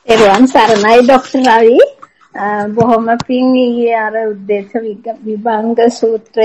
එරුවන් සරණයි ડોක්ටර් රවි. බොහොම පිං ඊයේ අර උද්දේශ විභංග සූත්‍රය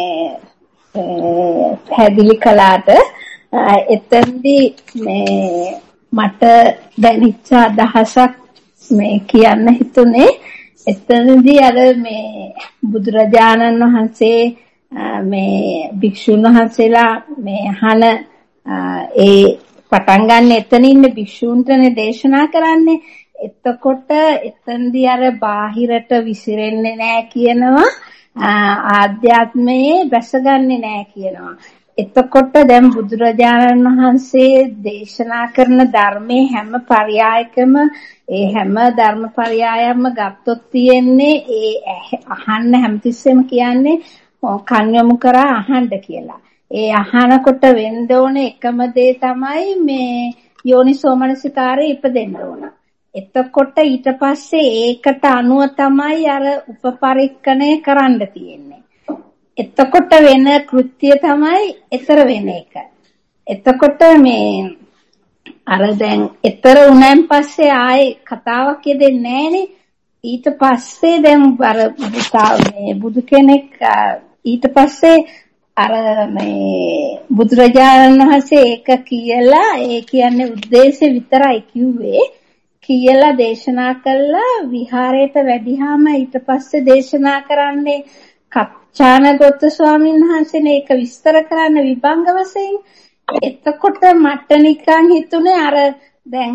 පැහැදිලි කළාට එතෙන්දී මට දැනෙච්ච අදහසක් කියන්න හිතුනේ. එතනදී අර බුදුරජාණන් වහන්සේ භික්ෂුන් වහන්සේලා අහන ඒ පටන් ගන්න එතන ඉන්න භික්ෂූන්ටනේ දේශනා කරන්නේ. එතකොට එතනදී අර බාහිරට විසිරෙන්නේ නැහැ කියනවා, ආධ්‍යාත්මයේ බැසගන්නේ නැහැ කියනවා. එතකොට දැන් බුදුරජාණන් වහන්සේ දේශනා කරන ධර්මයේ හැම පරයයකම හැම ධර්ම පරයයක්ම ගත්තොත් තියෙන්නේ අහන්න හැමතිස්සෙම කියන්නේ කන් යොමු කරා අහන්න කියලා. ඒ අහනකොට වෙන්න ඕනේ එකම දේ තමයි යෝනිසෝමනසිකාරය ඉපදෙන්න ඕන. එතකොට ඊට පස්සේ ඒකට අනුව තමයි අර උපපරික්කණය කරන්න තියෙන්නේ. එතකොට වෙන කෘත්‍ය තමයි ඊතර වෙන එක. එතකොට අර දැන් ඊතර උනන් පස්සේ ආයේ කතාවක් යෙදෙන්නේ නැහනේ. ඊට පස්සේ දැන් අර බුදු කෙනෙක් ඊට පස්සේ අර බුදුරජාණන් වහන්සේ ඒක කියලා ඒ කියන්නේ උද්දේශය විතරයි කිව්වේ කියලා දේශනා කළා. විහාරයට වැඩිහම ඊට පස්සේ දේශනා කරන්නේ කච්චානගොත්ත ස්වාමීන් වහන්සේනේ ඒක විස්තර කරන්න විභංග වශයෙන්. එතකොට මට නිකන් හිතුනේ දැන්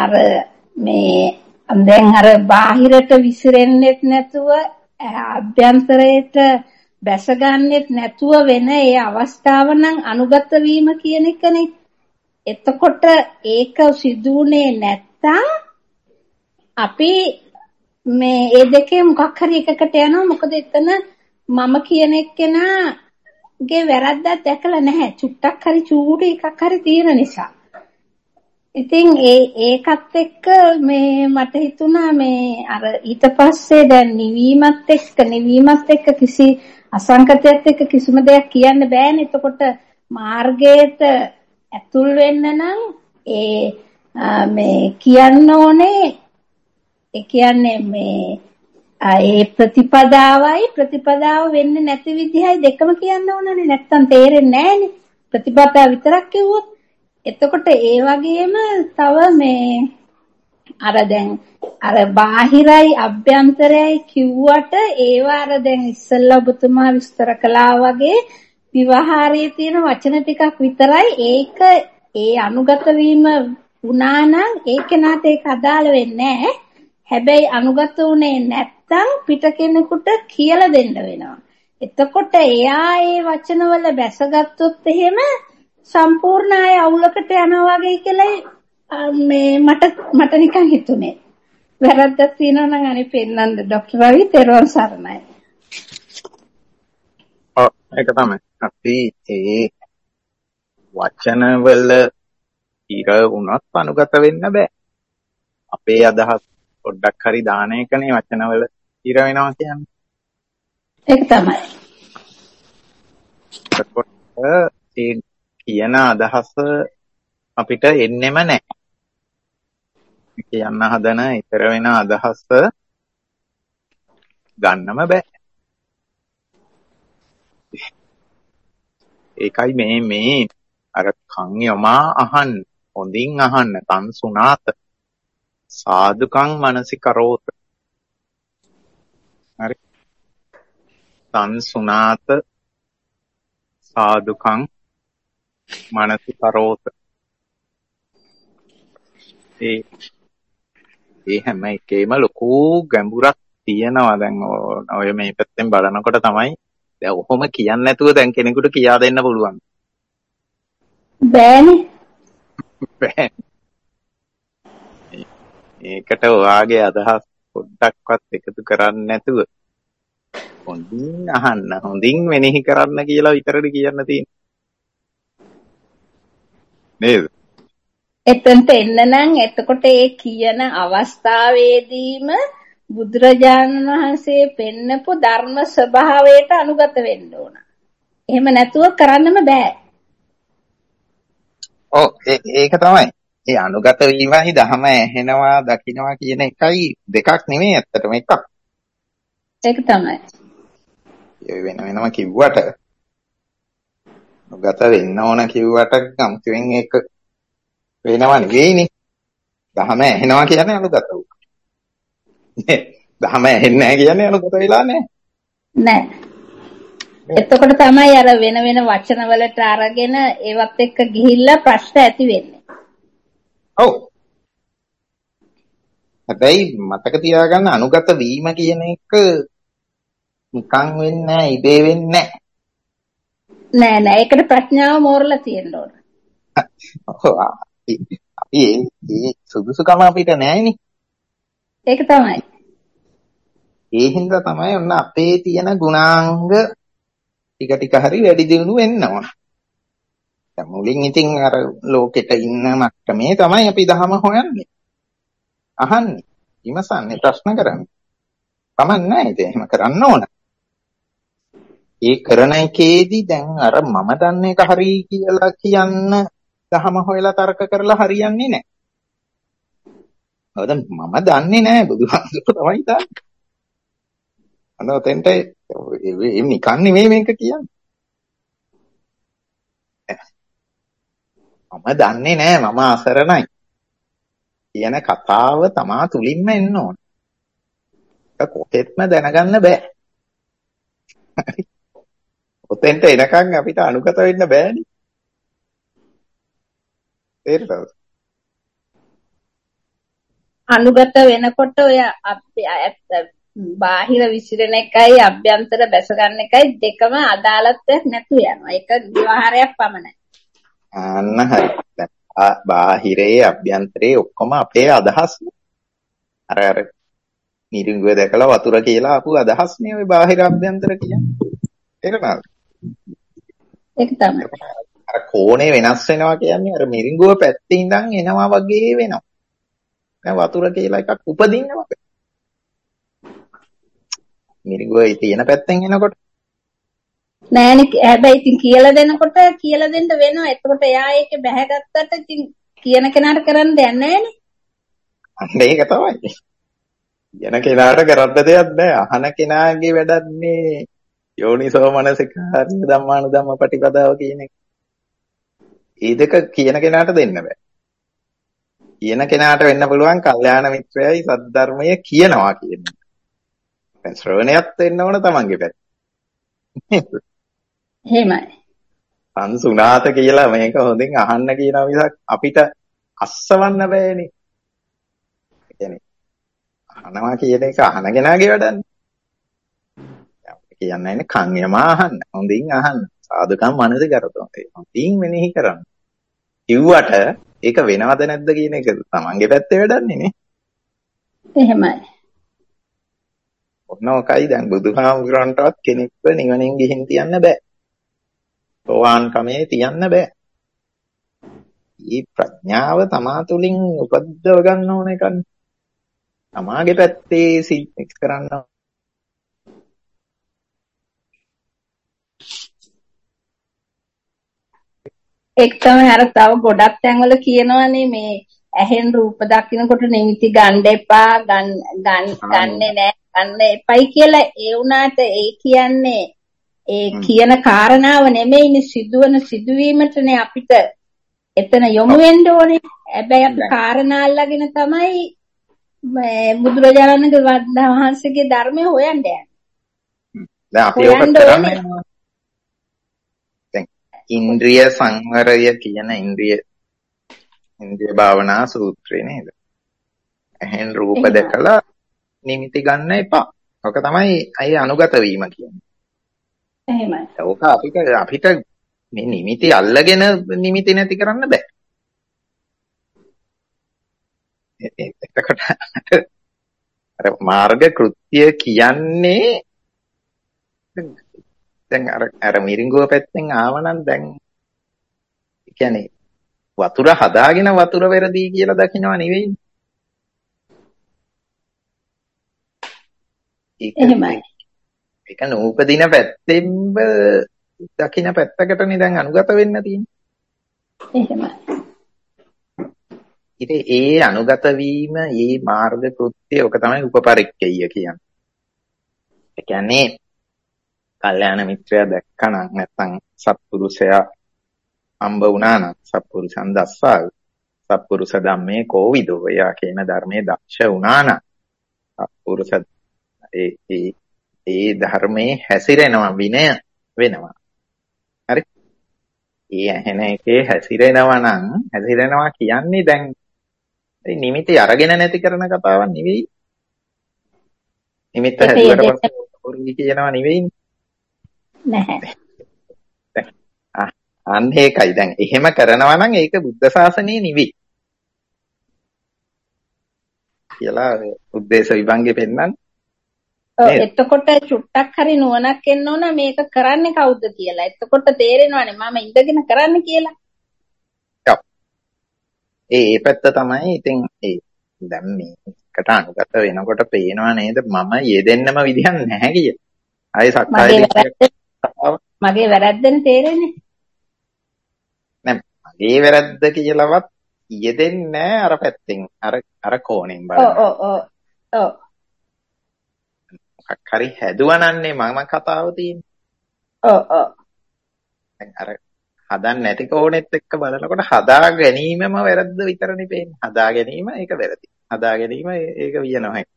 බාහිරට විසිරෙන්නෙත් නැතුව අභ්‍යන්තරයට බැසගන්නෙත් නැතුව වෙන ඒ අවස්ථාව නම් අනුගත වීම කියන එකනේ. එතකොට ඒක සිදුුනේ නැත්තම් අපි ඒ දෙකේ මොකක් හරි එකකට යනවා. මොකද එතන මම කියන එක්කෙනාගේ වැරද්දක් දැකලා නැහැ. චුට්ටක් හරි චූටි එකක් හරි තියෙන නිසා. ඉතින් ඒකත් එක්ක මට හිතුණා ඊට පස්සේ දැන් නිවීමත් එක්ක කිසි අසංකතයත් එක්ක කිසිම දෙයක් කියන්න බෑනේ. එතකොට මාර්ගයට ඇතුල් වෙන්න නම් කියන්න ඕනේ. ඒ කියන්නේ ඒ ප්‍රතිපදාව වෙන්නේ නැති විදිහයි දෙකම කියන්න ඕනනේ. නැත්තම් තේරෙන්නේ නැහනේ. ප්‍රතිපදාව විතරක් කිව්වොත්. එතකොට ඒ වගේම තව අර බාහිරයි අභ්‍යන්තරයයි කිව්වට ඒවා දැන් ඉස්සෙල්ලා ඔබතුමා විස්තර කළා වගේ විවහාරයේ තියෙන වචන ටිකක් විතරයි. ඒක ඒ අනුගත වීම වුණා නම් ඒක නාට ඒක අදාළ වෙන්නේ නැහැ. හැබැයි අනුගත උනේ නැත්තම් පිට කෙනෙකුට කියලා දෙන්න වෙනවා. එතකොට එයා ඒ වචනවල බැසගත්තොත් එහෙම සම්පූර්ණ ආය අවුලකට යනවා වගේ කියලා මට නිකන් හිතුනේ. වැරද්දක් තියෙනවා නම් අනේ පෙන්නන්න ડોක්ටර් රවි තෙරුවන් සරණයි. ඒක තමයි. අපි ඒ වචන වල ඉර වුණත් අනුගත වෙන්න බෑ. අපේ අදහස් පොඩ්ඩක් හරි දාන එකනේ වචන වල ඉර වෙනවා කියන්නේ. ඒක තමයි. ඒ කියන අදහස අපිට එන්නෙම නැහැ. කියන්න හදන ඊතර වෙන අදහස ගන්නම බෑ. ඒකයි මේ අර කන් යොමා අහන්න, හොඳින් අහන්න, තන් සුණාත සාදුකං මනසිකරෝත. හරි. තන් සුණාත සාදුකං මනසිකරෝත. ඒ හැම එකේම ලොකු ගැඹුරක් තියෙනවා. දැන් ඔය මේ පැත්තෙන් බලනකොට තමයි දැන් ඔහොම කියන්නේ නැතුව දැන් කෙනෙකුට කියා දෙන්න පුළුවන්. බෑනේ. ඒකට ඔයාගේ අදහස් පොඩ්ඩක්වත් එකතු කරන්නේ නැතුව හොඳින් අහන්න, හොඳින් මෙනෙහි කරන්න කියලා විතරද කියන්න තියෙන්නේ. නේද? එතනට එන්න නම් එතකොට ඒ කියන අවස්ථාවේදීම බුදුරජාණන් වහන්සේ පෙන්නපු ධර්ම ස්වභාවයට අනුගත වෙන්න ඕන. එහෙම නැතුව කරන්නම බෑ. ඒක තමයි. ඒ අනුගත වීමයි ධහම ඇහෙනවා දකින්නවා කියන එකයි දෙකක් නෙමෙයි ඇත්තටම එකක්. ඒක තමයි. ඒ වෙනම කිව්වට අනුගත වෙන්න ඕන කිව්වට අමුතුවෙන් ඒක වෙනව නෙවෙයිනේ. ධහම ඇහෙනවා කියන්නේ අනුගත වූ. ධහම ඇහෙන්නේ නැහැ කියන්නේ අනුගත වෙලා නැහැ. නෑ. එතකොට තමයි අර වෙන වෙන වචන වලට අරගෙන ඒවත් එක්ක ගිහිල්ලා ප්‍රශ්න ඇති වෙන්නේ. ඔව්. හැබැයි මතක තියාගන්න අනුගත වීම කියන එක නිකන් වෙන්නේ නැහැ, ඉබේ වෙන්නේ නෑ නෑ ඒකට ප්‍රඥාව මෝරලා තියෙන්න ඕන. නැහැ. අපි ඒ සුදුසුකම අපිට නැහැනේ. ඒක තමයි. ඒ හින්දා තමයි ඔන්න අපේ තියෙන ගුණාංග ටික ටික හරි වැඩි දියුණු වෙන්න ඕන. දැන් මුලින් ඉතින් අර ලෝකෙට ඉන්න මට්ටමේ තමයි අපි ධහම හොයන්නේ. අහන්නේ, විමසන්නේ, ප්‍රශ්න කරන්නේ. කමක් නැහැ ඉතින් එහෙම කරන්න ඕන. ඒ කරන එකේදී දැන් අර මම දන්න එක හරි කියලා කියන්න ධහම හොයලා තර්ක කරලා හරියන්නේ නැහැ. මොකද මම දන්නේ නැහැ බුදුහාමුදුරුවෝ තමයි දන්නේ. අන්න ඔතෙන්ට ඒ නිකන් නෙමෙයි මේක කියන්නේ. මම දන්නේ නැහැ මම අසරණයි කියන කතාව තමා තුලින්ම එන්න ඕන. ඒක කොහෙත්ම දැනගන්න බෑ. ඔතෙන්ට එනකන් අපිට අනුගත වෙන්න බෑනේ. තේරෙනවද? අනුගත වෙනකොට ඔය බාහිර විසිරෙන එකයි අභ්‍යන්තර බැස ගන්න එකයි දෙකම අදාළත්වයක් නැතු යනවා. ඒක විවහාරයක් පමණයි. අන්න හරි. බාහිරේ අභ්‍යන්තරේ ඔක්කොම අපේ අදහස්. අර නිරිඟුව දැකලා වතුර කියලා ආපු අදහස් නේ ඔය බාහිර අභ්‍යන්තර කියන්නේ. තේරෙනවද? ඒක තමයි. අර කෝණේ වෙනස් වෙනවා කියන්නේ අර මිරිඟුව පැත්තේ ඉඳන් එනවා වගේ වෙනවා. දැන් වතුර කියලා එකක් උපදින්නවද? මිරිඟුව තියෙන පැත්තෙන් එනකොට නෑනේ හැබැයි ඉතින් කියලා දෙනකොට කියලා දෙන්න වෙනවා. එතකොට එයා ඒක බැහැගත්තට ඉතින් කියන කෙනාට කරන්න දෙයක් නෑනේ. අන්න ඒක තමයි. යන කෙනාට කරන්න දෙයක් නෑ. අහන කෙනාගේ වැඩන්නේ යෝනිසෝ මනසිකාරය ධම්මානුධම්ම ප්‍රතිපදාව කියන එක. මේ දෙක කියන කෙනාට දෙන්න බෑ. කියන කෙනාට වෙන්න පුළුවන් කල්යාණ මිත්‍රයයි සද්ධර්මය කියනවා කියන්නේ. දැන් ශ්‍රවණයත් වෙන්න ඕන තමන්ගේ පැත්තේ. එහෙමයි. සංසුනාත කියලා මේක හොඳින් අහන්න කියනවා මිසක් අපිට අස්සවන්න බෑනේ. ඒ කියන්නේ අහනවා කියන එක අහන කෙනාගේ වැඩන්නේ. කියන්නේ නැහැ කන් යමා අහන්න. හොඳින් අහන්න. සාදුකම් මනස කරතොත්. හොඳින් මෙනෙහි කරන්න. කිව්වට ඒක වෙනවද නැද්ද කියන එක තමන්ගේ පැත්තේ වැඩන්නේ නේ. එහෙමයි. ඔන්න ඔකයි දැන් බුදුහාමුදුරන්ටවත් කෙනෙක්ව නිවනින් ගිහින් තියන්න බෑ. සෝවාන් කමේ තියන්න බෑ. මේ ප්‍රඥාව තමා තුළින් උපද්දව ගන්න ඕන එකනේ. තමාගේ පැත්තේ සිත් කරන්න. ඒක තමයි අර තව ගොඩක් තැන්වල කියනවානේ මේ ඇහෙන් රූප දකින්නකොට නිමිති ගන්න එපා ගන්නෙ නෑ ගන්න එපයි කියලා. ඒ වුණාට ඒ කියන්නේ ඒ කියන කාරණාව නෙමෙයිනේ සිදුවන සිදුවීමටනේ අපිට එතන යොමු වෙන්න ඕනේ. හැබැයි අපි කාරණා අල්ලගෙන තමයි බුදුරජාණන් වහන්සේගේ ධර්මය හොයන්න යන්නේ. දැන් අපි ඔක කරන්නේ දැන් ඉන්ද්‍රිය සංවරය කියන ඉන්ද්‍රිය භාවනා සූත්‍රේ නේද? එහෙන් රූප දැකලා නිමිති ගන්න එපා. ඔක තමයි අය අනුගත වීම කියන්නේ. එහෙමයි. ඔක අපිට මේ නිමිති අල්ලගෙන නිමිති නැති කරන්න බෑ. එතකොට අර මාර්ග කෘත්‍ය කියන්නේ දැන් අර මිරිඟුව පැත්තෙන් ආවනම් දැන් කියන්නේ වතුර හදාගෙන වතුර වෙරදී කියලා දකින්නව නෙවෙයි. එහෙමයි. ඒක නූපදින පැත්තෙන්ම දකින්න පැත්තකටනේ දැන් අනුගත වෙන්න තියෙන්නේ. එහෙමයි. ඉතින් ඒ අනුගත වීම, මේ මාර්ග කෘත්‍ය ඔක තමයි උපපරික්කය කියන්නේ. ඒ කියන්නේ කල්යාණ මිත්‍රයා දැක්කනම් නැත්නම් සත්පුරුෂයා හම්බ වුණා නම් සත්පුරුෂයන් දස්සා සත්පුරුෂ ධම්මේ කෝවිදෝ එයා කියන ධර්මයේ දක්ෂ වුණා නම් සත්පුරුෂ ඒ ධර්මයේ හැසිරෙනවා විනය වෙනවා. හරි. ඒ ඇහෙන එකේ හැසිරෙනවා කියන්නේ දැන් නිමිති අරගෙන නැති කරන කතාවක් නෙවෙයි. නිමිත්ත හැදුවට පස්සේ පොරුයි කියනවා නෙවෙයි. නැහැ. අන්න ඒකයි. දැන් එහෙම කරනවා නම් ඒක බුද්ධ ශාසනයේ නෙවෙයි. කියලා උද්දේශ විභංගේ පෙන්නන්නේ. එතකොට චුට්ටක් හරි නුවණක් එන්න ඕන මේක කරන්නේ කවුද කියලා. එතකොට තේරෙනවානේ මම ඉඳගෙන කරන්න කියලා. ඔව්. ඒ පැත්ත තමයි ඉතින් දැන් මේකට අනුගත වෙනකොට පේනවා නේද මම යෙදෙන්නම විදියක් නැහැ කිය. ආයේ සක්කාය මගේ වැරද්දනේ තේරෙන්නේ. නෑ මගේ වැරද්ද කියලාවත් යෙදෙන්නේ නැහැ අර පැත්තෙන් අර කෝණයෙන් බලන්න. ඔව්. මොකක් හරි හැදුවනන්නේ මම කතාව තියෙන්නේ. ඔව්. දැන් අර හදන්න නැති කෝණෙත් එක්ක බලනකොට හදා ගැනීමම වැරද්ද විතරනේ පේන්නේ. හදා ගැනීම ඒක වැරදි. හදා ගැනීම ඒක වියනවා එක්ක.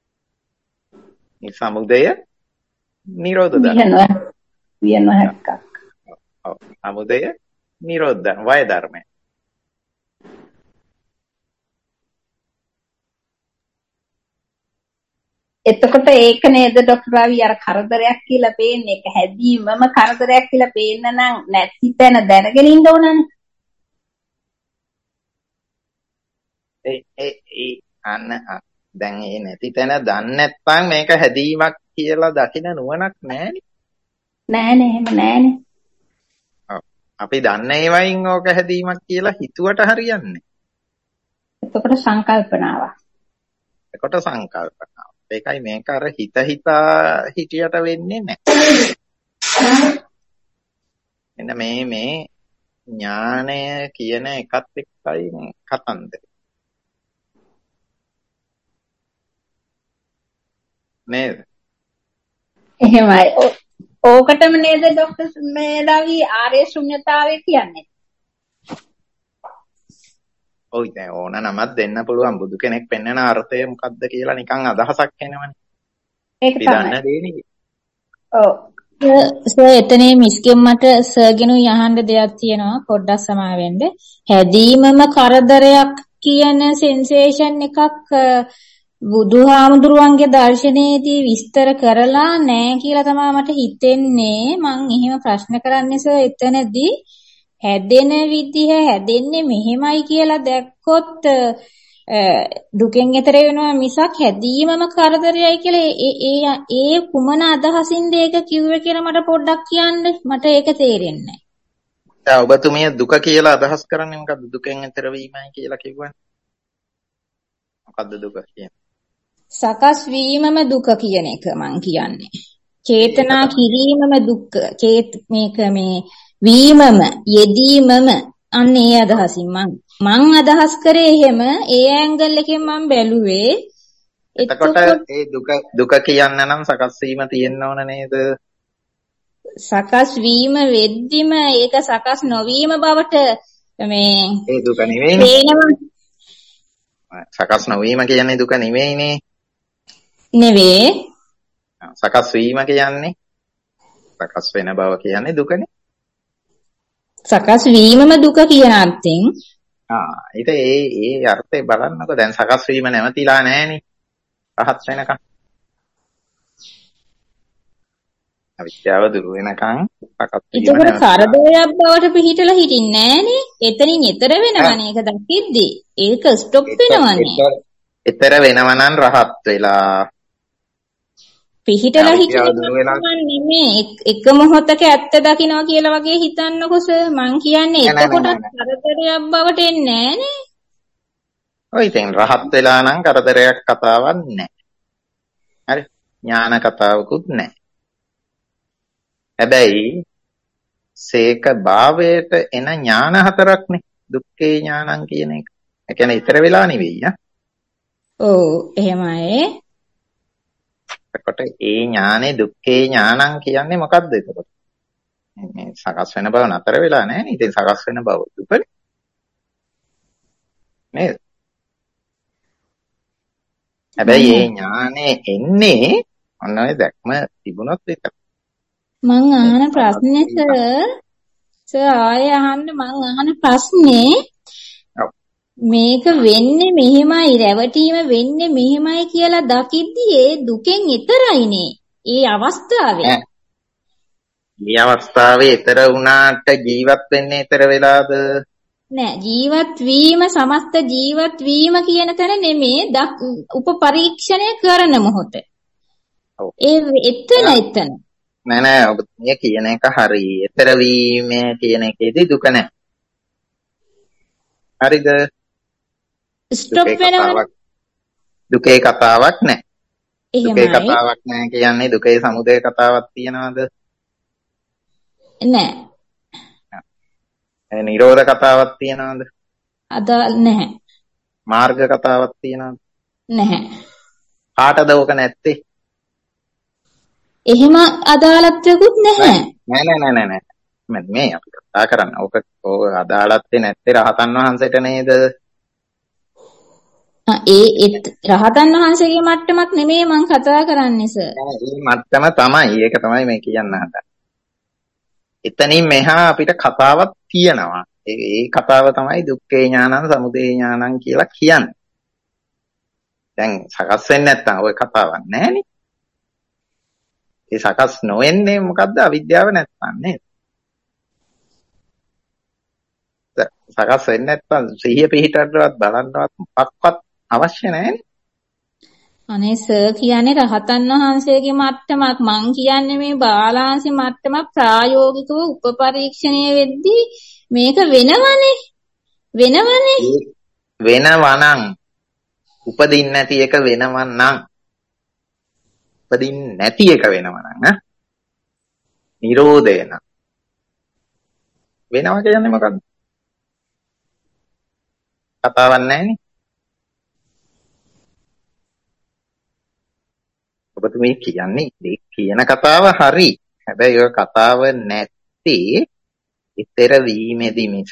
මේ සමුදය නිරෝධ ධර්ම. වියනවා එක්ක. ඔව්. සමුදය නිරෝධ ධර්ම වය ධර්මය. එතකොට ඒක නේද ડોක්ටර් රවි අර කරදරයක් කියලා පේන්නේ. ඒක හැදීමම කරදරයක් කියලා පේන්න නම් නැති තැන දැනගෙන ඉන්න ඕනනේ. අන්න දැන් මේ නැති තැන දන්නේ නැත්නම් මේක හැදීමක් කියලා දකින්න නුවණක් නැහැනේ. නෑනේ එහෙම නෑනේ. ඔව්. අපි දන්නේ වයින් ඕක හැදීමක් කියලා හිතුවට හරියන්නේ. එතකොට සංකල්පනාවක්. එතකොට සංකල්පනාව. ඒකයි මේක අර හිතා හිටියට වෙන්නේ නැහැ. එන්න මේ ඥානය කියන එකත් එක්කයි කතන්දරේ. නේද? එහෙමයි. ඕකටම නේද ડોක්ටර් මේ රවි ආර්ය ශුන්‍යතාවය කියන්නේ. ඔයි දැන් ඕන නමක් දෙන්න පුළුවන් බුදු කෙනෙක් පෙන්වන අර්ථය මොකක්ද කියලා නිකන් අදහසක් එනවනේ. ඒක තමයි. ඔව්. සර් එතනේ මිස්ගෙන් මට සර්ගෙනුයි අහන්න දෙයක් තියෙනවා පොඩ්ඩක් සමාවෙන්න. හැදීමම කරදරයක් කියන සෙන්සේෂන් එකක් බුදුහාමුදුරුවන්ගේ දර්ශනයේදී විස්තර කරලා නැහැ කියලා තමයි මට හිතෙන්නේ. මං එහෙම ප්‍රශ්න කරන්නේ සර් එතනදී හැදෙන විදිහ හැදෙන්නේ මෙහෙමයි කියලා දැක්කොත් දුකෙන් එතර වෙනවා මිසක් හැදීමම කරදරයයි කියලා ඒ කුමන අදහසින්ද ඒක කිව්වේ කියලා මට පොඩ්ඩක් කියන්න. මට ඒක තේරෙන්නේ නැහැ. දැන් ඔබතුමිය දුක කියලා අදහස් කරන්නේ මොකද්ද? දුකෙන් එතර වීමයි කියලා කිව්වනේ. මොකද්ද දුක කියන්නේ? සකස් වීමම දුක කියන එක මං කියන්නේ. චේතනා කිරීමම දුක්ඛ. මේක මේ වීමම යෙදීමම අන්න ඒ අදහසින් මං අදහස් කරේ එහෙම ඒ ඇන්ගල් එකෙන් මං බැලුවේ. එතකොට ඒ දුක කියන්න නම් සකස් වීම තියෙන්න ඕන නේද? සකස් වීම වෙද්දිම ඒක සකස් නොවීම බවට මේ ඒ දුක නෙවෙයිනේ. සකස් නොවීම කියන්නේ දුක නෙවෙයිනේ. නෙවෙයි. සකස් වීම කියන්නේ සකස් වෙන බව කියන්නේ දුකනේ. සකස් වීමම දුක කියන අර්ථයෙන්. ඊට ඒ අර්ථය බලන්නකො දැන් සකස් වීම නැවතිලා නැහනේ. රහත් වෙනකන්. අවිද්‍යාව දුරු වෙනකන් සකස් වීම. ඒක කරදරයක් බවට පිළිහිටලා හිටින්නේ නැහනේ. එතනින් එතර වෙනවනේ ඒක දකිද්දි. ඒක ස්ටොප් වෙනවනේ. එතර වෙනව නම් රහත් වෙලා පිහිටලා හිතන්නේ එක මොහොතක ඇත්ත දකින්නවා කියලා වගේ හිතන්නකො සර්. මං කියන්නේ එතකොට කරදරයක් බවට එන්නේ නැහනේ. ඔය ඉතින් රහත් වෙලා නම් කරදරයක් කතාවක් නැහැ. හරි. ඥාන කතාවකුත් නැහැ. හැබැයි සේක භාවයට එන ඥාන හතරක්නේ. දුක්ඛේ ඥානං කියන එක. ඒ කියන්නේ ඊතර වෙලා නෙවෙයි ඈ. ඔව් එහෙමයි. එතකොට ඒ ඥානේ දුක්ඛේ ඥානං කියන්නේ මොකද්ද එතකොට? මේ සකස් වෙන බව නතර වෙලා නැහැ නේ. ඉතින් සකස් වෙන බව දුකනේ. නේද? හැබැයි මේ ඥානේ එන්නේ ඔන්න ඔය දැක්ම තිබුණොත් විතරයි. මං අහන ප්‍රශ්නේ සර් ආයෙ අහන්න මං අහන ප්‍රශ්නේ මේක වෙන්නේ මෙහෙමයි රැවටීම වෙන්නේ මෙහෙමයි කියලා දකිද්දි ඒ දුකෙන් ඈතරයිනේ. ඒ අවස්ථාවේ. මේ අවස්ථාවේ ඈතර වුණාට ජීවත් වෙන්නේ ඈතර වෙලාද? නෑ ජීවත් වීම සමස්ත ජීවත් වීම කියන තැන නෙමේ උපපරීක්ෂණය කරන මොහොත. ඒ එතන නෑ ඔබ මේ කියන එක හරි. ඈතර වීම කියන එකේදී දුක නෑ. හරිද? ස්ටොප් වෙනවා. දුකේ කතාවක් නෑ. එහෙමයි. දුකේ කතාවක් නෑ කියන්නේ දුකේ සමුදය කතාවක් තියනවාද? නෑ. නිරෝධ කතාවක් තියනවාද? අදාළ නැහැ. මාර්ග කතාවක් තියනවාද? නැහැ. කාටද ඕක නැත්තේ? එහෙම අදාළත්වයක්වත් නැහැ. නෑ. මේ අපි කතා කරන්නේ ඕක අදාළත්වේ නැත්තේ රහතන් වහන්සේට නේද? ඒ රහතන් වහන්සේගේ මට්ටමක් නෙමෙයි මං කතා කරන්නේ සර්. මේ මට්ටම තමයි. ඒක තමයි මේ කියන්න හදන්නේ. එතනින් මෙහා අපිට කතාවක් තියෙනවා. ඒ කතාව තමයි දුක්ඛේ ඥානං සමුදය ඥානං කියලා කියන්නේ. දැන් සකස් වෙන්නේ නැත්තම් ওই කතාවක් නැහැනේ. ඒ සකස් නොවෙන්නේ මොකද්ද? අවිද්‍යාව නැත්තම් නේද? සකස් වෙන්නේ නැත්තම් සිහිය පිහිටවන්නවත් බලන්නවත් මොකක්වත් අවශ්‍ය නැහැනේ. අනේ සර් කියන්නේ රහතන් වහන්සේගේ මට්ටමක් මං කියන්නේ මේ බාලාංශි මට්ටමක් ප්‍රායෝගිකව උපපරීක්ෂණය වෙද්දී මේක වෙනවනේ වෙනවනම් උපදින්න නැති එක වෙනවනම් උපදින්න නැති එක වෙනවනම් නිරෝධය නම් වෙනවා කියන්නේ මොකද්ද? කතාවක් නැහැනේ. ඔබතුමී කියන්නේ කියන කතාව හරි. හැබැයි ඔය කතාව නැත්තේ ඊතර වීමේදී මිසක්.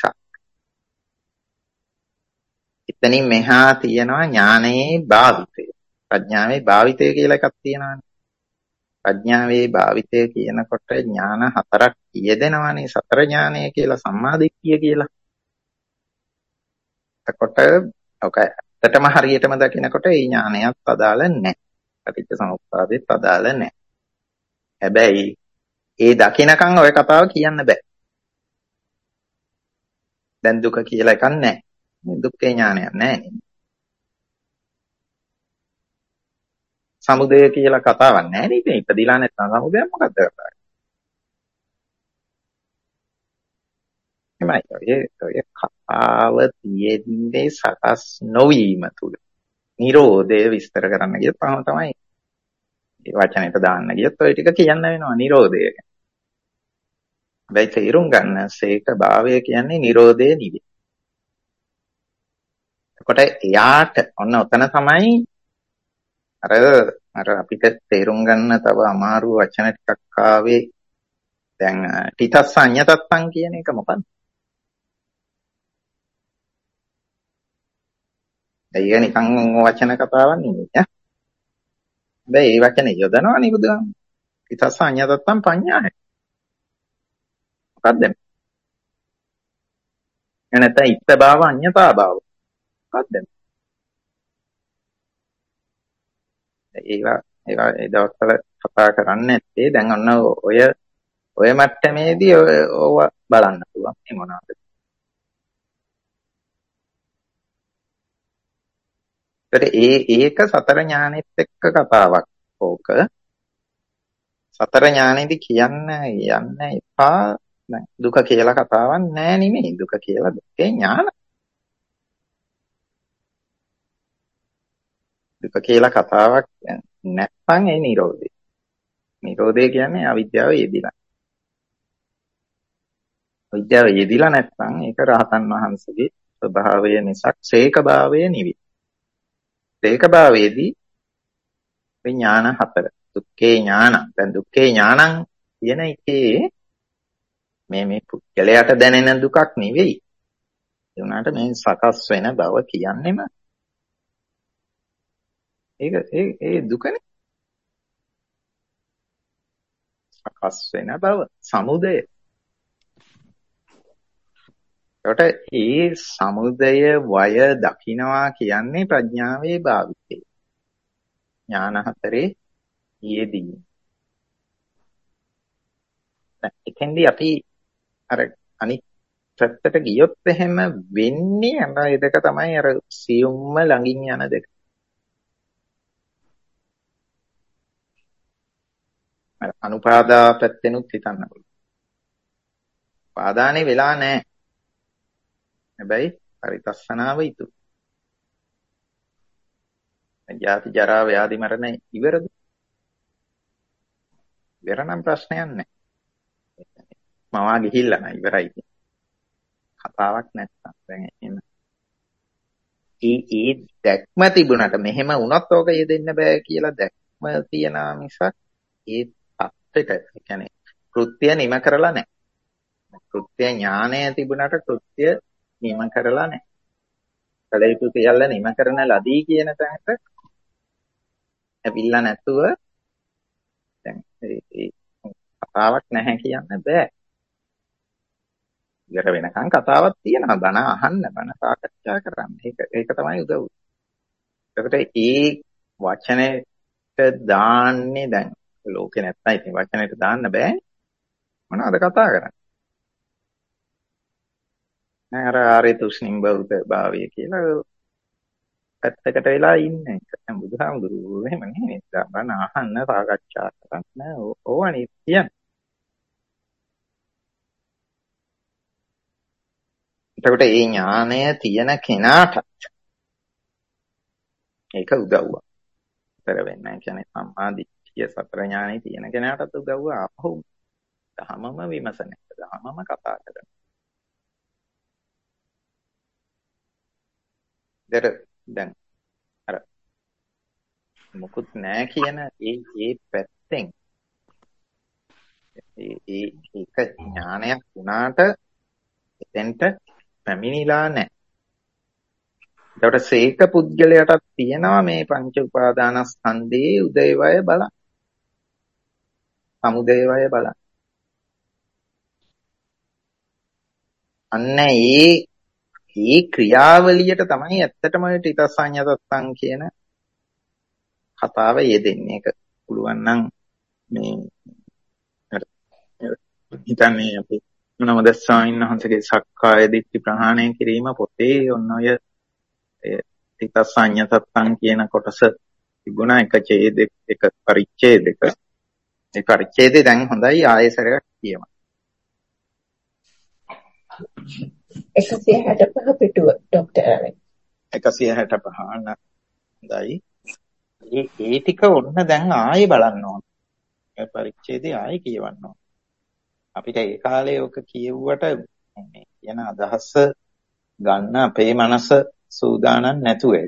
එතනින් මෙහා තියෙනවා ඥානයේ භාවිතය. ප්‍රඥාවේ භාවිතය කියලා එකක් තියෙනවානේ. ප්‍රඥාවේ භාවිතය කියනකොට ඥාන හතරක් යෙදෙනවානේ. සතර ඥානය කියලා සම්මාදිට්ඨිය කියලා. එතකොට ඔක ඇත්තටම හරියටම දකිනකොට ඒ ඥානයත් අදාළ නැහැ. පටිච්ච සමුප්පාදෙත් අදාළ නැහැ. හැබැයි ඒ දකිනකන් ඔය කතාව කියන්න බෑ. දැන් දුක කියලා එකක් නැහැ. දුක්ඛේ ඥානයක් නැහැ. සමුදය කියලා කතාවක් නැහැ නේද? ඉපදිලා නැත්නම් සමුදය මොකද්ද කතාව? එමයි ඔය කතාව තියෙන්නේ සකස් නොවීම තුල. නිරෝධය විස්තර කරන්න ගියොත් තමයි ඒ වචනෙට දාන්න ගියොත් ඔය ටික කියන්න වෙනවා නිරෝධය ගැන. හැබැයි තේරුම් ගන්න සේක භාවය කියන්නේ නිරෝධය නෙවෙයි. එතකොට එයාට ඔන්න ඔතන තමයි අර අපිට තේරුම් ගන්න තව අමාරු වචන ටිකක් ආවේ. දැන් තිතස්ස අඤ්ඤතත්තං කියන එක මොකක්ද? ඒක නිකන් වචන කතාවක් නෙමෙයි ඈ. හැබැයි ඒ වචනේ යොදනවා නේ බුදුහාම. තිතස්ස අඤ්ඤතත්තං පඤ්ඤාය. මොකක්ද? එනත ඉත්ත භාව අඤ්ඤතා භාව. මොකක්ද? ඒවා ඒ දවස්වල කතා කරන්නේ නැත්තේ දැන් ඔන්න ඔය මට්ටමේදී ඔව බලන්න පුළුවන් මේ මොනවද? ඒක සතර ඥානෙත් එක්ක කතාවක්. ඕක සතර ඥානෙදි කියන්න යන්න එපා. දුක කියලා කතාවක් නෑ නෙමෙයි. දුක කියලා දුකේ ඥාන. දුක කියලා කතාවක් නැත්නම් ඒ නිරෝධය. නිරෝධය කියන්නේ අවිද්‍යාව යෙදිලා. අවිද්‍යාව යෙදිලා නැත්නම් ඒක රහතන් වහන්සේගේ ස්වභාවය මිසක් ශේක භාවය නෙවෙයි. ශේක භාවයේදී ඥාන හතර. දුක්ඛේ ඥාන. දැන් දුක්ඛේ ඥානං කියන එකේ මේ පුද්ගලයාට දැනෙන දුකක් නෙවෙයි. ඒ වුණාට මේ සකස් වෙන බව කියන්නේම ඒ දුකනේ. සකස් වෙන බව සමුදය. ඒකට ඒ සමුදය වය දකින්නවා කියන්නේ ප්‍රඥාවේ භාවිතය. ඥාන හතරේ යෙදී. එතෙන්දී අපි අර අනිත් පැත්තට ගියොත් එහෙම වෙන්නේ අර ඒ දෙක තමයි අර සියුම්ම ළඟින් යන දෙක. අර අනුපාදා පැත්තෙනුත් හිතන්න පුළුවන්. පාදානේ වෙලා නැහැ. හැබැයි පරිතස්සනාව ඉතුරු. ජාති ජරා ව්‍යාධි මරණ ඉවරද? ඉවර නම් ප්‍රශ්නයක් නැහැ. මවා ගිහිල්ලා නෑ ඉවරයි. කතාවක් නැත්තම් දැන් එන්න. ඒ දැක්ම තිබුණාට මෙහෙම වුණත් ඕක යෙදෙන්න බෑ කියලා දැක්ම තියනා මිසක් ඒ තත්ත්වෙට ඒ කියන්නේ කෘත්‍ය නිම කරලා නැහැ. කෘත්‍ය ඥානය තිබුණාට කෘත්‍ය නිම කරලා නැහැ. කලයුතු සියල්ල නිම කරන ලදී කියන තැනට ඇවිල්ලා නැතුව දැන් ඒ කතාවක් නැහැ කියන්න බෑ. ඉවර වෙනකන් කතාවක් තියෙනවා. බණ අහන්න, බණ සාකච්ඡා කරන්න. ඒක තමයි උදව්. ඒකට ඒ වචනෙට දාන්නේ දැන් ලෝකේ නැත්තම් ඉතින් වචනෙට දාන්න බෑ. මොනවද කතා කරන්නේ? අර ආර්ය තුෂ්ණිම් බෞද්ධ භාවය කියලා පැත්තකට වෙලා ඉන්නේ. දැන් බුදුහාමුදුරුවෝ එහෙම නෙමෙයි. බණ අහන්න, සාකච්ඡා කරන්න ඕවනේ කියන්නේ. එතකොට මේ ඥානය තියෙන කෙනාට ඒක උදව්වක්. උතර වෙන්න කියන්නේ සම්මා දිට්ඨිය සතර ඥානෙ තියෙන කෙනාටත් උදව්ව ආපහු ධමම විමසන එක. ධමම කතා කරන. දැන් අර මොකුත් නැහැ කියන ඒ පැත්තෙන් ඒක ඥානයක් වුණාට එතෙන්ට පැමිණිලා නැහැ. ඒකට සීක පුද්ගලයාටත් තියෙනවා මේ පංච උපාදානස්කන්ධයේ උදේවය බලන්න. සමුදේවය බලන්න. අන්න ඒ ක්‍රියාවලියට තමයි ඇත්තටම ටිතසඤ්ඤතත්තං කියන කතාව යෙදෙන්නේ. ඒක පුළුවන් නම් මේ හිතන්නේ අපි මොනවද ස්වාමීන් වහන්සේගේ සක්කාය දිට්ඨි ප්‍රහාණය කිරීම පොතේ ඔන්න ඔය ටිතසඤ්ඤතත්තං කියන කොටස තිබුණා. එක ඡේදයක එක පරිච්ඡේදයක. ඒ පරිච්ඡේදය දැන් හොඳයි ආයෙසරයක් කියමු. 165 පිටුව ડોක්ටර් ආරේ 165 හොඳයි. ඒ ටික ඔන්න දැන් ආයෙ බලන්න ඕන. ඒ පරිච්ඡේදය ආයෙ කියවන්න ඕන. අපිට ඒ කාලේ ඔක කියෙව්වට මේ කියන අදහස ගන්න අපේ මනස සූදානම් නැතුව ඒක.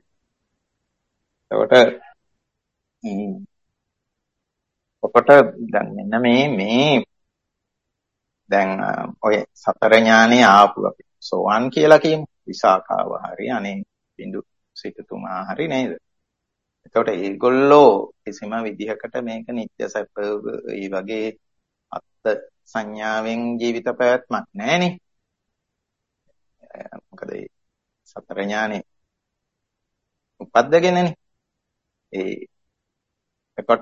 ඔකට දැන් මෙන්න මේ දැන් ඔය සතර ඥානෙ ආපු අපි සෝවන් කියලා කියමු. විසාකාව හරි අනේ බින්දු සිටුතුමා හරි නේද? එතකොට ඒගොල්ලෝ කිසිම විදිහකට මේක නිත්‍ය සැප ඒ වගේ අත්ත් සංඥාවෙන් ජීවිත පැවැත්මක් නැහැනේ. මොකද ඒ සතර ඥානෙ උපද්දගෙනනේ. එතකොට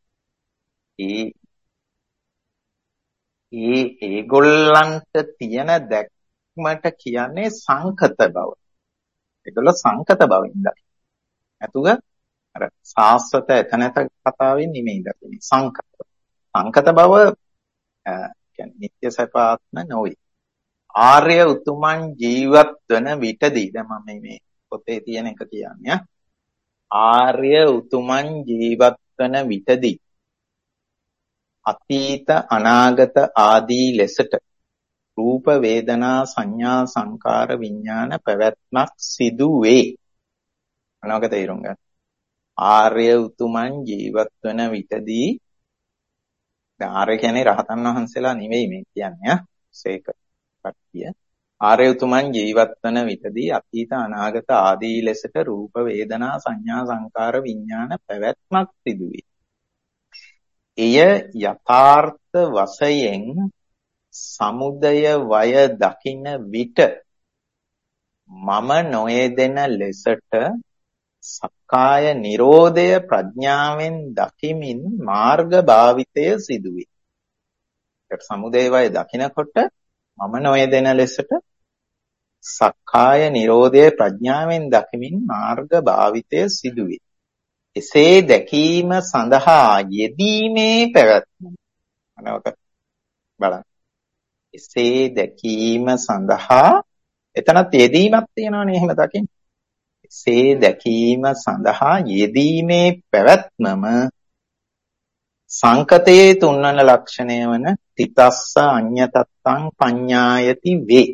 ඒගොල්ලන්ට තියෙන දැක්මට කියන්නේ සංකත බව. ඒගොල්ලෝ සංකත බවින් දකින්න. නැතුව අර සාස්වත එතනත කතාවෙන් නෙමෙයි දකින්නේ. සංකත බව කියන්නේ නිත්‍ය සපාත්ම නොවේ. ආර්ය උතුමන් ජීවත් වන විටදී දැන් මම මේ පොතේ තියෙන එක කියන්නේ ආර්ය උතුමන් ජීවත් වන විටදී අතීත අනාගත ආදී ලෙසට රූප වේදනා සංඥා සංකාර විඥාන පැවැත්මක් සිදු වේ. මොනවාක තේරුම් ගන්න. ආර්ය උතුමන් ජීවත් වන විටදී දැන් ආර්ය කියන්නේ රහතන් වහන්සේලා නෙවෙයි මේ කියන්නේ සේක කට්ටිය. ආර්ය උතුමන් ජීවත් වන විටදී අතීත අනාගත ආදී ලෙසට රූප වේදනා සංඥා සංකාර විඥාන පැවැත්මක් සිදු වේ. එය යථාර්ථ වශයෙන් සමුදය වය දකින විට මම නොයෙදෙන ලෙසට සක්කාය නිරෝධය ප්‍රඥාවෙන් දකිමින් මාර්ග භාවිතය සිදුවේ. ඒත් සමුදය වය දකිනකොට මම නොයෙදෙන ලෙසට සක්කාය නිරෝධය ප්‍රඥාවෙන් දකිමින් මාර්ග භාවිතය සිදුවේ. එසේ දැකීම සඳහා යෙදීමේ පැවැත්ම. අනවක බලන්න. එසේ දැකීම සඳහා එතනත් යෙදීමක් තියෙනවනේ එහෙම දකින්න. එසේ දැකීම සඳහා යෙදීමේ පැවැත්මම සංකතයේ තුන්වන ලක්ෂණය වන තිතස්ස අඤ්ඤතත්තං පඤ්ඤායති වේ.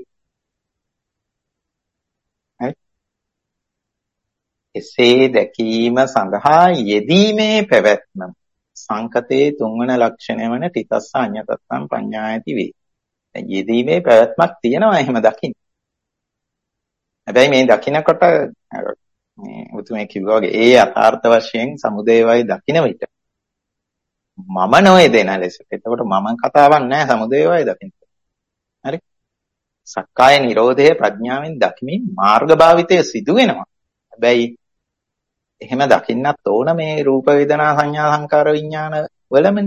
එසේ දැකීම සඳහා යෙදීමේ පැවැත්මම සංකතයේ තුන්වන ලක්ෂණය වන තිතස්ස අඤ්ඤතත්තං පඤ්ඤායති වේ. දැන් යෙදීමේ පැවැත්මක් තියෙනවා එහෙම දකින්න. හැබැයි මේ දකින්නකොට මේ උතුමේ කිව්වා වගේ ඒ යථාර්ථ වශයෙන් සමුදය වයි දකින්න විට මම නොයදෙන ලෙස. එතකොට මම කතාවක් නැහැ සමුදය වයි දකින්න. හරි? සක්කාය නිරෝධය ප්‍රඥාවෙන් දකිමින් මාර්ග භාවිතය සිදු වෙනවා. හැබැයි එහෙම දකින්නත් ඕන මේ රූප වේදනා සංඥා සංකාර විඥාන වලමනේ.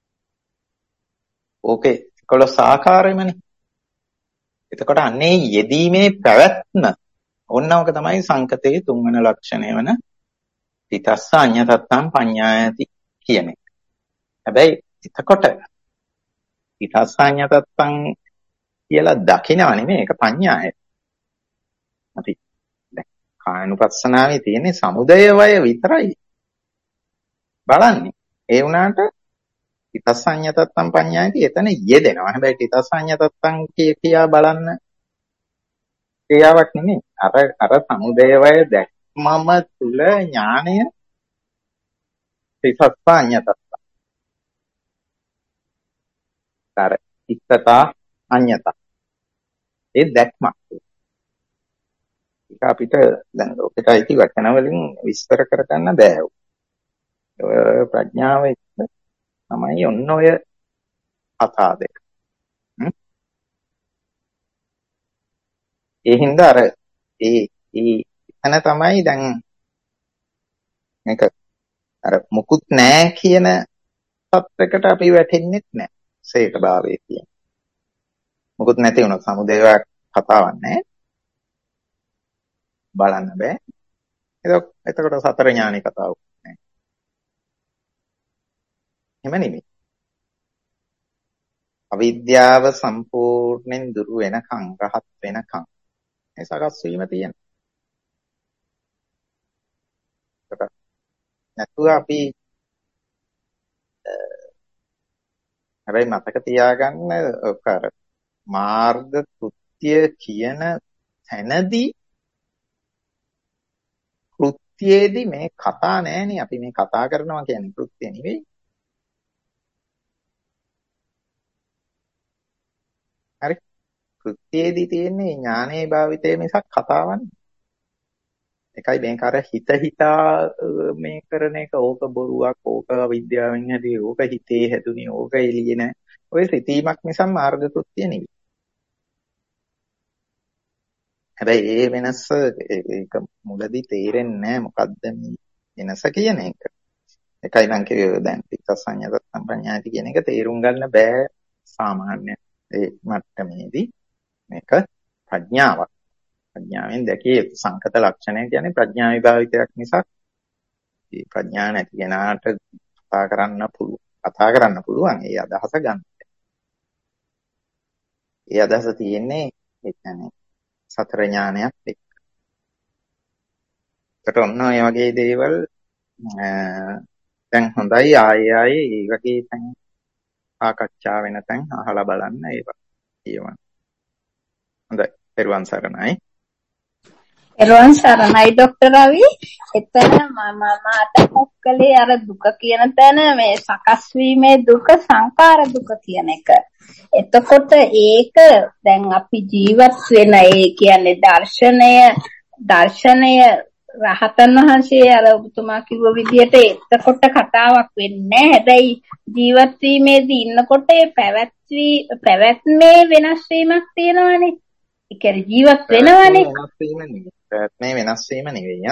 ඕකේ 11 ආකාරෙමනේ. එතකොට අන්නේ යෙදීමේ පැවැත්ම ඕනවක තමයි සංකතයේ තුන්වන ලක්ෂණය වන තිතස්ස අඤ්ඤතත්තං පඤ්ඤායති කියන එක. හැබැයි එතකොට තිතස්ස අඤ්ඤතත්තං කියලා දකිනා නෙමෙයි ඒක පඤ්ඤාය. අපි දැන් කායනුපස්සනාවේ තියෙන්නේ සමුදය වය විතරයි. බලන්නේ. ඒ වුණාට තිතස්ස අඤ්ඤතත්තං පඤ්ඤායති එතන යෙදෙනවා. හැබැයි තිතස්ස අඤ්ඤතත්තං කියා බලන්න ක්‍රියාවක් නෙමෙයි. අර සමුදය වය දැක්මම තුල ඥාණය තිතස්ස අඤ්ඤතත්තං. අර ඉත්තතා අඤ්ඤත. ඒ දැක්මක්. ඒක අපිට දැන් ලෝකෙට අයිති වචන වලින් විස්තර කරගන්න බෑ. ඔය ප්‍රඥාව එක්ක තමයි ඔන්න ඔය කතා දෙක. ඒ හින්දා අර එතන තමයි දැන් මේක අර මුකුත් නැහැ කියන තත්යකට අපි වැටෙන්නේ නැහැ. සේක භාවයේ තියෙන. මුකුත් නැති වුණොත් සමුදේවක් කතාවක් නැහැ. බලන්න බෑ. එතකොට සතර ඥානෙ කතාවක් නැහැ. එහෙම නෙමෙයි. අවිද්‍යාව සම්පූර්ණයෙන් දුරු වෙනකන් රහත් වෙනකන් මේ සකස් වීම තියෙනවා. නැතුව අපි හැබැයි මතක තියාගන්න අර මාර්ග කෘත්‍ය කියන තැනදී කෘත්‍යයේදී මේ කතා නෑනේ. අපි මේ කතා කරනවා කියන්නේ කෘත්‍ය නෙවෙයි. හරි? කෘත්‍යයේදී තියෙන්නේ ඥානයේ භාවිතයේ මිසක් කතාවක් නෙවෙයි. එකයි මේක අර හිතා මේ කරන එක ඕක බොරුවක් ඕක විද්‍යාවෙන් හැදී ඕක හිතේ හැදුනේ ඕක එළියේ නෑ ඔය සිතීමක් නිසා මාර්ග කෘත්‍ය නෙවෙයි. හැබැයි ඒ වෙනස ඒක මුලදී තේරෙන්නේ නෑ මොකද්ද මේ වෙනස කියන එක. එකයි මං කිව්වේ දැන් තිස්සඤ්ඤත සම්පඤ්ඤාති කියන එක තේරුම් ගන්න බෑ සාමාන්‍ය ඒ මට්ටමේදී. මේක ප්‍රඥාවක්. ප්‍රඥාවෙන් දැකිය යුතු සංකත ලක්ෂණය කියන්නේ ප්‍රඥා විභාවිතයක් නිසා මේ ප්‍රඥා නැති කෙනාට කතා කරන්න පුළුවන් ඒ අදහස ගන්න. ඒ අදහස තියෙන්නේ ඒ කියන්නේ සතර ඥානයක් එක්ක. ඒකට ඔන්න ඔය වගේ දේවල් දැන් හොඳයි ආයේ ඒ වගේ තැන් සාකච්ඡා වෙන තැන් අහලා බලන්න ඒවා කියවන්න. හොඳයි. පෙරවන් සරණයි. එරුවන් සරණයි ડોක්ටර් රවි. එතන මම අදහස් කළේ අර දුක කියන තැන මේ සකස් වීමේ දුක සංකාර දුක කියන එක. එතකොට ඒක දැන් අපි ජීවත් වෙන ඒ කියන්නේ දර්ශනය රහතන් වහන්සේ අර ඔබතුමා කිව්ව විදිහට එතකොට කතාවක් වෙන්නේ නැහැ. හැබැයි ජීවත් වීමේදී ඉන්නකොට ඒ පැවැත්මේ වෙනස් වීමක් තියෙනවානේ. ඒ කියන්නේ ජීවත් වෙනවනේ. පැවැත්මේ වෙනස් වීම නෙවෙයි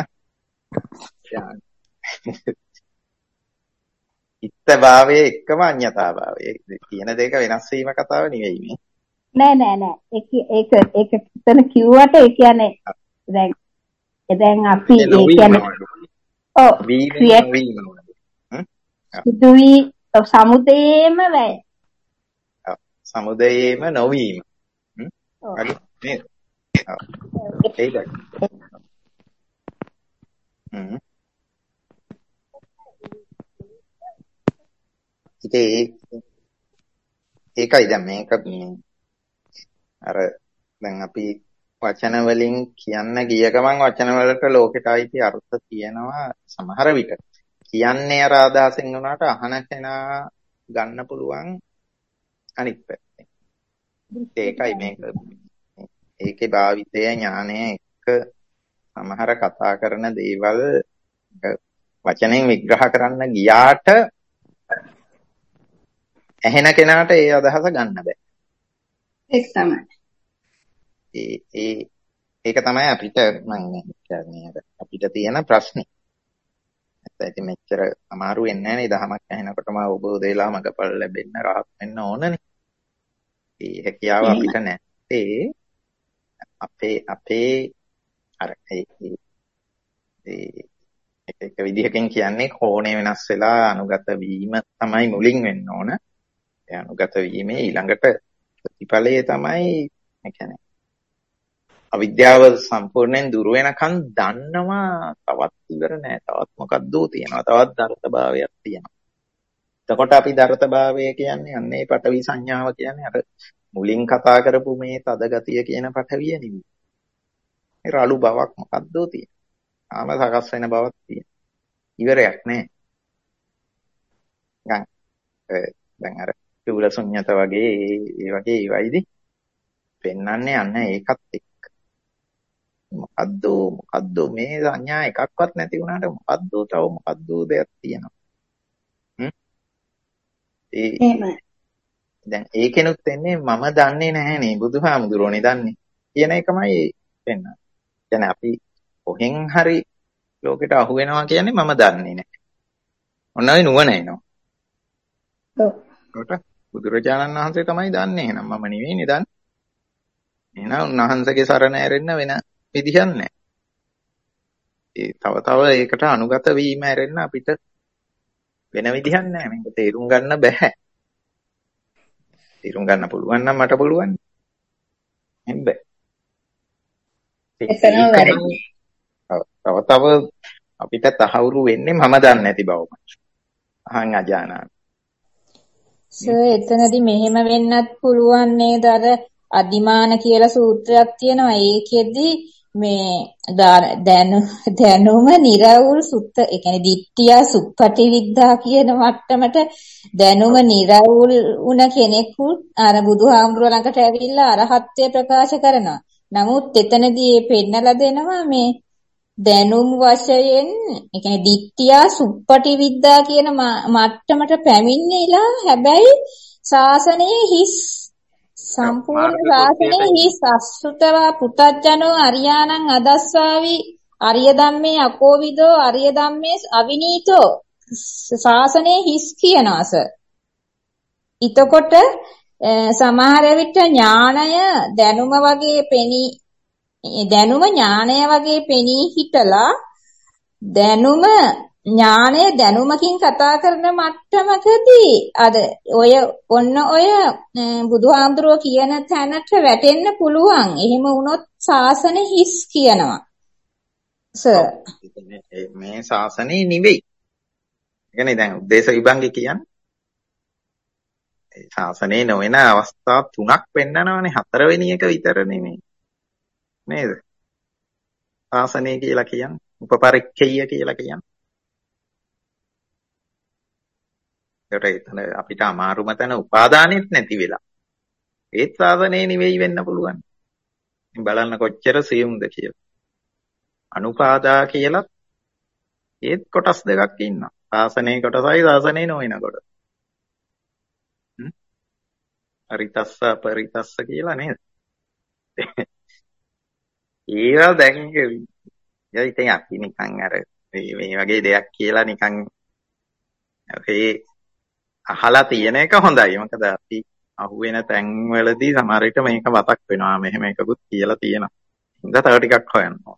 ඉත්තභාවයේ එකම අඤ්ඤතාභාවය කියන දෙක වෙනස් වීම කතාව නෙවෙයි මේ. නෑ. ඒක එතන කිව්වට ඒ කියන්නේ දැන් අපි ඒ කියන්නේ සිදුවි සමුදයේම වැය. සමුදයේම නොවීම. හරි නේද? ඒකයි. ඒකයි දැන් මේක අර දැන් අපි වචන වලින් කියන්න ගිය ගමන් වචන වලට ලෝකෙට ආйти අර්ථ තියෙනවා සමහර විට. කියන්නේ අර අදහසින් වුණාට අහන කෙනා ගන්න පුළුවන් අනිත් පැත්තෙන්. ඒකයි මේක. ඒකේ භාවිතය ඥානය එක්ක සමහර කතා කරන දේවල් වචනෙන් විග්‍රහ කරන්න ගියාට ඇහෙන කෙනාට ඒ අදහස ගන්න බෑ. ඒක තමයි. ඒක තමයි අපිට මම කියන්නේ අපිට තියෙන ප්‍රශ්නේ. නැත්නම් මෙච්චර අමාරු වෙන්නේ නැහැ නේ දහමක් ඇහෙනකොටම අවබෝධ වෙලා මගපල් ලැබෙන්න රහත් වෙන්න ඕනනේ. ඒ හැකියාව අපිට නැත්තේ අපේ අර ඒක විදිහකින් කියන්නේ කෝණේ වෙනස් වෙලා අනුගත වීම තමයි මුලින් වෙන්න ඕන. ඒ අනුගත වීමේ ඊළඟට ප්‍රතිඵලය තමයි ඒ කියන්නේ අවිද්‍යාව සම්පූර්ණයෙන් දුර වෙනකන් දන්නවා තවත් ඉවර නෑ. තවත් මොකද්ද තියෙනවා. තවත් දරතභාවයක් තියෙනවා. එතකොට අපි දරතභාවය කියන්නේ අන්නේ පටවි සංඥාව කියන්නේ අර මුලින් කතා කරපු මේ තද ගතිය කියන පටවිය නෙවෙයි. ඒ රළු බවක් මොකද්ද තියෙනවා. ආම සකස් වෙන බවක් තියෙනවා. ඉවරයක් නෑ. දැන් අර චූල ශුන්්‍යත වගේ ඒ වගේ ඒවයිද පෙන්වන්නේ අන්න ඒකත් එක්ක. මොකද්ද මේ සංඥා එකක්වත් නැති වුණාට මොකද්ද දෙයක් තියෙනවා. දැන් ඒකෙනුත් එන්නේ මම දන්නේ නැහැනේ බුදුහාමුදුරෝනේ දන්නේ කියන එකමයි වෙන්නේ. කියන්නේ අපි කොහෙන් හරි ලෝකෙට අහු වෙනවා කියන්නේ මම දන්නේ නැහැ. ඔන්න ඔය නුවණ එනවා. ඔව්. බුදුරජාණන් වහන්සේ තමයි දන්නේ. එහෙනම් මම නෙවෙයිනේ දන්නේ. එහෙනම් උන්වහන්සේගේ සරණ ඇරෙන්න වෙන විදිහක් නැහැ. තව ඒකට අනුගත වීම ඇරෙන්න අපිට වෙන විදිහක් නැහැ. මේක තේරුම් ගන්න බෑ. තේරුම් ගන්න පුළුවන් නම් මට පුළුවන්. හැබැයි තව අපිට තහවුරු වෙන්නේ මම දන්නේ නැති බවමයි. අහං අජානන. එතනදී මෙහෙම වෙන්නත් පුළුවන් නේද? අර අදිමාන කියලා සූත්‍රයක් තියෙනවා. ඒකෙදි මේ දැනුම නිරවුල් සුත්ත ඒ කියන්නේ දිට්ඨිය සුප්පටි විද්දා කියන මට්ටමට දැනුම නිරවුල් වුණ කෙනෙකු අර බුදුහාමුදුරුවෝ ළඟට ඇවිල්ලා අරහත්ත්වය ප්‍රකාශ කරනවා. නමුත් එතනදී මේ පෙන්නලා දෙනවා මේ දැනුම් වශයෙන් ඒ කියන්නේ දිට්ඨිය සුප්පටි විද්දා කියන මට්ටමට පැමිණෙලා හැබැයි ශාසනයේ හිස් සම්පූර්ණ ශාසනයේ හිස් අසුතවා පුතඥෝ අරියාණං අදස්සාවි අරිය ධම්මේ අකෝවිදෝ අරිය ධම්මේ අවිනීතෝ ශාසනයේ හිස් කියනවාස. ඊතකොට සමහර විට ඥාණය දැනුම වගේ ඥාණය වගේ පෙනී හිටලා දැනුම ඥාණය දැනුමකින් කතා කරන මට්ටමකදී අද ඔය බුදුහාමුදුරුවෝ කියන තැනට වැටෙන්න පුළුවන්. එහෙම වුණොත් ශාසන හිස් කියනවා. මේ ශාසනේ නෙවෙයි. ඒ කියන්නේ දැන් උද්දේශ විභංගය කියන්නේ ශාසනේ නොවන අවස්ථා 3ක් පෙන්නනවානේ. 4 වෙනි එක විතර නෙමෙයි. නේද? ආසනය කියලා කියන්නේ උපපරික්ඛය කියලා කියන්නේ. ඒකට එතන අපිට අමාරුම තැන උපාදානෙත් නැති වෙලා. ඒත් සාසනේ නෙවෙයි වෙන්න පුළුවන්. බලන්න කොච්චර සියුම්ද කියලා. අනුපාදා කියලා ඒත් කොටස් දෙකක් ඉන්නවා. සාසනේ කොටසයි සාසනේ නොවන කොටස. අරිතස්ස අපරිතස්ස කියලා නේද? ඒවා දැන් ඉතින් අපි නිකන් අර මේ වගේ දෙයක් කියලා නිකන් අපේ අහලා තියෙන එක හොඳයි. මොකද අපි අහුවෙන තැන්වලදී සමහර විට මේක මතක් වෙනවා. මෙහෙම එකකුත් කියලා තියෙනවා. හින්දා තව ටිකක් හොයන්න ඕන.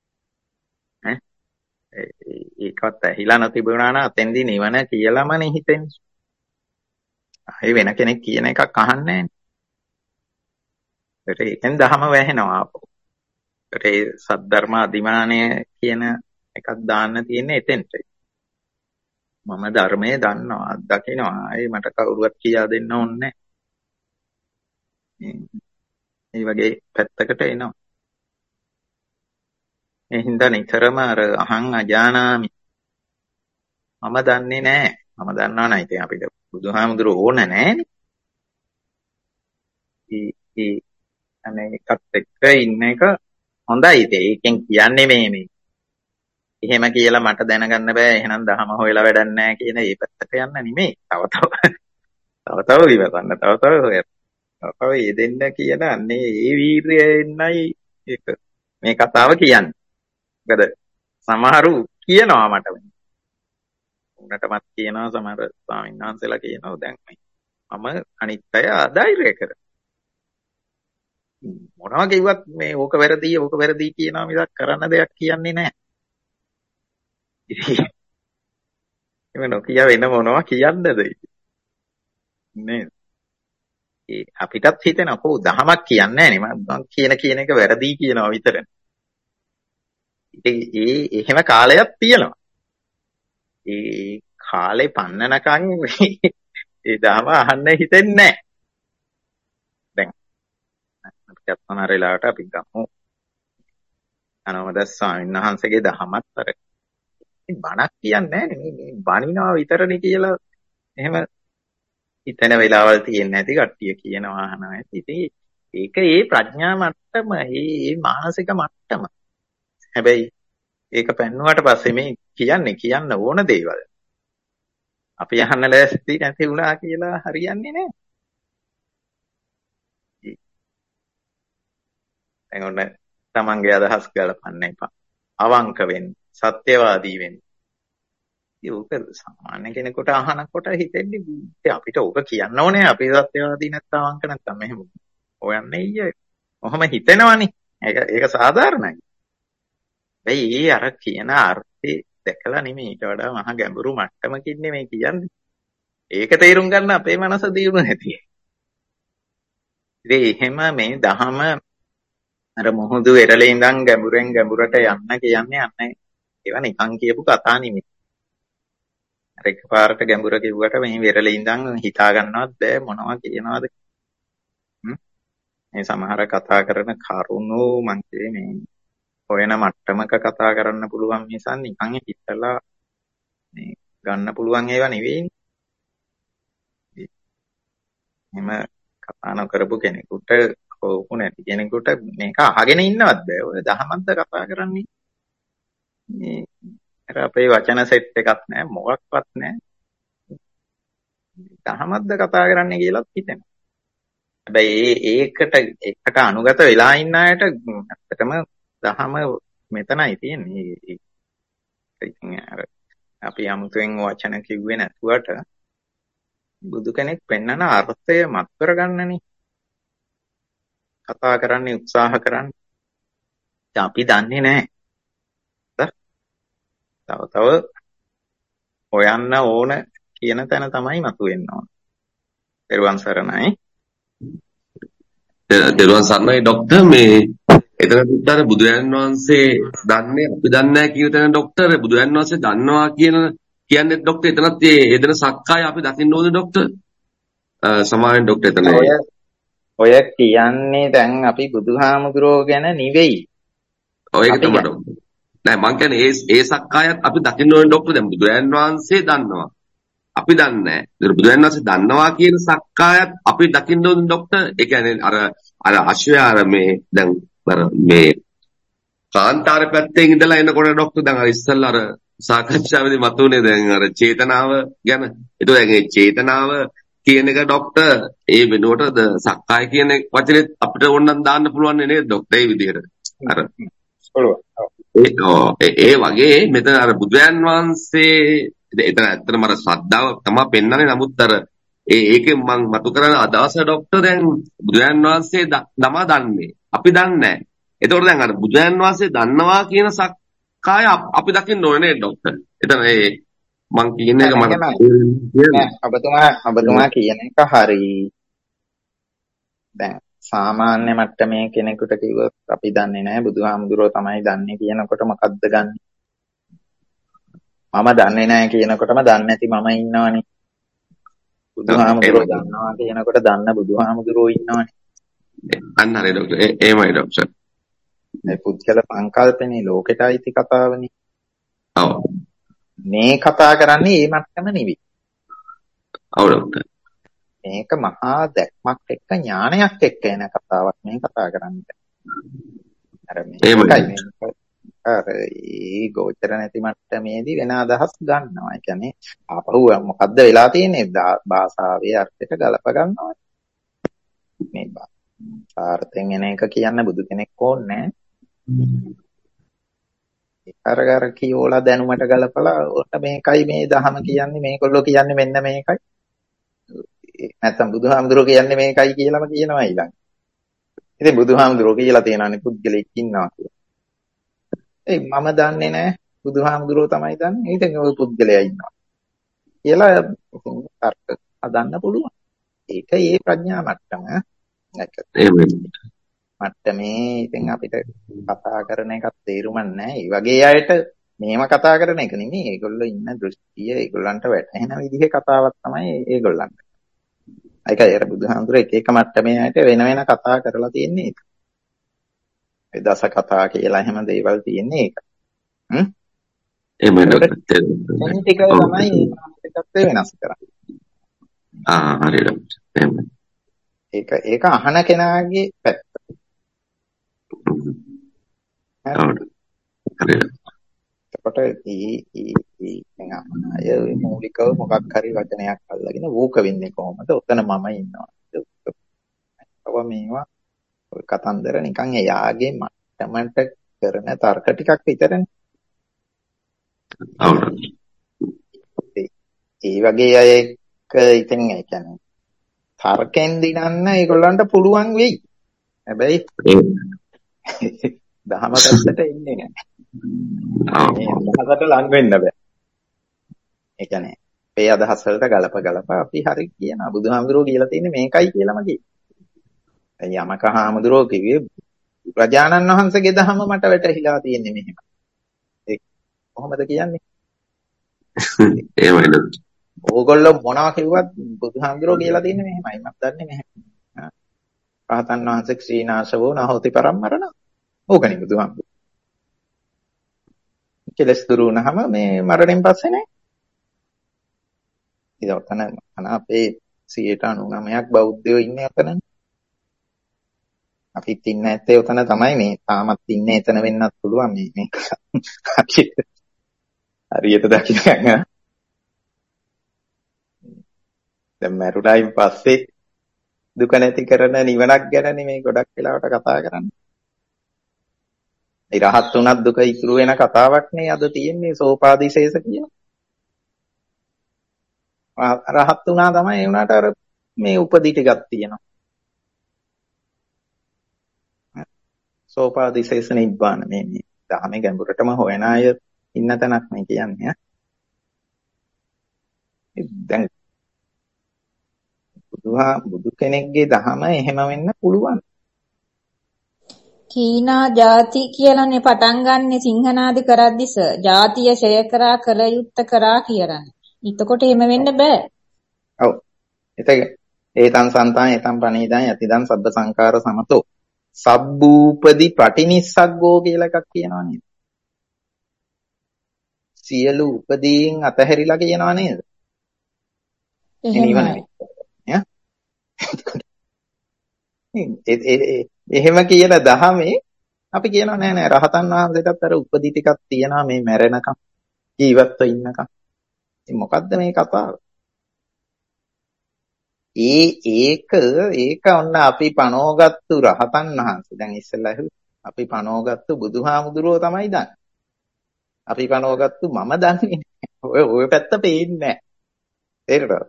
ඒකත් ඇහිලා නොතිබුණා නම් අතෙන්දී නිවන කියලාමනේ හිතෙන්නේ. ඒ වෙන කෙනෙක් කියන එකක් අහන්නේ නැහැ. ඒකෙන් දහම වැහෙනවා. ඒ සද්ධර්ම අධිමානය කියන එකක් දාන්න තියෙන්නේ එතෙන්ට. මම ධර්මයේ දන්නවා, දකිනවා. ඒ මට කවුරුවත් කියා දෙන්න ඕනේ නැහැ. මේ වගේ පැත්තකට එනවා. ඒ හින්දා නිතරම අර අහං අජානාමි. මම දන්නේ නැහැ. මම දන්නවා නෑ. ඉතින් අපිට බුදුහාමුදුරුවෝ ඕන නෑනේ. අනේ එකත් එක්ක ඉන්න එක හොඳයි. ඒකෙන් කියන්නේ මේ එහෙම කියලා මට දැනගන්න බෑ. එහෙනම් දහම හොයලා වැඩක් නැහැ කියන ඒ පැත්තට යන්න නෙමෙයි. තව විමසන්න. තව හොයන්න. තව යෙදෙන්න කියන අන්නේ ඒ වීර්යයෙන්යි ඒක මේ කතාව කියන්නේ. මොකද සමහරු කියනවා මට උන්නටමත් කියනවා සමහර ස්වාමීන් වහන්සේලා කියනවා දැන් මම අනිත් අය ආධෛර්ය කරනවා. මොනවා කිව්වත් මේ ඕක වැරදි කියනවා මිසක් කරන්න දෙයක් කියන්නේ නැහැ. එහෙම නොකිය වෙන මොනවා කියන්නද නේද? අපිටත් හිතෙනවා කොහොමද දහමක් කියන්නේ නැහැ නේ මම කියන එක වැරදි කියනවා විතරනේ. එහෙම කාලයක් තියෙනවා. ඒ කාලේ පන්නනකන් ඒ දහම අහන්න හිතෙන්නේ නැහැ. දැන් අපිට සමහර වෙලාවට අපි ගමු අනවද ස්වාමීන් වහන්සේගේ දහමත් අර බණක් කියන්නේ නැහැ නේ මේ බණිනවා විතරනේ කියලා එහෙම හිතන වෙලාවල් තියෙන්නේ නැති කට්ටිය කියනවා අහනවා ඇති. ඉතින් ඒක ඒ ප්‍රඥා මට්ටම ඒ මානසික මට්ටම. හැබැයි ඒක පෙන්වුවාට පස්සේ මේ කියන්න ඕන දේවල් අපි අහන්න ලෑස්ති නැති වුණා කියලා හරියන්නේ නැහැ. දැන් ඔන්න තමන්ගේ අදහස් ගලපන්න එපා. අවංක වෙන්න, සත්‍යවාදී වෙන්න. ඒක සාමාන්‍ය කෙනෙකුට අහනකොට හිතෙන්නේ අපිට ඕක කියන්න ඕනේ. අපි සත්‍යවාදී නැත්නම් අවංක නැත්නම් මෙහෙම හොයන්නේ ඊයේ. කොහොම හිතෙනවනේ. ඒක සාධාරණයි. ඒ අර කියන අර්ථය දැකලා නෙමෙයි ඊට වඩා මහා ගැඹුරු මට්ටමකින් නෙමෙයි කියන්නේ. ඒක තේරුම් ගන්න අපේ මනස දියුණු නැති. ඉතින් එහෙම මේ දහම අර මොහොදු වෙරළේ ඉඳන් ගැඹුරෙන් ගැඹුරට යන්න කියන්නේ අන්න ඒවා නිකන් කියපු කතා නෙමෙයි. අර එකපාරට ගැඹුර කිව්වට මේ වෙරළේ ඉඳන් හිතා ගන්නවත් බෑ මොනවා කියනවද. මේ සමහර කතා කරන කරුණු මං මේ හොයන මට්ටමක කතා කරන්න පුළුවන් නිසා නිකන් හිතලා මේ ගන්න පුළුවන් ඒවා නෙවෙයි. එහෙම කතා නොකරපු කෙනෙකුට කොහොම නැති කෙනෙකුට මේක අහගෙන ඉන්නවත් බෑ. ඔය දහමක්ද කතා කරන්නේ. මේ අර අපේ වචන සෙට් එකක් නැහැ මොකක්වත් නැහැ. දහමක්ද කතා කරන්නේ කියලාත් හිතෙනවා. හැබැයි ඒකට අනුගත වෙලා ඉන්න අයට ඇත්තටම දහම මෙතනයි තියෙන්නේ. ඉතින් අර අපි 아무තෙන් වචන කිව්වේ නැතුවට බුදු කෙනෙක් පෙන්නන අර්ථය මත් කරගන්නනේ කතා කරන්නේ උත්සාහ කරන්නේ. අපි දන්නේ නැහැ. තව හොයන්න ඕන කියන තැන තමයි මතුවෙන්න ඕන. දරුවන් සරණයි. දරුවන් සරණයි ડોක්ටර් මේ එතන පුතාට බුදුරජාණන් වහන්සේ දන්නේ අපි දන්නේ නැහැ කියන තැන ડોක්ටර් බුදුරජාණන් වහන්සේ දන්නවා කියන්නේ ડોක්ටර් එතනත් එතන සක්කාය අපි දකින්න ඕනේ ડોක්ටර්. සමාවෙන් ડોක්ටර් එතන ඔය කියන්නේ දැන් අපි බුදුහාමුදුරෝ ගැන නෙවෙයි. ඔය එක අපි තමයි ડોක්ටර්. නෑ මං කියන්නේ ඒ සක්කායත් අපි දකින්න ඕනේ ડોක්ටර්. දැන් බුදුරජාන් වහන්සේ දන්නවා. අපි දන්නේ නැහැ. ඒතර බුදුරජාන් වහන්සේ දන්නවා කියන සක්කායත් අපි දකින්න ඕනේ ડોක්ටර්. ඒ කියන්නේ අර අශ්වයා මේ දැන් මේ කාන්තාර පැත්තෙන් ඉඳලා එනකොට ડોක්ටර් දැන් අර ඉස්සල්ලා අර සාකච්ඡාවේදී මතුනේ දැන් අර චේතනාව ගැන. ඒතකොට දැන් ඒ චේතනාව කියන එක ડોක්ටර් ඒ වෙනුවට සක්කාය කියන වචනේ අපිට ඕනනම් දාන්න පුළුවන් නේද ડોක්ටර් ඒ විදිහට. අර ඒ වගේ මෙතන අර බුදුන් වහන්සේ එතන ඇත්තටම අර ශ්‍රද්ධාව තමයි පෙන්වන්නේ. නමුත් අර ඒකෙන් මම මතු කරන අදහස ડોක්ටර් දැන් බුදුන් වහන්සේ නම දන්නේ. අපි දන්නේ නැහැ. ඒතකොට දැන් අර බුදුන් වහන්සේ දන්නවා කියන සක්කාය අපි දකින්න ඕනේ නේද ડોක්ටර්? එතන ඒ මං කියන එක මට ඔබතුමා කියන එක හරි. දැන් සාමාන්‍ය මට්ටමේ කෙනෙකුට කිව්වොත් අපි දන්නේ නැහැ බුදුහාමුදුරුවෝ තමයි දන්නේ කියනකොට මොකද්ද ගන්නෙ? මම දන්නේ නැහැ කියනකොටම දන්නේ නැති මම ඉන්නවනේ. බුදුහාමුදුරුවෝ දන්නවා කියනකොට දන්න බුදුහාමුදුරුවෝ ඉන්නවනේ. අන්න හරි ડોක්ටර්. එහෙමයි ડોක්ටර්. මේ පුද්ගල සංකල්පනේ ලෝකෙට අයිති කතාවනේ. ඔව්. මේ කතා කරන්නේ මේ මට්ටම නෙවෙයි. ඔව් ડોක්ටර්. මේක මහා දැක්මක් එක්ක ඥානයක් එක්ක එන කතාවක් මේ කතා කරන්නේ. අර මේකයි අර ඒ ගෝචර නැති මට්ටමේදී වෙන අදහස් ගන්නවා. ඒ කියන්නේ ආපහු මොකද්ද වෙලා තියෙන්නේ? භාෂාවේ අර්ථයට ගලප ගන්නවා. මේ සාර්ථෙන් එන එක කියන්න බුදු කෙනෙක් ඕනේ නැහැ. අර කියෝලා දැනුමට ගලපලා ඔන්න මේකයි මේ දහම කියන්නේ මේගොල්ලෝ කියන්නේ මෙන්න මේකයි. නැත්තම් බුදුහාමුදුරුවෝ කියන්නේ මේකයි කියලාම කියනවා ඊළඟ. ඉතින් බුදුහාමුදුරුවෝ කියලා තියෙනවානේ පුද්ගලෙක් ඉන්නවා කියලා. ඒ මම දන්නේ නැහැ බුදුහාමුදුරුවෝ තමයි දන්නේ. ඉතින් ওই පුද්ගලයා ඉන්නවා කියලා ඉතින් තර්ක හදන්න පුළුවන්. ඒක ඒ ප්‍රඥා මට්ටම. මට්ටමේ ඉතින් අපිට කතා කරන එකක් තේරුම් නැහැ. ඒ වගේ අයට මේව කතා කරන එක නෙමෙයි. ඒගොල්ලෝ ඉන්න දෘෂ්ටිය ඒගොල්ලන්ට වැටහෙන විදිහේ කතාවක් තමයි ඒගොල්ලන්ට. ඒකයි අර බුදුහාමුදුරුවෝ එක එක මට්ටමේ අයට වෙන වෙන කතා කරලා තියෙන්නේ ඒක. ඒ දස කතා කියලා එහෙම දේවල් තියෙන්නේ ඒක. එහෙමයි ડોක්ටර්. ටික තමයි මානසිකත්වය වෙනස් කරන්නේ. හරි ડોක්ටර්. ඒක අහන කෙනාගේ පැත්ත. හරි. එතකොට අය මූලිකව මොකක් හරි වචනයක් අල්ලගෙන වූක වෙන්නේ කොහොමද? ඔතන මම ඉන්නවා. මේවා ඔය කතන්දර නිකන් එයාගේ මට්ටමට කරන තර්ක ටිකක් විතරනේ. ඒ වගේ අය එක්ක ඉතින් ඒ කියන්නේ තර්කෙන් දිනන්න ඒගොල්ලන්ට පුළුවන් වෙයි. හැබැයි දහම පැත්තට එන්නේ නැහැ. දහසට ලං වෙන්න බෑ. ඒ කියන්නේ මේ අදහස් වලට ගලප අපි හරි කියනවා. බුදුහාමුදුරුවෝ කියලා තියෙන්නේ මේකයි කියලාම කියනවා. යමක හාමුදුරුවෝ කිව්වේ රජානන් වහන්සේගේ දහම මට වැටහිලා තියෙන්නේ මෙහෙම. ඒක කොහොමද කියන්නේ? එහෙමයි. ඕගොල්ලෝ මොනවා කිව්වත් බුදුහාමුදුරුවෝ කියලා තියෙන්නේ මෙහෙමයි. මම දන්නේ මෙහෙම. රහතන් වහන්සේ ක්ෂීනාශවෝ නහෝති පරම්මරණ. ඕකනේ බුදුහාමුදුරුවෝ. කෙලස් දුරු වුණාම මේ මරණයෙන් පස්සේ නෑ. ඒක ඔතන අපේ 99% බෞද්ධයෝ ඉන්නේ අතනනේ. අපිත් ඉන්නේ නැත්තේ උතන තමයි මේ තාමත් ඉන්නේ එතන වෙන්නත් පුළුවන් මේක හරියට දකින්න. දැන් මරුණයින් පස්සේ දුක නැති කරන නිවනක් ගැනනේ මේ ගොඩක් වෙලාවට කතා කරන්නේ. ඒ රහත් උනත් දුක ඉතුරු වෙන කතාවක් නේ අද තියෙන්නේ සෝපාදිශේෂ කියන. රහත් උනා තමයි ඒ උනාට අර මේ උපදි ටිකක් තියෙනවා. සෝපාදිශේෂ නිබ්බාන මේ ධර්මයේ ගැඹුරටම හොයන අය ඉන්න තැනක් මේ කියන්නේ. දැන් බුදු කෙනෙක්ගේ දහම එහෙම වෙන්න පුළුවන්. කීනා ಜಾති කියලානේ පටන් ගන්නෙ සිංහනාදි කරද්දිස ಜಾතිය ෂය කරා කල යුත්ත කරා කියලානේ. එතකොට එහෙම වෙන්න බෑ. ඔව්. ඒතං සන්තං ඒතං පනීතං යතිදං සබ්බ සංකාර සමතෝ සබ්බූපදි පටිනිස්සග්ගෝ කියලා එකක් කියනවා නේද? සියලු උපදීන් අතහැරිලා කියනවා නේද? නිවන එහෙම කියලා දහමේ අපි කියනවා නෑ නෑ රහතන් වහන්සේටත් අර උපදී ටිකක් තියනවා මේ මැරෙනකම් ජීවත්ව ඉන්නකම්. ඉතින් මොකද්ද මේ කතාව? ඒක ඔන්න අපි පනෝගත්තු රහතන් වහන්සේ. දැන් ඉස්සෙල්ලා අපි පනෝගත්තු බුදුහාමුදුරුවෝ තමයි දන්නේ. අපි පනෝගත්තු මම දන්නේ නෑ. ඔය පැත්ත පේන්නේ නෑ. තේරෙනවද?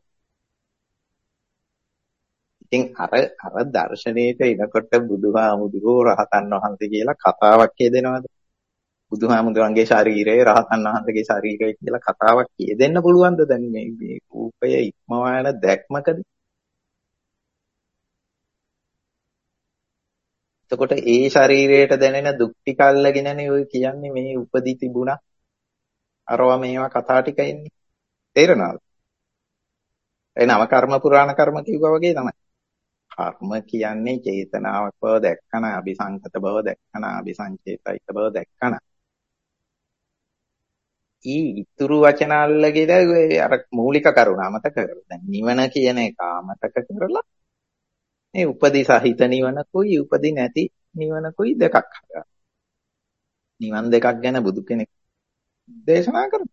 ඉතින් අර දර්ශනයේට එනකොට බුදුහාමුදුරුවෝ රහතන් වහන්සේ කියලා කතාවක් කියදෙනවද? බුදුහාමුදුරන්ගේ ශරීරය රහතන් වහන්සේගේ ශරීරය කියලා කතාවක් කියදෙන්න පුළුවන්ද? දැන් මේ රූපය ඉක්මවාන දැක්මකද? එතකොට ඒ ශරීරයට දැනෙන දුක් ටික අල්ලගෙනනේ ඔය කියන්නේ මේ උපදී තිබුණා. අරවා මේවා කතා ටික එන්නේ. තේරෙනවද? ඒ නව කර්ම පුරාණ කර්ම කිව්වා වගේ තමයි. කර්ම කියන්නේ චේතනාවක් බව දැක්කන, අபிසංකත බව දැක්කන, අபிසංචේතිත බව දැක්කන. ඊතුරු වචන අල්ලගෙන අර මූලික කරුණ අමතක කරලා දැන් නිවන කියන එක අමතක කරලා මේ උපදී සහිත නිවනකුයි උපදී නැති නිවනකුයි දෙකක් හදා. නිවන් දෙකක් ගැන බුදු කෙනෙක් දේශනා කරනවා.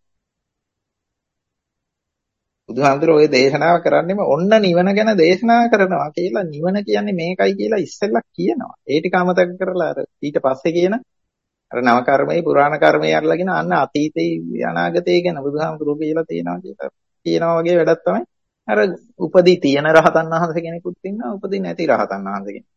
බුදුහාමුදුරුවෝ ඔය දේශනාව කරන්නේම ඔන්න නිවන ගැන දේශනා කරනවා කියලා නිවන කියන්නේ මේකයි කියලා ඉස්සෙල්ලා කියනවා. ඒ ටික අමතක කරලා අර ඊට පස්සේ කියන අර නව කර්මයේ පුරාණ කර්මයේ අරලාගෙන අන්න අතීතේ අනාගතේ ගැන බුදුහාමුදුරුවෝ කියලා තියෙනවා කියනවා වගේ වැඩක් තමයි. අර උපදී තියෙන රහතන් වහන්සේ කෙනෙකුත් ඉන්නවා උපදී නැති රහතන් වහන්සේ කෙනෙක්.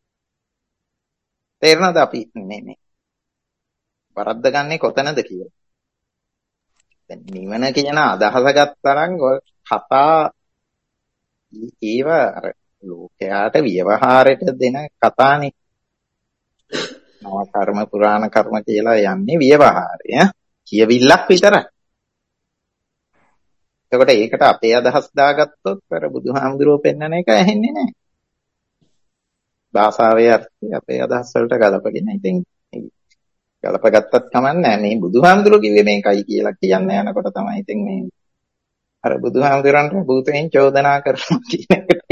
තේරෙනවද අපි මේ වරද්ද ගන්නේ කොතනද කියලා? දැන් නිවන කියන අදහස ගත්තරම් ඔය කතා ඒව අර ලෝකයාට ව්‍යවහාරයට දෙන කතානේ. නව කර්ම පුරාණ කර්ම කියලා යන්නේ ව්‍යවහාරය. කියවිල්ලක් විතරයි. එතකොට ඒකට අපේ අදහස් දාගත්තොත් අර බුදුහාමුදුරුවෝ පෙන්නන එක ඇහෙන්නේ නැහැ. භාෂාවේ අර්ථය අපේ අදහස් වලට ගලපගෙන ඉතින් ගලපගත්තත් කමන්නේ මේ බුදුහාමුදුරුවෝ කිව්වේ මේකයි කියලා කියන්න යනකොට තමයි ඉතින් මේ අර බුදුහාමුදුරන්ට භූතෙන් චෝදනා කරනවා කියන එකට.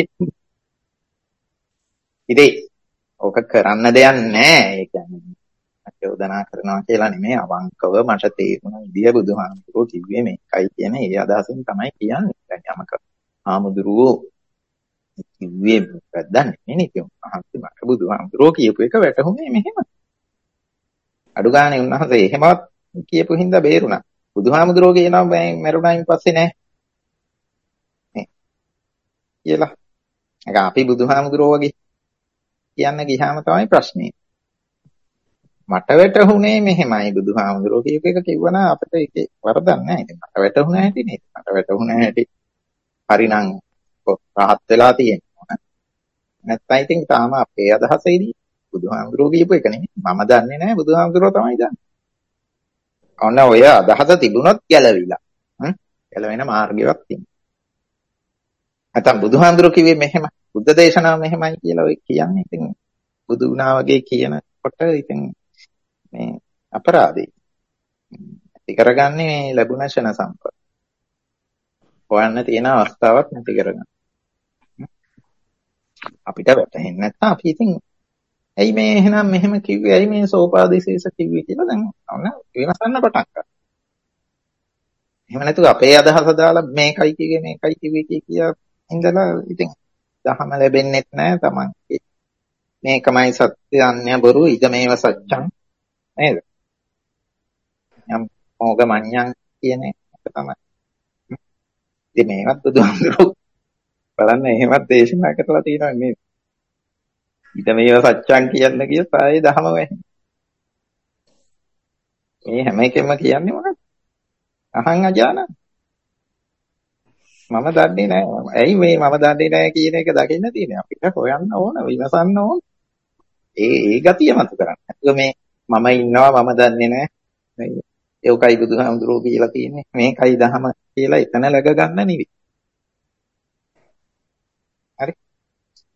ඉතින් ඕක කරන්න දෙයක් නැහැ. ඒ කියන්නේ චෝදනා කරනවා කියලා නෙමෙයි අවංකව මට තේරුණ විදිය බුදුහාමුදුරුවෝ කිව්වේ මේකයි කියන ඒ අදහසින් තමයි කියන්නේ. දැන් යමක හාමුදුරුවෝ කිව්වේ මොකක්ද නෙමෙයි නේ. මට බුදුහාමුදුරුවෝ කියපු එක වැටහුනේ මෙහෙම. අඩු ගානේ උන්වහන්සේ එහෙමවත් කියපු හින්දා බේරුණා. බුදුහාමුදුරුවෝ කියනවා මම මරුණායින් පස්සේ නෑ නේ කියලා. ඒක අපි බුදුහාමුදුරුවෝ වගේ කියන්න ගියාම තමයි ප්‍රශ්නේ. මට වැටහුනේ මෙහෙමයි බුදුහාමුදුරුවෝ කියපු එක කිව්වනා අපිට ඒකේ වරදක් නෑ. ඉතින් මට වැටහුණ හැටි නේද? මට වැටහුණ හැටි හරිනම් රහත් වෙලා තියෙනවා. නැත්නම් ඉතින් තාම අපේ අදහසේදී බුදුහාමුදුරුවෝ කියපු එක නෙමෙයි. මම දන්නේ නැහැ බුදුහාමුදුරුවෝ තමයි දන්නේ. ඔන්න ඔය අදහස තිබුණොත් ගැලවිලා. ගැලවෙන මාර්ගයක් තියෙනවා. නැත්නම් බුදුහාමුදුරුවෝ කිව්වේ මෙහෙම බුද්ධ දේශනාව මෙහෙමයි කියලා ඔය කියන්නේ. ඉතින් බුදු වුණා වගේ කියනකොට ඉතින් මේ අපරාධේ. ඇති කරගන්නේ මේ ලැබුණ ෂණ සම්පත. හොයන්න තියෙන අවස්ථාවක් නැති කරගන්න. අපිට වැටහෙන්නේ නැත්නම් අපි ඉතින් ඇයි මේ එහෙනම් මෙහෙම කිව්වේ ඇයි මේ සෝපාදිශේෂ කිව්වේ කියලා දැන් ඔන්න විමසන්න පටන් ගන්නවා. එහෙම නැතුව අපේ අදහස දාලා මේකයි කිව්වේ කියලා ඉඳලා ඉතින් දහම ලැබෙන්නේ නැහැ තමන්ගේ. මේකමයි සත්‍ය අන්‍ය බොරු ඉදමේව සත්‍යං නේද? යම් මොග මඤ්ඤං කියන එක තමයි. ඉතින් මේවත් බුදුහාමුදුරුවෝ බලන්න එහෙමත් දේශනා කරලා තියෙනවා නේද? ඉදමේව සත්‍යං කියන්න කිය සායේ දහම වෙන්නේ. මේ හැම එකෙම කියන්නේ මොකක්ද? අහං අජාන. මම දන්නේ නැහැ. ඇයි මේ මම දන්නේ නැහැ කියන එක දකින්න තියෙන්නේ. අපිට හොයන්න ඕන, විමසන්න ඕන. ඒ ගතිය මත කරන්න. ඒක මේ මම ඉන්නවා මම දන්නේ නැහැ. ඒකයි බුදුහාමුදුරුවෝ කියලා තියෙන්නේ. මේකයි දහම කියලා එතන läග ගන්න නෙවෙයි. හරි.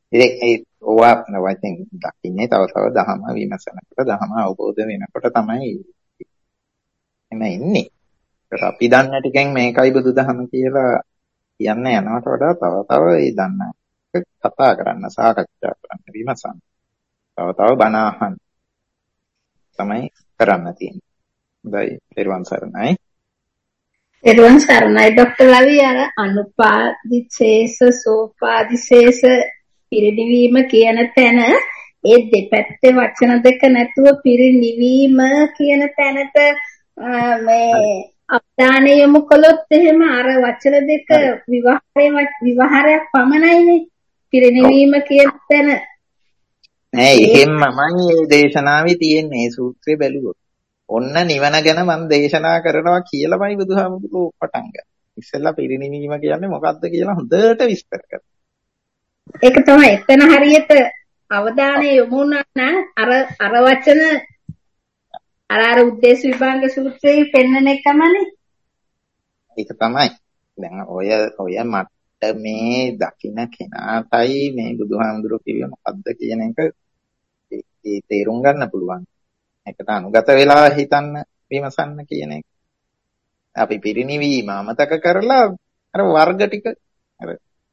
ඒ ඕවා වශයෙන් දකින්නේ තව දහම විමසනකොට දහම අවබෝධ වෙනකොට තමයි එම ඉන්නේ. ඒකට අපි දන්න ටිකෙන් මේකයි බුදුදහම කියලා කියන්න යනවට වඩා තව ඒ දන්න එක කතා කරන්න, සාකච්ඡා කරන්න, විමසන්න. තව බණ අහන්න තමයි කරන්න තියෙන්නේ. හොඳයි, පෙරවන් සරණයි. එරුවන් සරණයි ડોક્ટર රවි. අර අනුපාදිශේෂ සෝපාදිශේෂ පිරිනිවීම කියන තැන ඒ දෙපැත්තේ වචන දෙක නැතුව පිරිනිවීම කියන තැනට මේ අවධානය යොමු කළොත් එහෙම අර වචන දෙක විවහාරයක් පමණයිනේ පිරිනිවීම කියන තැන. නෑ එහෙම්මමයි මේ දේශනාවේ තියෙන්නේ. මේ සූත්‍රය බැලුවොත් ඔන්න නිවන ගැන මම දේශනා කරනවා කියලාමයි බුදුහාමුදුරුවෝ පටන් ගන්නේ. ඉස්සෙල්ලා පිරිනිවීම කියන්නේ මොකක්ද කියලා හොඳට විස්තර කරනවා. ඒක තමයි එතන හරියට අවධානය යොමු වුණා නම් අර වචන අර උද්දේශ විභාග සූත්‍රයේ පෙන්වන එකමනේ. ඒක තමයි. දැන් ඔය මට්ටමේ දකින්න කෙනාටයි මේ බුදුහාමුදුරුවෝ කිව්වේ මොකද්ද කියන එක ඒ තේරුම් ගන්න පුළුවන්. ඒකට අනුගත වෙලා හිතන්න විමසන්න කියන එක. අපි පිරිනිවීම අමතක කරලා අර වර්ග ටික අර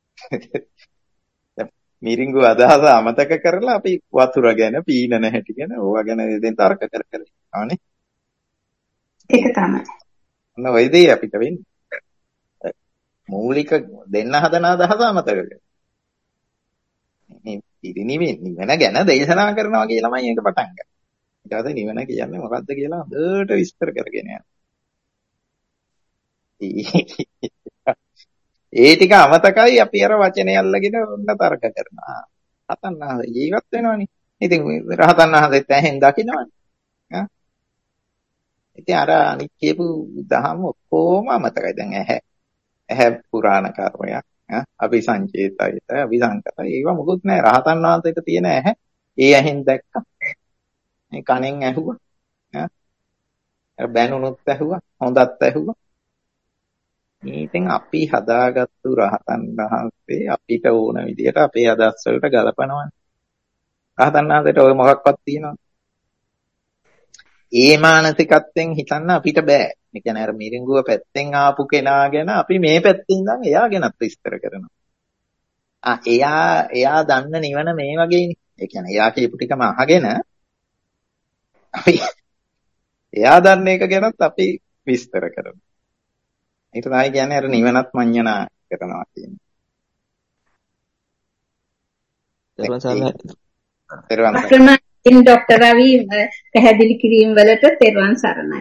මිරිඟු අදහස අමතක කරලා අපි වතුර ගැන පීනන හැටි ගැන ඕවා ගැන ඉතින් තර්ක කර ඉන්නවානේ. ඒක තමයි. ඔන්න ඔය දේ අපිට වෙන්නේ. මූලික දෙන්න හදන අදහස අමතක කරලා. මේ පිරිනිවීම ගැන දේශනා කරනවා කියලාමයි මේක පටන් ගන්නේ. ඊට පස්සේ නිවන කියන්නේ මොකද්ද කියලා හොඳට විස්තර කරගෙන යනවා. ඒ ටික අමතකයි අපි අර වචනේ අල්ලගෙන ඔන්න තර්ක කරනවා. රහතන් වහන්සේ ජීවත් වෙනවනේ. ඉතින් රහතන් වහන්සේත් ඇහෙන් දකින්නවනේ. ඉතින් අර අනිත් කියපු දහම ඔක්කොම අමතකයි. දැන් ඇහැ පුරාණ කර්මයක්. අபிසංචේතයිත අபிසංකතයි ඒව මොකුත් නැහැ. රහතන් වහන්සේට තියෙන ඇහැ ඒ ඇහෙන් දැක්කා. මේ කනෙන් ඇහුවා. අර බැනුනුත් ඇහුවා. හොඳත් ඇහුවා. ඉතින් අපි හදාගත්තු රහතන් වහන්සේ අපිට ඕන විදිහට අපේ අදහස් වලට ගලපනවනේ. රහතන් වහන්සේට ඔය මොකක්වත් තියෙනවද? ඒ මානසිකත්වයෙන් හිතන්න අපිට බෑ. ඒ කියන්නේ අර මිරිඟුව පැත්තෙන් ආපු කෙනා ගැන අපි මේ පැත්තෙන් ඉඳන් එයා ගැනත් විස්තර කරනවා. එයා දන්න නිවන මේ වගේනේ. ඒ කියන්නේ එයා කියපු ටිකම අහගෙන අපි එයා දන්න එක ගැනත් අපි විස්තර කරනවා. ඒක තමයි කියන්නේ අර නිවනත් මඤ්ඤණා කරනවා කියන්නේ. ડોક્ટર රවි පැහැදිලි කිරීම වලට තෙරුවන් සරණයි.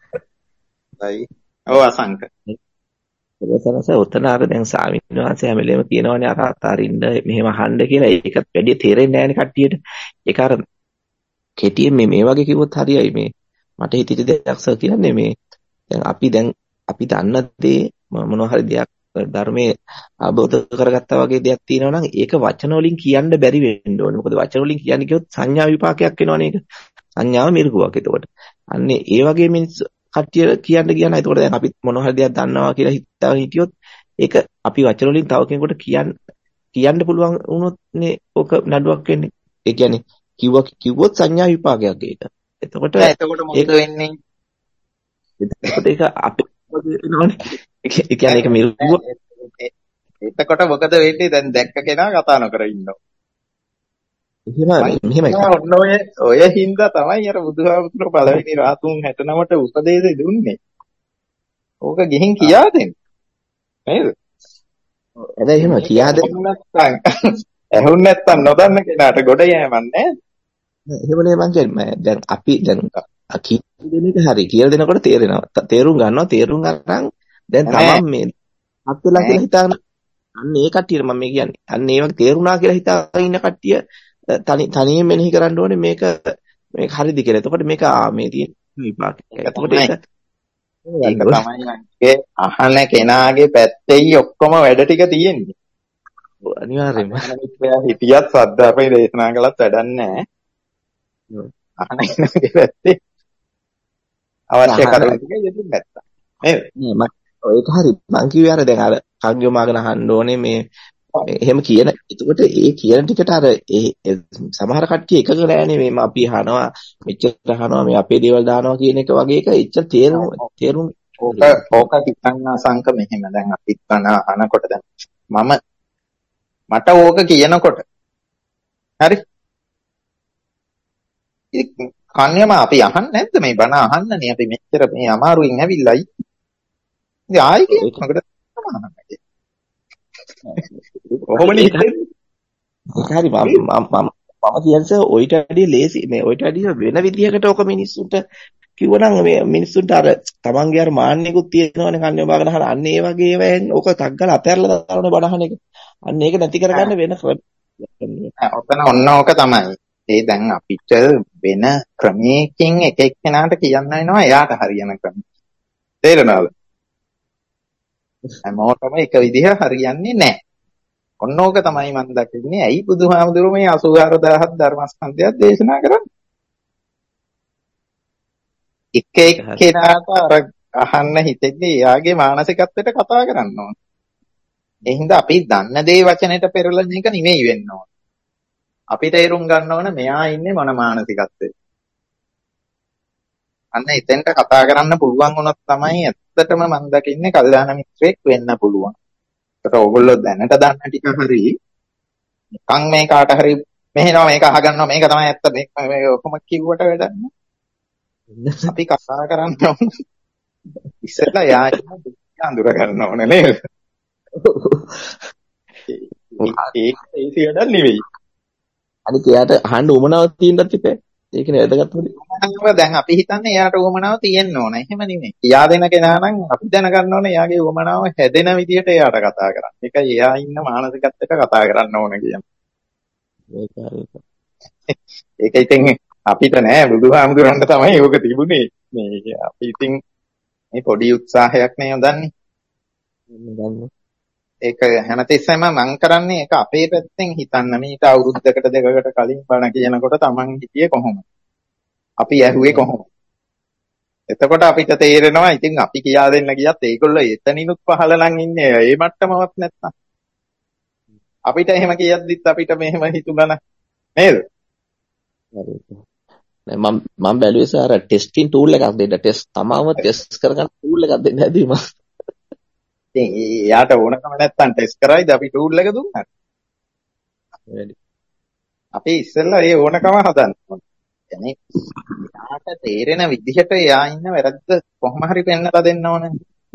ඔව් අසංක. සරස උතන අර දැන් ස්වාමීන් වහන්සේ හැම වෙලේම කියනවානේ අර අතාරින්න මෙහෙම අහන්න කියලා. ඒකත් වැඩි තේරෙන්නේ නැහැනේ කට්ටියට. ඒක අර කෙටියෙන් මේ වගේ කිව්වොත් හරියයි. මේ මට හිතෙච්ච දෙයක් සර් කියන්නේ මේ දැන් අපි දන්න දේ මොනවා හරි දෙයක් ධර්මයේ අවබෝධ කරගත්තා වගේ දෙයක් තියෙනවා නම් ඒක වචන වලින් කියන්න බැරි වෙන්න ඕනේ. මොකද වචන වලින් කියන්නේ කිව්වොත් සංඥා විපාකයක් වෙනවනේ ඒක. සංඥාව මිරිගුවක්. එතකොට අන්නේ ඒ වගේ මිනිස්සු කට්ටිය කියන්න කියන. එතකොට දැන් අපි මොනවා හරි දෙයක් දන්නවා කියලා හිතාගෙන හිටියොත් ඒක අපි වචන වලින් තව කෙනෙකුට කියන්න පුළුවන් වුණොත් නේ ඕක නඩුවක් වෙන්නේ. ඒ කියන්නේ කිව්වොත් සංඥා විපාකයක් ඒක. එතකොට මොකද වෙන්නේ? එතකොට ඒක අපි වෙනවනේ. ඒ කියන්නේ ඒක මිරිගුව. එතකොට මොකද වෙන්නේ? දැන් දැක්ක කෙනා කතා නොකර ඉන්නවා. එහෙමයි. ඔය හින්දා තමයි අර බුදුහාමුදුරුවෝ පළවෙනි රාතුන් 69ට උපදේශ දුන්නේ. ඕක ගිහින් කියා දෙන්න. නේද? එතන එහෙම කියා දෙන්න ඇහුන් නැත්තම් නොදන්න කෙනාට ගොඩ යෑමක් නැහැ. එහෙමනේ මං කියන්නේ. දැන් අපි දැන් කියන එක හරි කියලා දෙනකොට තේරෙනවා. තේරුම් ගන්නවා. තේරුම් ගන්න දැන් තමන් මේ හත් වෙලා කියලා හිතාගෙන අන්න ඒ කට්ටියට මම මේ කියන්නේ. අන්න ඒ වගේ තේරුණා කියලා හිතාගෙන ඉන්න කට්ටිය තනියෙන් මෙනෙහි කරන්න ඕනේ මේක හරිද කියලා. එතකොට මේක මේ තියෙන විපාක. එතකොට ඒක තමයි අහන කෙනාගේ පැත්තේ ඔක්කොම වැඩ ටික තියෙන්නේ. අනිවාර්යයෙන්ම. හිතියත් සද්ද අපේ දේශනා කළත් වැඩක් නැහැ. අහන කෙනාගේ පැත්තේ අවශ්‍ය කරුණු ටික යෙදුම් නැත්තා. නේද? ඒක හරි. මං කිව්වේ අර දැන් අර කංගියමාගෙන අහන්න ඕනේ මේ එහෙම කියන එතකොට ඒ කියන ටිකට අර සමහර කට්ටිය එකක නෑනේ මේ අපි අහනවා මෙච්චර අහනවා මේ අපේ දේවල් දානවා කියන එක වගේ එක එච්චර තේරුම් ඕක හිතන්න සංක මෙහෙම දැන් අපි අනකොට දැන් මට ඕක කියනකොට හරි කන්නේම අපි අහන්නේ නැද්ද මේ බණ අහන්නනේ අපි මෙච්චර මේ අමාරුවෙන් ඇවිල්ලා ඉතින් ආයි කියනකොට තමයි කොහොමනේ ඒක හරි මම කියන්නේ ඔයිට වැඩිය ලේසි මේ ඔයිට වැඩිය වෙන විදිහකට ඔක මිනිස්සුන්ට කිව්වනම් මේ මිනිස්සුන්ට අර තමන්ගේ අර මාන්නයකුත් තියෙනවනේ කන්නේ බාගෙන අහන අන්න ඒ වගේ ඒවාෙන් ඔක ටක් ගාලා අතහැරලා දානවනේ බණහන එක. අන්න ඒක නැති කරගන්න වෙන ඔතන ඔන්න ඕක තමයි. ඒ දැන් අපිට වෙන ක්‍රමයකින් එක එක්කෙනාට කියන්න වෙනවා එයාට හරියන ක්‍රම. තේරෙනවද? හැමෝටම එක විදිහ හරියන්නේ නැහැ. ඔන්න ඕක තමයි මම දකින්නේ. ඇයි බුදුහාමුදුරුවෝ මේ 84000ක් ධර්මස්කන්ධයක් දේශනා කරන්නේ? එක එක්කෙනාට අර අහන්න හිතෙන්නේ එයාගේ මානසිකත්වයට කතා කරන්න ඕන. ඒ හින්දා අපි දන්න දේ වචනෙට පෙරලන එක නෙමෙයි වෙන්න ඕන. අපි තේරුම් ගන්න ඕන මෙයා ඉන්නේ මොන මානසිකත්වයේද. අන්න එතෙන්ට කතා කරන්න පුළුවන් වුණොත් තමයි ඇත්තටම මම දකින්නේ කල්යාණ මිත්‍රෙක් වෙන්න පුළුවන්. ඒකට ඕගොල්ලෝ දැනට දන්න ටික හරි නිකන් මේ කාට හරි මෙහෙනවා මේක අහගන්නවා මේක තමයි ඇත්ත මේ ඔක්කොම කිව්වට වැඩක් නෑ. අපි කතා කරන්න ඕන ඉස්සෙල්ලා යා අඳුර ගන්න ඕන නේද? ඒක ඒසියඩක් නෙවෙයි. අනිත් එයාට අහන්න උමනාවක් තියෙන්නත් ඉතින් ඒකනේ වැදගත් වෙන්නේ. දැන් අපි හිතන්නේ එයාට උමනාව තියෙන්න ඕන. එහෙම නෙමෙයි. එයා දෙන කෙනා නම් අපි දැනගන්න ඕනේ එයාගේ උමනාව හැදෙන විදියට එයාට කතා කරන්න. ඒකයි එයා ඉන්න මානසිකත්වයට කතා කරන්න ඕන කියන්නේ. ඒක ඉතින් අපිට නෑ බුදුහාමුදුරන්ට තමයි ඕක තිබුණේ. මේ අපි ඉතින් මේ පොඩි උත්සාහයක් නේ යොදන්නේ. ඒක හැමතිස්සෙම මම කරන්නේ ඒක අපේ පැත්තෙන් හිතන්න. මේක අවුරුද්දකට දෙකකට කලින් බණ කියනකොට Taman හිටියේ කොහොමද? අපි ඇහුවේ කොහොමද? එතකොට අපිට තේරෙනවා ඉතින් අපි කියා දෙන්න ගියත් ඒගොල්ලෝ එතනිනුත් පහළ නම් ඉන්නේ ඒ මට්ටමවත් නැත්තම්. අපිට එහෙම කියද්දිත් අපිට මෙහෙම හිතුණා නේද? මම බැලුවේ සර් ටෙස්ටිං ටූල් එකක් දෙන්න ටෙස්ට් තමම ටෙස්ට් කරගන්න ටූල් එකක් දෙන්න හැදුවේ මම. ඉතින් එයාට ඕනකම නැත්තම් ටෙස්ට් කරයිද අපි ටූල් එක දුන්නාට? අපි ඉස්සෙල්ලා ඒ ඕනකම හදන්න ඕනේ. يعني එයාට තේරෙන විදිහට එයා ඉන්න වැරද්ද කොහොම හරි පෙන්නලා දෙන්න ඕනේ.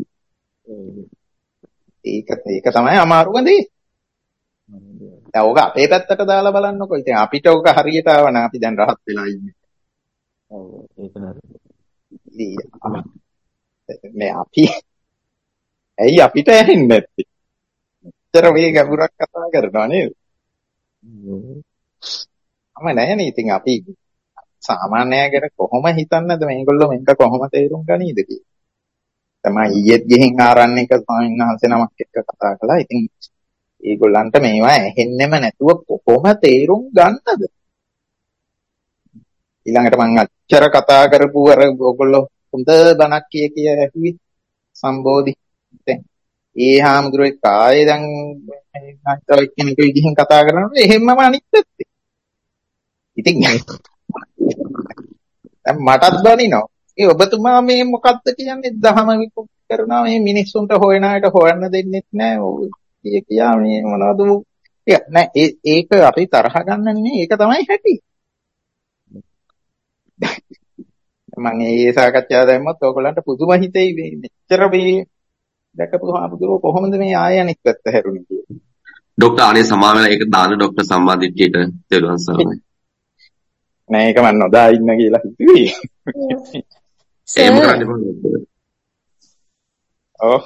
ඒක තමයි අමාරුම දේ. දැන් ඕක අපේ පැත්තට දාලා බලන්නකො. ඉතින් අපිට ඕක හරියට ආවනම් අපි දැන් rahat වෙලා ඉන්නේ. ඔව් ඒක නේද. මේ අපි ඇයි අපිට ඇහෙන්නේ නැත්තේ? මෙච්චර මේ ගැඹුරක් කතා කරනවා නේද? නැහැනේ. ඉතින් අපි සාමාන්‍යයෙන් කොහොම හිතන්නද මේගොල්ලෝ මේක කොහොම තේරුම් ගනීද කියලා. තමයි ඊයේත් ගිහින් ආරණ්‍යක ස්වාමීන් වහන්සේ නමක් එක්ක කතා කළා. ඉතින් ඒගොල්ලන්ට මේවා ඇහෙන්නෙම නැතුව කොහොම තේරුම් ගන්නද? ඊළඟට මම අච්චර කතා කරපු අර ඔයගොල්ලෝ හොඳ බණක් කිය ඇහුවේ සම්බෝධි. ඒ හාමුදුරුවෝ කායේ දැන් නැත්නම් කෙනෙක් ගිහින් කතා කරනකොට එහෙම්මම අනිත් පැත්තේ. ඉතින් දැන් මටත් බනිනවා. ඒ ඔබතුමා මේ මොකද්ද කියන්නේ දහම විකුත් කරනවා මේ මිනිස්සුන්ට හොයන අයට හොයන්න දෙන්නෙත් නැහැ. කියා මේ මොනවද නෑ ඒක අපි තරහ ගන්න නෙමෙයි ඒක තමයි හැටි. මම මේ සාකච්ඡාව දැම්මත් ඔයගොල්ලන්ට පුදුම හිතෙයි මේ මෙච්චර මේ දැකපුවාම කොහොමද මේ ආය අනිත් පැත්ත හැරුණේ කියලා. ડોක්ටර් අනේ සමා වෙලා ඒක දාන ડોක්ටර් සම්මාදිට්ඨියට දෙලුවන් සරණයි. නෑ ඒක මම නොදා ඉන්න කියලා හිතුවේ. එහෙම කරන්න බෑ. ඔව්.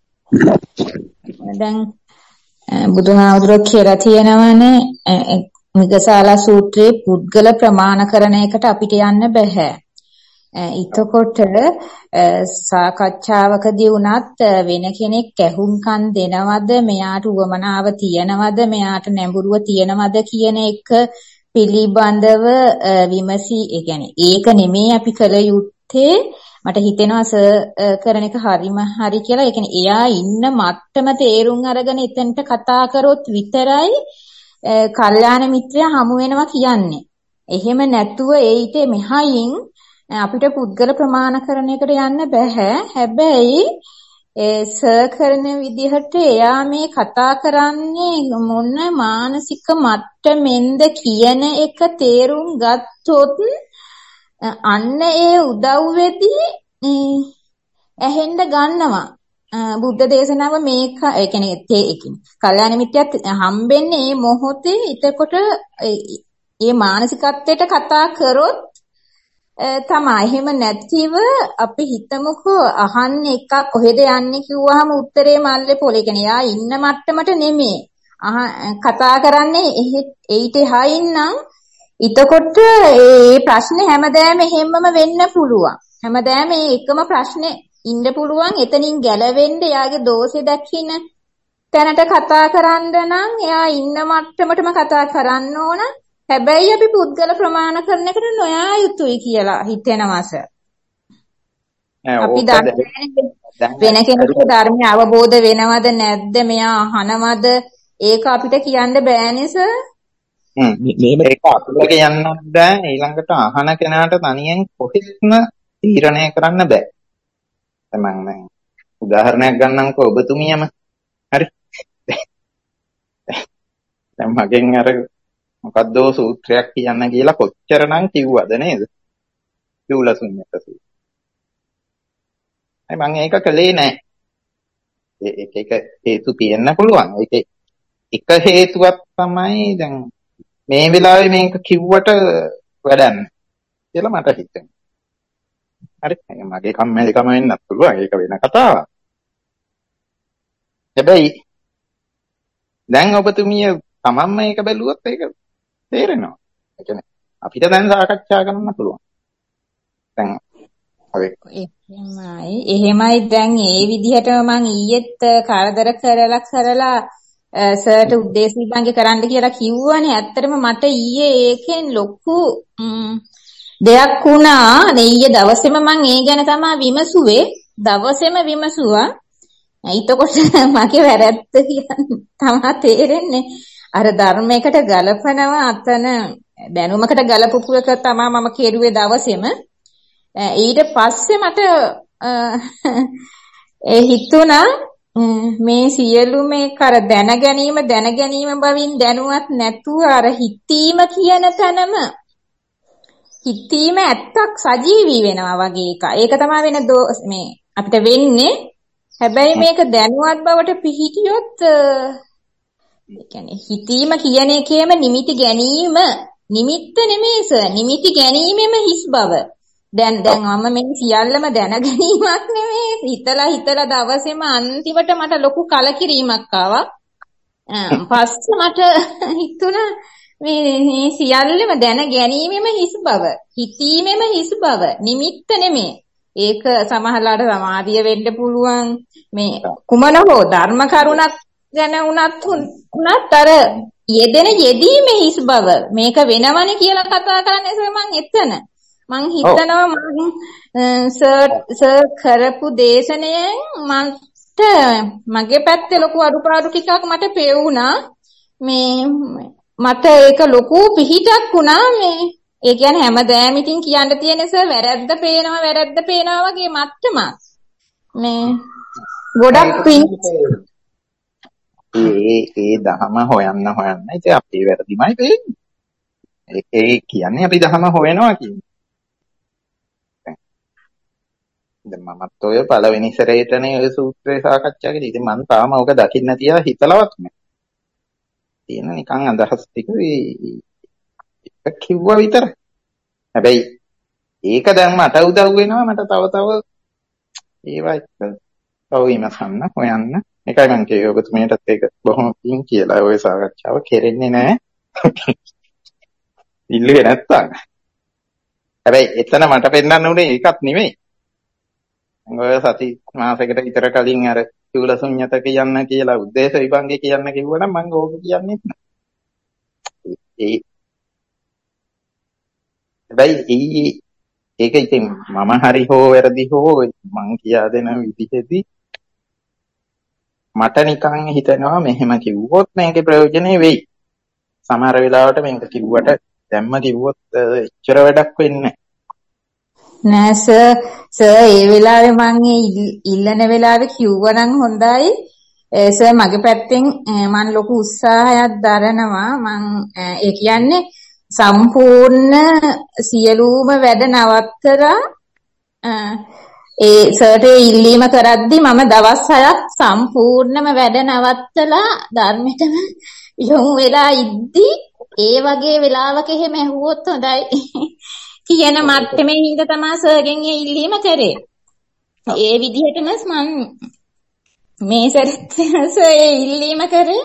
දැන් බුදුහාමුදුරුවෝ කියලා තියෙනවානේ මිගසාලා සූත්‍රයේ පුද්ගල ප්‍රමාණකරණයකට අපිට යන්න බෑ. එතකොට සාකච්ඡාවකදී වුණත් වෙන කෙනෙක් ඇහුම්කන් දෙනවද මෙයාට උවමනාව තියනවද මෙයාට නැඹුරුව තියනවද කියන එක පිළිබඳව විමසී ඒ කියන්නේ ඒක නෙමෙයි අපි කළ යුත්තේ මට හිතෙනවා කරන එක හරිම හරි කියලා. ඒ කියන්නේ එයා ඉන්න මට්ටම තේරුම් අරගෙන එතනට කතා කරොත් විතරයි කල්යාණ මිත්‍රයා හමු වෙනවා කියන්නේ. එහෙම නැතුව ඊට මෙහයින් අපිට පුද්ගල ප්‍රමාණකරණයකට යන්න බෑ. හැබැයි කරන විදිහට එයා මේ කතා කරන්නේ මොන මානසික මට්ටමෙන්ද කියන එක තේරුම් ගත්තොත් අන්න ඒ උදව්වේදී ඇහෙන්න ගන්නවා. බුද්ධ දේශනාව මේක ඒ කියන්නේ කල්යාණ මිත්‍යත් හම්බෙන්නේ මේ මොහොතේ. එතකොට මේ මානසිකත්වයට කතා කරොත් තමයි. එහෙම නැතිව අපි හිතමුකෝ අහන්නේ එකක් කොහෙද යන්නේ කිව්වහම උත්තරේ මල්ලේ පොලේ. කියන්නේ යා ඉන්න මට්ටමට නෙමෙයි. කතා කරන්නේ ඒිට හයින්නම්. එතකොට මේ ප්‍රශ්නේ හැමදාම හැමම වෙන්න පුළුවන්. හැමදාම මේ එකම ප්‍රශ්නේ ඉන්න පුළුවන්. එතනින් ගැලවෙන්න එයාගේ දෝෂේ දකින්න තැනට කතා කරන්න නම් එයා ඉන්න මට්ටමටම කතා කරන්න ඕන. හැබැයි අපි පුද්ගල ප්‍රමාණකරණයකට නොයා යුතුයි කියලා හිතෙනවාස. අපි වෙන කෙනෙකුට ධර්මය අවබෝධ වෙනවද නැද්ද මෙයා අහනවද ඒක අපිට කියන්න බෑනේ සර්. මේක අපිට කියන්නත් බෑ. ඊළඟට අහන කෙනාට තනියෙන් කොහෙත්ම තීරණය කරන්න බෑ. මම උදාහරණයක් ගන්නම්කෝ ඔබතුමියම. හරි. දැන් මගෙන් අර මොකද්ද සූත්‍රයක් කියන්න කියලා කොච්චරනම් කිව්වද නේද? චූලසුඤ්ඤත සූත්‍රය. මම ඒක කළේ නෑ. ඒක හේතු තියෙන්න පුළුවන්. ඒක එක හේතුවක් තමයි දැන් මේ වෙලාවේ මේක කිව්වට වැඩක් කියලා මට හිතෙනවා. හරි. මගේ කම්මැලිකම වෙන්නත් පුළුවන්. ඒක වෙන කතාවක්. හැබැයි දැන් ඔබතුමිය තමන්ම මේක බැලුවොත් ඒක තේරෙනවා. ඒ කියන්නේ අපිට දැන් සාකච්ඡා කරන්න පුළුවන්. දැන් එහෙමයි දැන් ඒ විදිහටම මං ඊයේත් කරදර කරලා සර්ට උද්දේශ විභංග කරන්න කියලා කිව්වනේ. ඇත්තටම මට ඊයේ ඒකෙන් ලොකු දෙයක් වුණා. ඊයේ දවසේම මං ඒ ගැන තමයි විමසුවේ. දවසේම විමසුවා. ඊටකොට මගේ වැරද්ද කියන්නේ තමයි තේරෙන්නේ. අර ධර්මයකට ගලපනවා අතන දැනුමකට ගලපපු එක තමයි මම කෙරුවේ දවසේම. ඊට පස්සේ මට හිතුණා මේ සියලු මේ කර දැන ගැනීම බවින් දැනුවත් නැතුව අර හිතීම කියන තැනම හිතීම ඇත්තක් සජීවී වෙනවා වගේ එක. ඒක තමයි වෙන මේ අපිට වෙන්නේ. හැබැයි මේක දැනුවත් බවට පිහිටියොත් ඒ කියන්නේ හිතීම කියන එකේම නිමිති ගැනීම නිමිත්ත නෙමෙයි සර්. නිමිති ගැනීමෙම හිස් බව. දැන් මම මේ සියල්ලම දැන ගැනීමක් නෙමෙයි. හිතලා දවසේම අන්තිමට මට ලොකු කලකිරීමක් ආවා. පස්සේ මට හිතුණා මේ සියල්ලම දැන ගැනීමෙම හිස් බව. හිතීමෙම හිස් බව. නිමිත්ත නෙමෙයි. ඒක සමහරලාට සමාධිය වෙන්න පුළුවන්. මේ කුමන හෝ ධර්ම කරුණක් ගැන උනත් අර යෙදෙන යෙදීමේ හිස් බව. මේක වෙනවනේ කියලා කතා කරන්නේ මං එතන. මං හිතනවා මං සර් කරපු දේශනයෙන් මගේ පැත්තේ ලොකු අඩුපාඩු ටිකක් මට පෙවුණා. මේ මට ඒක ලොකු පිහිටක් වුණා. මේ ඒ කියන්නේ හැමදාම ඉතින් කියන්න තියෙන සර් වැරද්ද පේනවා වගේ මට්ටමක්. මේ ගොඩක් ඒ දහම හොයන්න ඉතින් අපේ වැරදිමයි වෙන්නේ. ඒ කියන්නේ අපි දහම හොයනවා කියන්නේ. දැන් මමත් ඔය පළවෙනි සැරේටනේ ඔය සූත්‍රය සාකච්ඡා කළේ. ඉතින් මම තාම ඔක දකින්න තියලා හිතලවත් නෑ. තියෙන නිකන් අදහස් ටික ඒක කිව්වා විතරයි. හැබැයි ඒක දැන් මට උදව් වෙනවා. මට තව ඒවා එක්ක තව විමසන්න හොයන්න. ඒකයි මම කිව්වේ ඔබතුමියටත් ඒක බොහොම පිං කියලා. ඔය සාකච්ඡාව කෙරෙන්නේ නෑ. ඉල්ලුවේ නැත්තම්. හැබැයි එතන මට පෙන්නන්න උනේ ඒකත් නෙමෙයි. ඔය සති මාසයකට විතර කලින් අර චූලසුඤ්ඤත කියන්න කියලා උද්දේශ විභංගේ කියන්න කිව්වනම් මම ඕක කියන්නේ නැහැ. හැබැයි ඒක ඉතින් මම හරි හෝ වැරදි හෝ මං කියා දෙන විදිහේදී මට නිකන් හිතෙනවා මෙහෙම කිව්වොත් මේකේ ප්‍රයෝජනෙ වෙයි. සමහර වෙලාවට මේක කිව්වට දැම්ම කිව්වොත් එච්චර වැඩක් වෙන්නේ නෑ සර් ඒ වෙලාවේ මං ඉල්ලන වෙලාවේ කිව්වනම් හොඳයි. සර් මගේ පැත්තෙන් මම ලොකු උත්සාහයක් දරනවා. මං ඒ කියන්නේ සම්පූර්ණ සියලුම වැඩ නවත්තලා ඒ සර්ට ඉල්ලීම කරද්දි මම දවස් 6ක් සම්පූර්ණම වැඩ නවත්තලා ධර්මෙටම යොමු වෙලා ඉද්දි ඒ වගේ වෙලාවක එහෙම ඇහුවොත් හොඳයි කියන මට්ටමේ හින්ද තමයි සර්ගෙන් ඒ ඉල්ලීම කරේ. ඒ විදිහටම මම මේ සරත් ඒ ඉල්ලීම කරේ.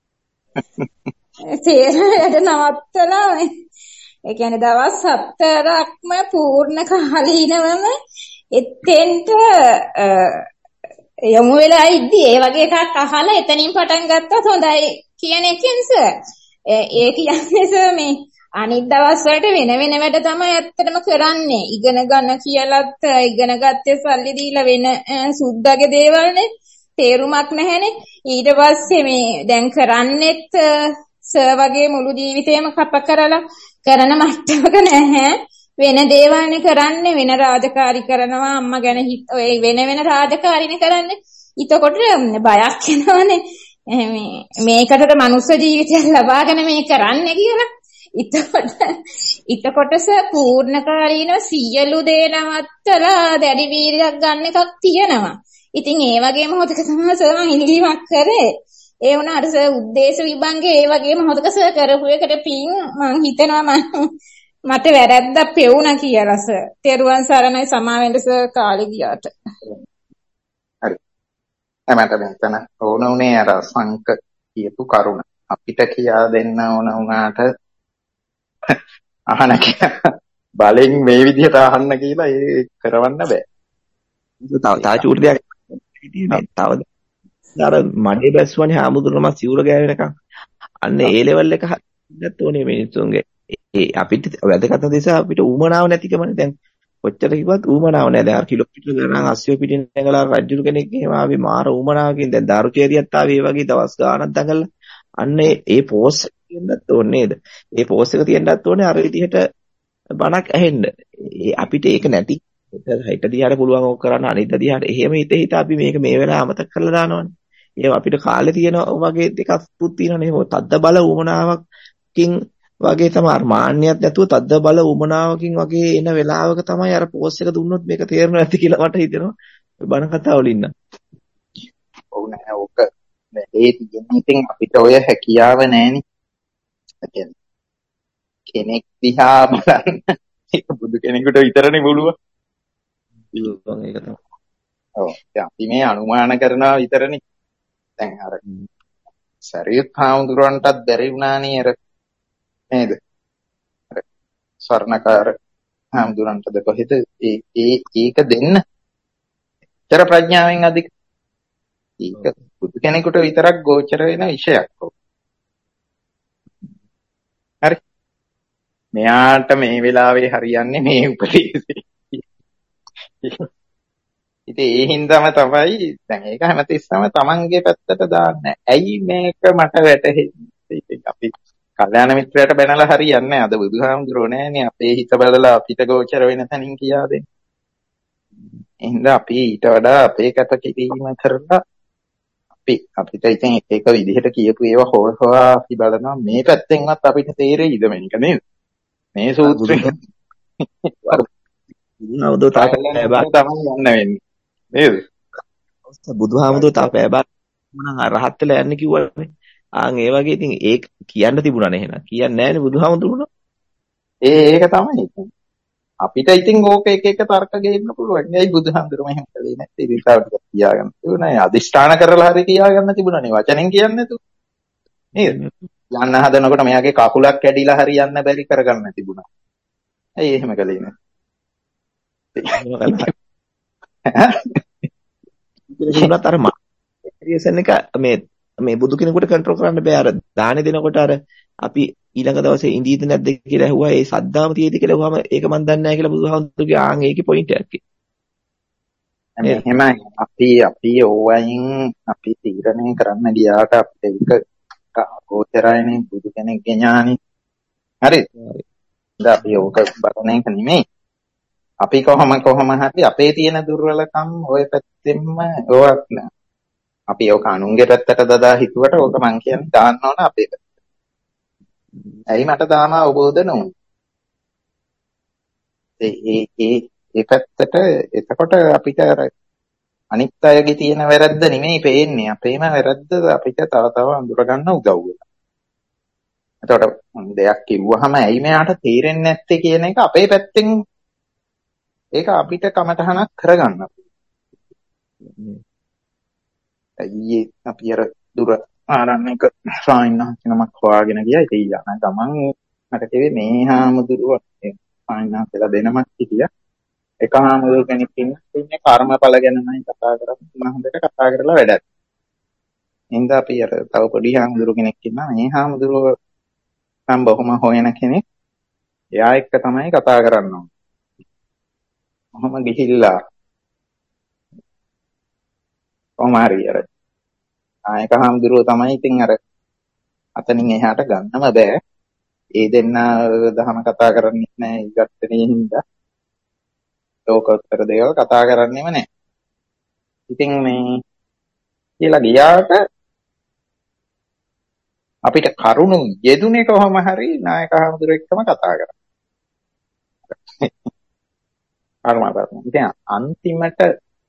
තේරෙද නවත්තලා ඒ කියන්නේ දවස් 4ක්ම පූර්ණ කාලීනවම එතෙන්ට යමු වෙලා ඉද්දි ඒ වගේ එකක් අහලා එතනින් පටන් ගත්තත් හොඳයි කියන එකෙන් සර් ඒ කියන්නේ සර් මේ අනිත් දවස් වලට වෙන වැඩ තමයි ඇත්තටම කරන්නේ. ඉගෙන ගන්න කියලාත් ඉගෙන ගත්තේ සල්ලි දීලා වෙන සුද්දාගේ දේවල්නේ තේරුමක් නැහැනේ. ඊට පස්සේ මේ දැන් කරන්නෙත් සර් වගේ මුළු ජීවිතේම කප කරලා කරන මට්ටමක නැහැ. වෙන දේවල්නේ කරන්නේ වෙන රාජකාරී කරනවා අම්මා ගැන ඔය වෙන රාජකාරීනේ කරන්නේ. ඊටකොට බයක් එනවනේ. මේකට මනුස්ස ජීවිතයක් ලබාගෙන මේ කරන්නේ කියලා. ඊටකොට පූර්ණකාලීන සියලු දේ නවත්තලා දැඩි වීර්යයක් ගන්න එකක් තියෙනවා. ඉතින් ඒ වගේ මොහොතක තමයි සර් මම ඉල්ලීමක් කරේ. ඒ වුණාට සර් උද්දේශ විභංගේ ඒ වගේ මොහොතක සර් කරපු එකට පින් මං හිතනවා මට වැරද්දක් පෙවුණා කියලා සර්. තෙරුවන් සරණයි සමාවෙන්න සර් කාලේ ගියාට. හරි. මට මෙතන ඕන උනේ අර සංක කියපු කරුණ. අපිට කියා දෙන්න ඕන වුණාට අහන බලෙන් මේ විදිහට අහන්න කියලා ඒ කරවන්න බෑ. තව චූටි දෙයක් හිටියේ තව අර මඩේ බැස්සුවනේ හාමුදුරුවෝ සිවුර ගෑවෙනකන් අන්න ඒ ලෙවල් එක හරියට ඕනේ මිනිස්සුන්ගේ. ඒ අපිට වැදගත් නිසා අපිට ඌමනාව නැතිකමනේ. දැන් කොච්චර කිව්වත් ඌමනාව නැහැ. දැන් අර කිලෝමීටර ගණන් 80 පිටින් නැගලා රජුරු කෙනෙක් එහෙම ආවේ මාර ඌමනාවකින්. දැන් දාරුචේරියත් ආවේ ඒ වගේ දවස් ගාණක් දඟලලා. අන්න ඒ පෝස්ට් එක තියෙන්නත් ඕනේ නේද? ඒ පෝස්ට් එක තියෙන්නත් ඕනේ අර විදිහට බණක් ඇහෙන්න. අපිට ඒක නැති හිත දිහාට පුළුවන් ඕක කරන්න අනිත් දිහාට එහෙම හිත අපි මේක මේ වෙලාව අමතක කරලා දානවනේ. ඒ අපිට කාලේ තියෙන වගේ දෙකක් පුත් තියෙනනේ. තද්ද බල උමනාවකින් වගේ තමයි මාන්නයක් නැතුව තද්ද බල උමනාවකින් වගේ එන වෙලාවක තමයි අර පෝස්ට් එක දුන්නොත් මේක තේරෙන්නේ නැති කියලා මට හිතෙනවා. බණ කතා වලින් නම්. ඔව් නෑ ඕක ඒ තියෙන්නේ ඉතින් අපිට ඔය හැකියාව නෑනේ. කෙනෙක් දිහා බලන්න ඒක බුදු කෙනෙකුට විතරනේ බලුවා. ඒක තමයි. ඔව්. අපි මේ අනුමාන කරනවා විතරනේ. දැන් අර සරියුත් හාමුදුරන්ටත් බැරි වුණානේ අර නේද? අර ස්වර්ණකාර හාමුදුරන්ටද කොහෙද ඒක දෙන්න. චර ප්‍රඥාවෙන් අධික. ඒක බුදු කෙනෙකුට විතරක් ගෝචර වෙන විෂයක්. හරි. මෙයාට මේ වෙලාවේ හරියන්නේ මේ උපදේශය. ඉතින් ඒ හින්දාම තමයි දැන් ඒක හැමතිස්සම තමන්ගේ පැත්තට දාන්නේ. ඇයි මේක මට වැටහෙන්නේ? අපි කල්යාණ මිත්‍රයාට බැනලා හරියන්නේ නැහැ. අද බුදුහාමුදුරුවෝ නෑනේ අපේ හිත බලලා අපිට ගෝචර වෙන තැනින් කියා දෙන්නේ. එහෙනම් අපි ඊට වඩා අපේ කැපකිරීම කරලා අපිට ඉතින් එක විදිහට කියපු ඒවා හොවා අපි බලනවා මේ පැත්තෙන්වත් අපිට තේරෙයිද මේක නේද? මේ සූත්‍රයෙන් බුදුහාමුදුරුවෝ තාප තමයි යන්න වෙන්නේ. නේද? බුදුහාමුදුරුවෝ තාප මොනං රහත් වෙලා යන්නේ කිව්වනේ. ආන් ඒ වගේ ඉතින් ඒක කියන්න තිබුණානේ එහෙනම්. කියන්නේ නැහැනේ බුදුහාමුදුරුවෝ. ඒක තමයි. අපිට ඉතින් ඕක එක තර්ක ගේන්න පුළුවන්. ඒයි බුදුහාමුදුරුවෝ එහෙම කළේ නැත්තේ. ඉතින් තාවට කියාගන්න තිබුණා. අදිෂ්ඨාන කරලා හරි කියාගන්න තිබුණානේ. වචනෙන් කියන්නේ නැතුව. නේද? යන්න හදනකොට මෙයාගේ කකුලක් කැඩිලා හරි යන්න බැරි කරගන්න තිබුණා. ඇයි එහෙම කළේ නැත්තේ? ඒකත් අර මාර්ගයසන් එක මේ බුදු කෙනෙකුට කන්ට්‍රෝල් කරන්න බෑ. අර දාහනේ දෙනකොට අර අපි ඊළඟ දවසේ ඉඳීද නැද්ද කියලා ඇහුවා. ඒ සද්දාම තියෙද කියලා ඇහුවාම ඒක මන් දන්නේ නැහැ කියලා බුදුහාමුදුරුවෝ ආන් ඒකේ පොයින්ට් එකක්. නේද? මෙහෙමයි අපි ඕවයින් අපි තීරණය කරන්න ගියාට අපිට ඒක ගෝචරයිනේ බුදු කෙනෙක්ගේ ඥානෙ. හරිද? දැන් අපි ඕක බලන එක නෙමෙයි. අපි කොහොම හරි අපේ තියෙන දුර්වලකම් ওই පැත්තෙන්ම ඕවත් නෑ. අපි ඕක අනුන්ගේ පැත්තට දදා හිතුවට ඕක මං කියන්නේ දාන්න ඕන අපේ පැත්තට. ඇයි මට දාන අවබෝධ නොවුනේ? ඒ පැත්තට එතකොට අපිට අර අනිත් අයගේ තියෙන වැරද්ද නෙමෙයි පේන්නේ. අපේම වැරද්ද අපිට තව තව අඳුර ගන්න උදව් වෙනවා. එතකොට දෙයක් කිව්වහම ඇයි මෙයාට තේරෙන්නේ නැත්තේ කියන එක අපේ පැත්තෙන් ඒක අපිට කමටහනක් කරගන්න. අයියේ අපි අර දුර ආරණ්‍යක සායනහනමක් හොයාගෙන ගියා. ඉතින් යන ගමන් මට කිව්වේ මේ හාමුදුරුවෝ සායනහසලා දෙනමක් හිටියා. එක හාමුදුරුවෝ කෙනෙක් ඉන්නේ කර්මඵල ගැනමයි කතා කරන්නේ. මම හොඳට කතා කරලා වැඩක්. එහෙනම් අපි අර තව පොඩි හාමුදුරුවෝ කෙනෙක් ඉන්නවා. මේ හාමුදුරුවෝ නම් බොහොම හොයන කෙනෙක්. එයා එක්ක තමයි කතා කරන්න ඕනේ. කොහොම ගිහිල්ලා කොමාරි අර ආයක හාමුදුරුවෝ තමයි ඉතින් අර අතනින් එහාට ගන්නම බෑ. ඒ දෙන්න දහම කතා කරන්නේ නැහැ ඉගත්තනේ හින්දා. ලෝකෝත්තර දේවල් කතා කරන්නේම නැහැ. ඉතින් මේ කියලා ගියාට අපිට කරුණු යෙදුනේ කොහොම හරි නායක හාමුදුරුවෝ එක්කම කතා කරා. කර්මපරම. ඉතින් අන්තිමට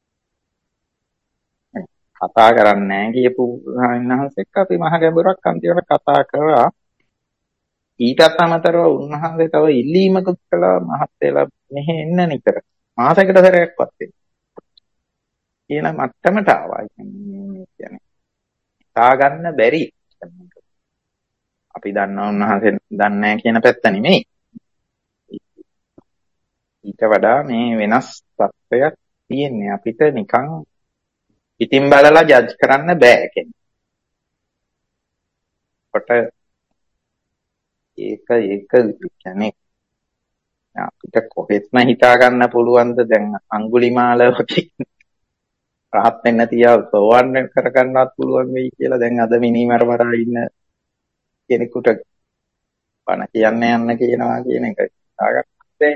කතා කරන්නේ නැහැ කියපු උන්වහන්සේ එක්ක අපි මහ ගැඹුරක් අන්තිමට කතා කරා. ඊටත් අමතරව උන්වහන්සේ තව ඉල්ලීමකුත් කළා මහත් වෙලා මෙහෙ එන්න නිතර. මාසයකට සැරයක්වත් එන්න. කියන මට්ටමට ආවා. කියන්නේ හිතා ගන්න බැරි. අපි දන්නවා උන්වහන්සේ දන්නේ නැහැ කියන පැත්ත නෙමෙයි. ඊට වඩා මේ වෙනස් තත්ත්වයක් තියෙන්නේ. අපිට නිකන් පිටින් බලලා ජජ් කරන්න බෑ කියන්නේ. කොට ඒක කියන්නේ අපිට කොහෙත්ම හිතා ගන්න පුළුවන්ද දැන් අඟුලිමාල වගේ රහත් වෙන්න තියා සෝවන් කර ගන්නවත් පුළුවන් වෙයි කියලා දැන් අද මිනිමරමරා ඉන්න කෙනෙකුට බණ කියන්න යන්න කියනවා කියන එක හිතාගත්තේ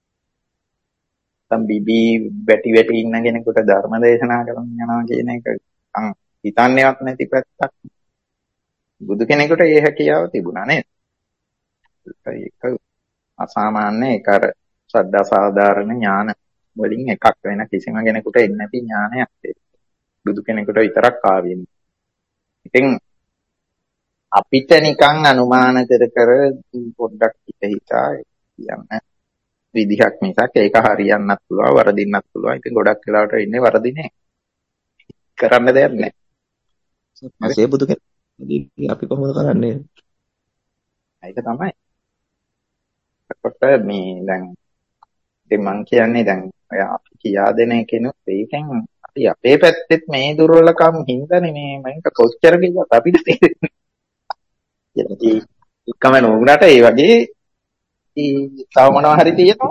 සම්බිබි වැටි ඉන්න කෙනෙකුට ධර්ම දේශනා කරන්න යනවා කියන එක හිතන්නේවත් නැති පැත්තක්. බුදු කෙනෙකුට ඒ හැකියාව තිබුණා නේද? ඒක අසාමාන්‍ය ඒක අර ශ්‍රද්ධා සාධාරණ ඥාන වලින් එකක් වෙන කිසිම කෙනෙකුට එන්නේ නැති ඥානයක් ඒක. බුදු කෙනෙකුට විතරක් ආවෙන්නේ. ඉතින් අපිට නිකන් අනුමාන කර පොඩ්ඩක් හිතා කියන්න විදිහක් මිසක් ඒක හරියන්නත් පුළුවන් වරදින්නත් පුළුවන්. ඉතින් ගොඩක් වෙලාවට ඉන්නේ වරදිනේ. කරන්න දෙයක් නැහැ. ඒ බුදු කෙනෙක් අපි කොහොමද කරන්නේ? ඒක තමයි. කොට මේ දැන් ඉතින් මං කියන්නේ දැන් ඔය අපි කියා දෙන කෙනෙක් ඒකෙන් අපි අපේ පැත්තෙත් මේ දුර්වලකම් හින්දානේ මේ මම කොච්චර කිව්වත් අපිට තේරෙන්නේ. ඉතින් එකම නෝගුණට ඒ වගේ තව මොනවා හරි තියෙනවා.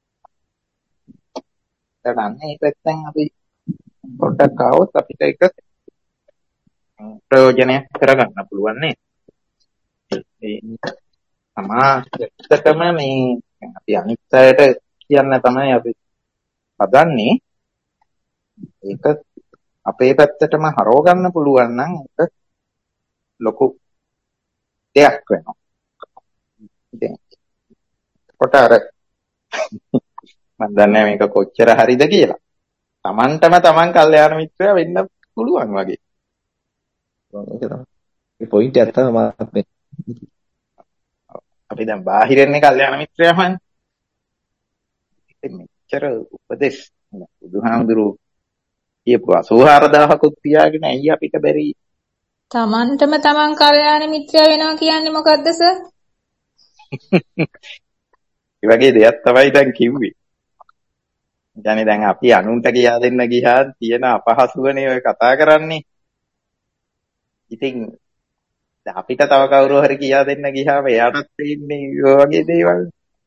දැන් අන්න ඒ පැත්තෙන් අපි පොඩ්ඩක් ආවොත් අපිට ඒක ප්‍රයෝජනයක් කරගන්න පුළුවන් නේ. ඒ සමාජයටම මේ අපි අනිත් අයට කියන්න තමයි අපි හදන්නේ. ඒක අපේ පැත්තටම හරව ගන්න පුළුවන් නම් ඒක ලොකු දෙයක් වෙනවා. ඉතින් කොට අර මම දන්නේ මේක කොච්චර හරිද කියලා. Tamanටම Taman කල්යාණ මිත්‍රයා වෙන්න පුළුවන් වගේ. ඒක තමයි. මේ පොයින්ට් එක තමයි මම අපි දැන් බාහිරින්නේ කල්යාණ මිත්‍රයාමයි. ඉතින් මෙච්චර උපදේශ බුදුහාමුදුරුවෝ කියපු 84000කුත් තියාගෙන ඇයි අපිට බැරි? තමන්ටම තමන් කල්යාණ මිත්‍රයා වෙනවා කියන්නේ මොකද්ද සර්? ඒ වගේ දෙයක් තමයි දැන් කිව්වේ. يعني දැන් අපි අනුන්ට කියා දෙන්න ගියාත් තියෙන අපහසුවනේ ඔය කතා කරන්නේ. ඉතින් දැන් අපිට තව කවුරු හරි කියා දෙන්න ගියාම එයාටත් තේින්නේ ඔය වගේ දේවල්.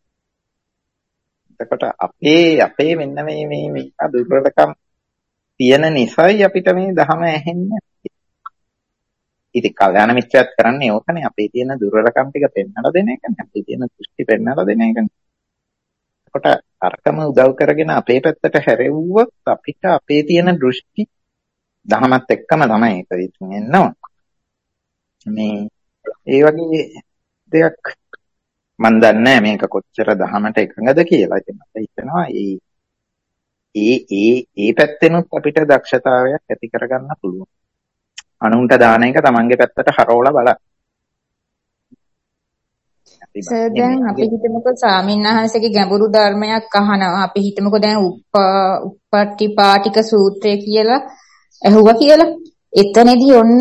එතකොට අපේ මෙන්න මේ දුර්වලකම් තියෙන නිසායි අපිට මේ ධහම ඇහෙන්නේ. ඉතින් කල්යාණ මිත්‍රයත් කරන්නේ ඕකනේ. අපේ තියෙන දුර්වලකම් ටික පෙන්වලා දෙන එකනේ. අපේ තියෙන දෘෂ්ටි පෙන්වලා දෙන එකනේ. එතකොට අරකම උදව් කරගෙන අපේ පැත්තට හැරෙව්වොත් අපිට අපේ තියෙන දෘෂ්ටි ධහමත් එක්කම තමයි ඒක ඉතින් එනවා. මේ ඒ වගේ දෙයක් මන් දන්නේ මේක කොච්චර ධහමට එකඟද කියලා. ඉතින් මට හිතෙනවා ඒ පැත්තෙනුත් අපිට දක්ෂතාවයක් ඇති කරගන්න පුළුවන්. අනුන්ට දාන එක තමන්ගේ පැත්තට හරවලා බලන්න. සර් දැන් අපි හිතමුකෝ ස්වාමින්වහන්සේගේ ගැඹුරු ධර්මයක් අහනවා. අපි හිතමුකෝ දැන් උප්පට්ඨිපාටික සූත්‍රය කියලා ඇහුවා කියලා. එතනදී ඔන්න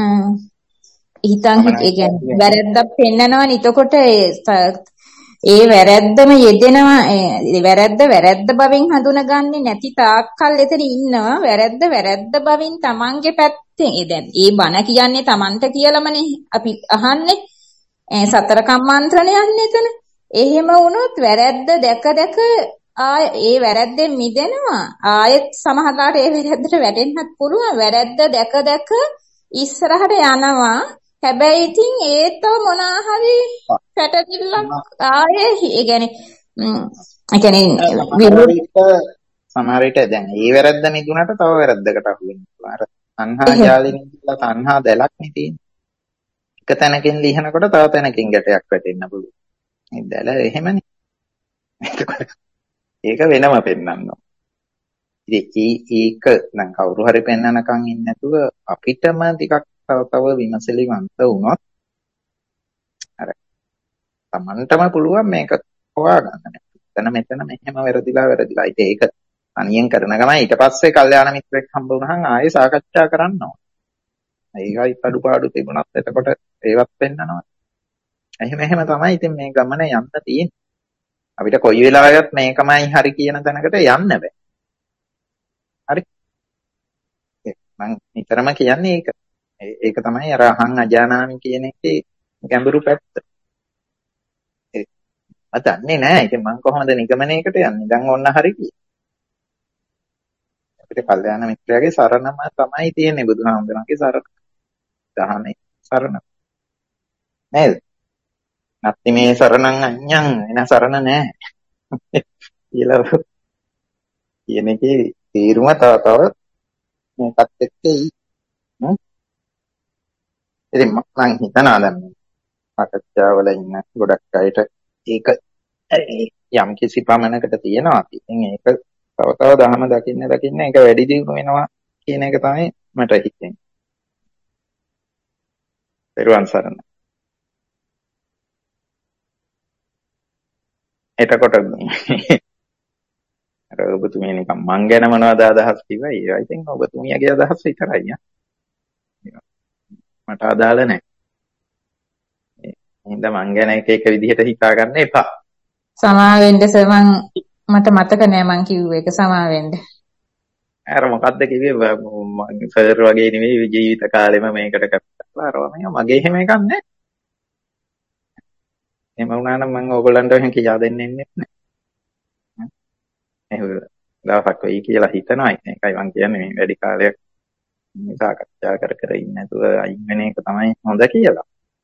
හිතන් ඒ කියන්නේ වැරද්දක් පෙන්නනවනේ. එතකොට ඒ වැරද්දම යෙදෙනවා. වැරද්ද බවින් හඳුනගන්නේ නැති තාක්කල් එතන ඉන්නවා. වැරද්ද බවින් තමන්ගේ පැත්තෙන් දැන් ඒ බණ කියන්නේ තමන්ට කියලාමනේ අපි අහන්නේ. සතර කම්මන්ත්‍රණයන්නේ එතන. එහෙම වුණොත් වැරද්ද දැක ඒ වැරද්දෙන් මිදෙනවා. ආයෙත් සමහරවිට ඒ වැරද්දට වැටෙන්නත් පුළුවන්. වැරද්ද දැක ඉස්සරහට යනවා. හැබැයි ඉතින් ඒත් මොනවා හරි පැටදිල්ලක් ආයේ ඒ කියන්නේ සමහර විට දැන් ඒ වැරද්ද මිදුණට තව වැරද්දකට අහු වෙනවා. අර තණ්හා ජාලිනේ කියලා තණ්හා දැලක් නේ තියෙන්නේ. එක තැනකින් ලිහනකොට තව තැනකින් ගැටයක් වැටෙන්න පුළුවන්. මේ දැල එහෙමනේ. ඒක වෙනම පෙන්වන්නවා. ඉතින් ඒක නම් කවුරු හරි පෙන්වනකම් ඉන්නේ නැතුව අපිටම ටිකක් තව විමසලිවන්ත වුණොත් අර Tamanටම පුළුවන් මේක හොයාගන්න. මෙතන මෙහෙම වැරදිලා. ඉතින් ඒක තනියෙන් කරන ගමන් ඊට පස්සේ කල්යාණ මිත්‍රෙක් හම්බ වුණාම ආයෙ සාකච්ඡා කරන්න ඕන. ඒකයි අඩුපාඩු තිබුණත් එතකොට ඒවත් පෙන්නනවා. එහෙම තමයි ඉතින් මේ ගමන යන්න තියෙන්නේ. අපිට කොයි වෙලාවකත් මේකමයි හරි කියන තැනකට යන්න බෑ. හරි. මම නිතරම කියන්නේ ඒක. ඒක තමයි අර අහං අජානාමි කියන එකේ ගැඹුරු පැත්ත. මම දන්නේ නැහැ. ඉතින් මම කොහොමද නිගමනයකට යන්නේ? දැන් ඔන්න හරි කිය. අපිට කල්යාණ මිත්‍රයාගේ සරණම තමයි තියෙන්නේ බුදුහාමුදුරන්ගේ සරණ. දහමේ සරණ. නේද? නැත්නම් මේ සරණං අඤ්ඤං එන සරණ නැහැ. කියලා කියන එකේ තීරුම තව මේකත් එක්කයි. ඉතින් මම හිතනවා දැන් සාකච්ඡාවල ඉන්න ගොඩක් අයට ඒක යම් කිසි පමණකට තියෙනවා. ඉතින් ඒක තව දහම දකින්න ඒක වැඩි දියුණු වෙනවා කියන එක තමයි මට හිතෙන්නේ. පෙරවන් සරණ. එතකොට අර ඔබතුමිය නිකන් මං ගැන මොනවද අදහස් කිව්වා. ඒ ඉතින් ඔබතුමියගේ අදහස් විතරයි. මට අදාළ නැහැ. එහෙනම් මං ගැන එක විදිහට හිතා ගන්න එපා. සමාවෙන්න සර් මට මතක නෑ මං කිව්ව එක සමාවෙන්න. අර මොකද්ද කිව්වේ සර් වගේ නෙවෙයි ජීවිත කාලෙම මේකට කරලා අරවා මගේ එහෙම එකක් නැහැ. එහෙම වුණා නම් මම ඕගොල්ලන්ට එහෙම කියා දෙන්නේ නැහැ. එහෙම දවසක් වෙයි කියලා හිතනවා. ඒකයි මම කියන්නේ මේ වැඩි කාලයක් සාකච්ඡා කර ඉන්න නැතුව අයින් වෙන එක තමයි හොඳ කියලා.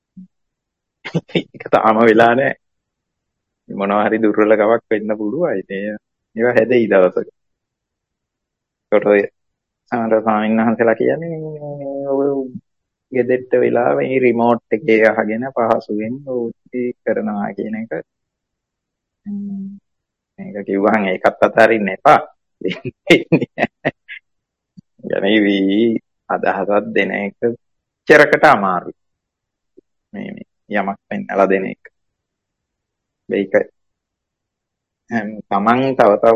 ඒක තාම වෙලා නැහැ. මොනවා හරි දුර්වලකමක් වෙන්න පුළුවන්. ඒවා හැදෙයි දවසක. ඒකට ඔය සමහර ස්වාමීන් වහන්සේලා කියන්නේ ඔය ගෙදෙට්ට වෙලා මේ රිමෝට් එකේ අහගෙන පහසුවෙන් ඕටි කරනවා කියන එක. මේක කිව්වහන් ඒකත් අතාරින්න එපා. යන්නේ අදහසක් දෙන එක චරකට අමාරුයි. මේ යමක් පෙන්නලා දෙන එක. මේක තමන් තව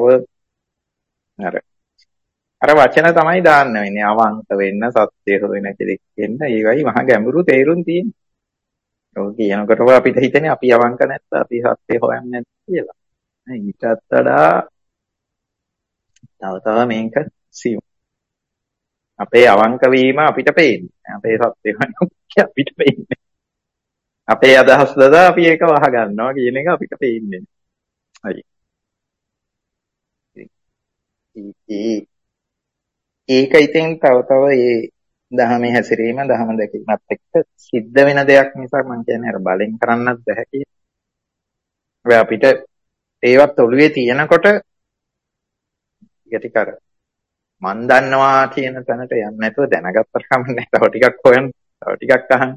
අර වචන තමයි දාන්න වෙන්නේ. අවංක වෙන්න, සත්‍ය හොයන කෙනෙක් වෙන්න. ඒවයි මහා ගැඹුරු තේරුම් තියෙන්නේ. ඔය කියනකොට අපිට හිතෙන්නේ අපි අවංක නැත්නම් අපි සත්‍ය හොයන්නේ නැති කියලා. ඊටත් වඩා තව මේක සියුම්. අපේ අවංක වීම අපිට පේන්නේ. අපේ සත්‍ය වෙනකම් අපිට පේන්නේ. අපේ අදහස් දදා අපි ඒක වහ ගන්නවා කියන එක අපිට පේන්නේ. හරි. ඒක ඉතින් තව ඒ දහමේ හැසිරීම දහම දැකීමත් එක්ක සිද්ධ වෙන දෙයක් නිසා මම කියන්නේ අර බලෙන් කරන්නත් බැහැ කියලා. හැබැයි අපිට ඒවත් ඔළුවේ තියෙනකොට ටික අර මන් දන්නවා කියන තැනට යන්නේ නැතුව දැනගත්තට කමන්නේ. තව ටිකක් හොයන්න, තව ටිකක් අහන්න.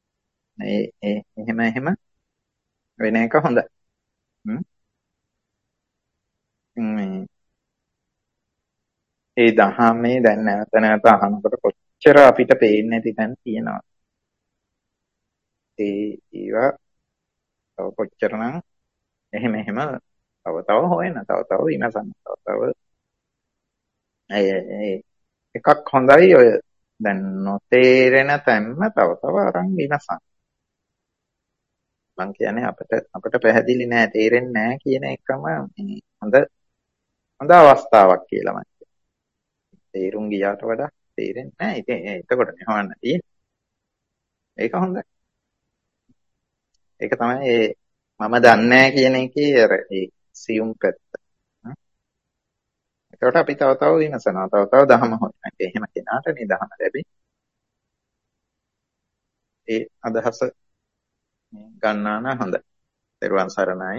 එහෙම වෙන එක හොඳයි. ඒ දහමේ දැන් නැවත අහනකොට කොච්චර අපිට පේන්නේ නැති තැන් තියෙනවා. ඒවා තව කොච්චරනම් එහෙම තව හොයන, තව විමසන්න, තව එකක් හොඳයි ඔය දැන් නොතේරෙන තැන්ම තව අරන් විමසන්න. මං කියන්නේ අපිට පැහැදිලි නෑ, තේරෙන්නේ නෑ කියන එකම හොඳ අවස්ථාවක් කියලා මම කියනවා. තේරුම් ගියාට වඩා තේරෙන්නේ නෑ. ඉතින් එතකොට නිහවන්න තියෙන්නේ. ඒක හොඳයි. ඒක තමයි මම දන්නේ කියන එකේ අර ඒ සියුම් පැත්ත. ඒකට අපි තව විමසනවා, තව දහම හොයනවා. එහෙම කෙනාට මේ දහම ලැබෙයි. ඒ අදහස ගන්නා නම් හොඳයි. දරුවන් සරණයි.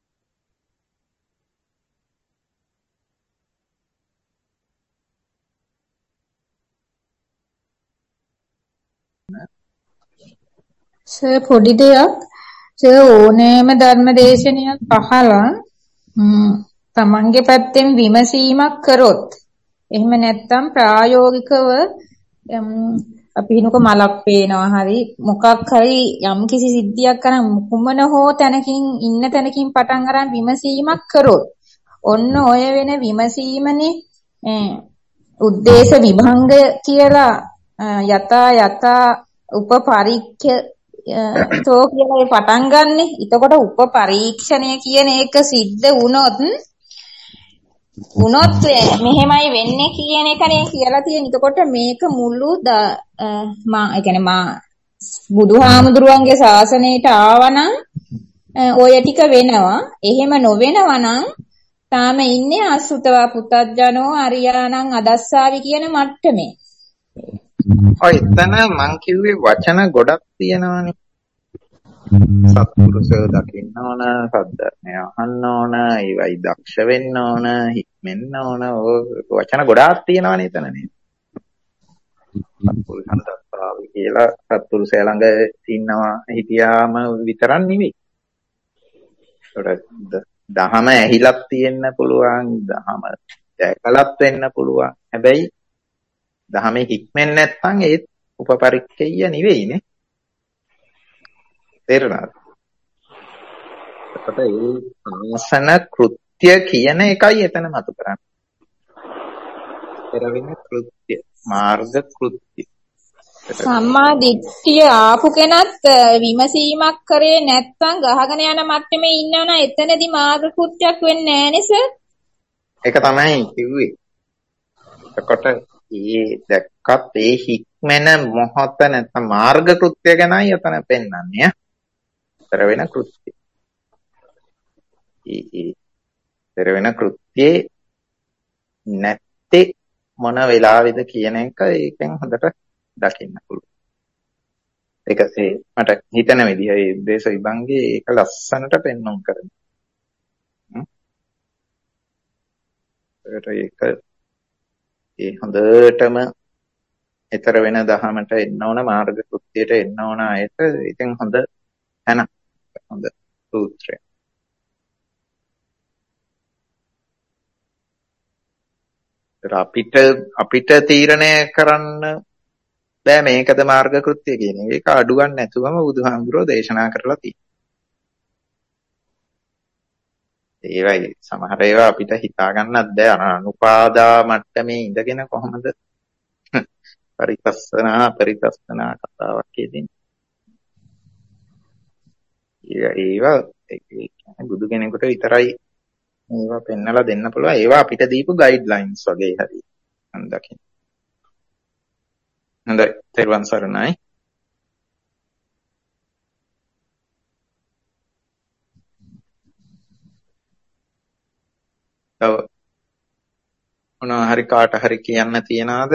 සර් පොඩි දෙයක් සර් ඕනෑම ධර්ම දේශනයක් අහලා තමන්ගේ පැත්තෙන් විමසීමක් කරොත් එහෙම නැත්නම් ප්‍රායෝගිකව අපි හිනක මලක් පේනවා හරි මොකක් හරි යම් කිසි සිද්ධියක් කරන් කුමන හෝ තැනකින් ඉන්න තැනකින් පටන් අරන් විමසීමක් කරොත් ඔන්න ඔය වෙන විමසීමනේ උද්දේශ විභංග කියලා යතා උපපරික්ඛ තෝ කියලා පටන් ගන්නෙ. එතකොට උපපරීක්ෂණය කියන එක සිද්ධ වුණොත් මෙහෙමයි වෙන්නේ කියන එකනේ කියලා තියෙන. එතකොට මේක මුළු බුදුහාමුදුරුවන්ගේ ශාසනයට ආවනම් ඔය ටික වෙනවා. එහෙම නොවෙනවා නම් තාම ඉන්නේ අසුතවා පුතත්ජනෝ අරියාණං අදස්සාවි කියන මට්ටමේ. ඔය එතන මං කිව්වේ වචන ගොඩක් තියෙනවානේ. සත්පුරුෂයෝ දකින්න ඕන, සද්ධර්මය අහන්න ඕන, ඒවයි දක්ෂ වෙන්න ඕන, හික්මෙන්න ඕන. ඔය වචන ගොඩාක් තියෙනවානේ එතන නේද? සත්පුරුෂයන් දස්සාවි කියලා සත්පුරුෂය ළඟ හිටියාම විතරක් නෙවෙයි. දහම ඇහිලක් තියෙන්න පුළුවන්, දහම දැකලත් වෙන්න පුළුවන්. හැබැයි දහමේ හික්මෙන්නේ නැත්නම් ඒත් උපපරික්ඛය නෙවෙයිනේ. තේරුණාද? එතකොට ඒ ආසන කෘත්‍ය කියන එකයි එතන මතු කරන්නේ. පෙරවෙන කෘත්‍ය, මාර්ග කෘත්‍ය. සම්මා දිට්ඨිය ආපු කෙනත් විමසීමක් කරේ නැත්නම් ගහගෙන යන මට්ටමේ ඉන්නවනම් එතනදී මාර්ග කෘත්‍යයක් වෙන්නේ නැහැ නේද? ඒක තමයි කිව්වේ. එතකොට ඒ දැක්කත් ඒ හික්මෙන මොහොත නැත්නම් මාර්ග කෘත්‍ය ගැනයි එතන පෙන්වන්නේ. පෙර වෙන කෘත්‍ය. පෙර වෙන කෘත්‍යේ නැත්තේ මොන වෙලාවේද කියන එක ඒකෙන් හොඳට දකින්න පුළුවන්. ඒක මට හිතන විදිහ ඒ දේශ විභංගේ ඒක ලස්සනට පෙන්වන්න කරනවා. ඒක ඒ හොඳටම ඊතර වෙන දහමට එන්න ඕන, මාර්ග කෘත්‍යයට එන්න ඕන අයට ඉතින් හොඳ සූත්‍රය. අපිට තීරණය කරන්න බෑ මේකද මාර්ග කෘත්‍ය කියන එක. ඒක අඩුවක් නැතුවම බුදුහාමුදුරුවෝ දේශනා කරලා තියෙනවා. ඒවයි සමහර ඒවා අපිට හිතා ගන්නත් බෑ. අනුපාදා මට්ටමේ ඉඳගෙන කොහොමද පරිපස්සනා කතාවක් කියන්නේ. ඒවා බුදු කෙනෙකුට විතරයි ඒවා පෙන්නලා දෙන්න පුළුවන්. ඒවා අපිට දීපු ගයිඩ්ලයින්ස් වගේ හරි මම දකින්න. හොඳයි. තෙරුවන් සරණයි. තව මොනවා හරි කාට හරි කියන්න තියනවාද?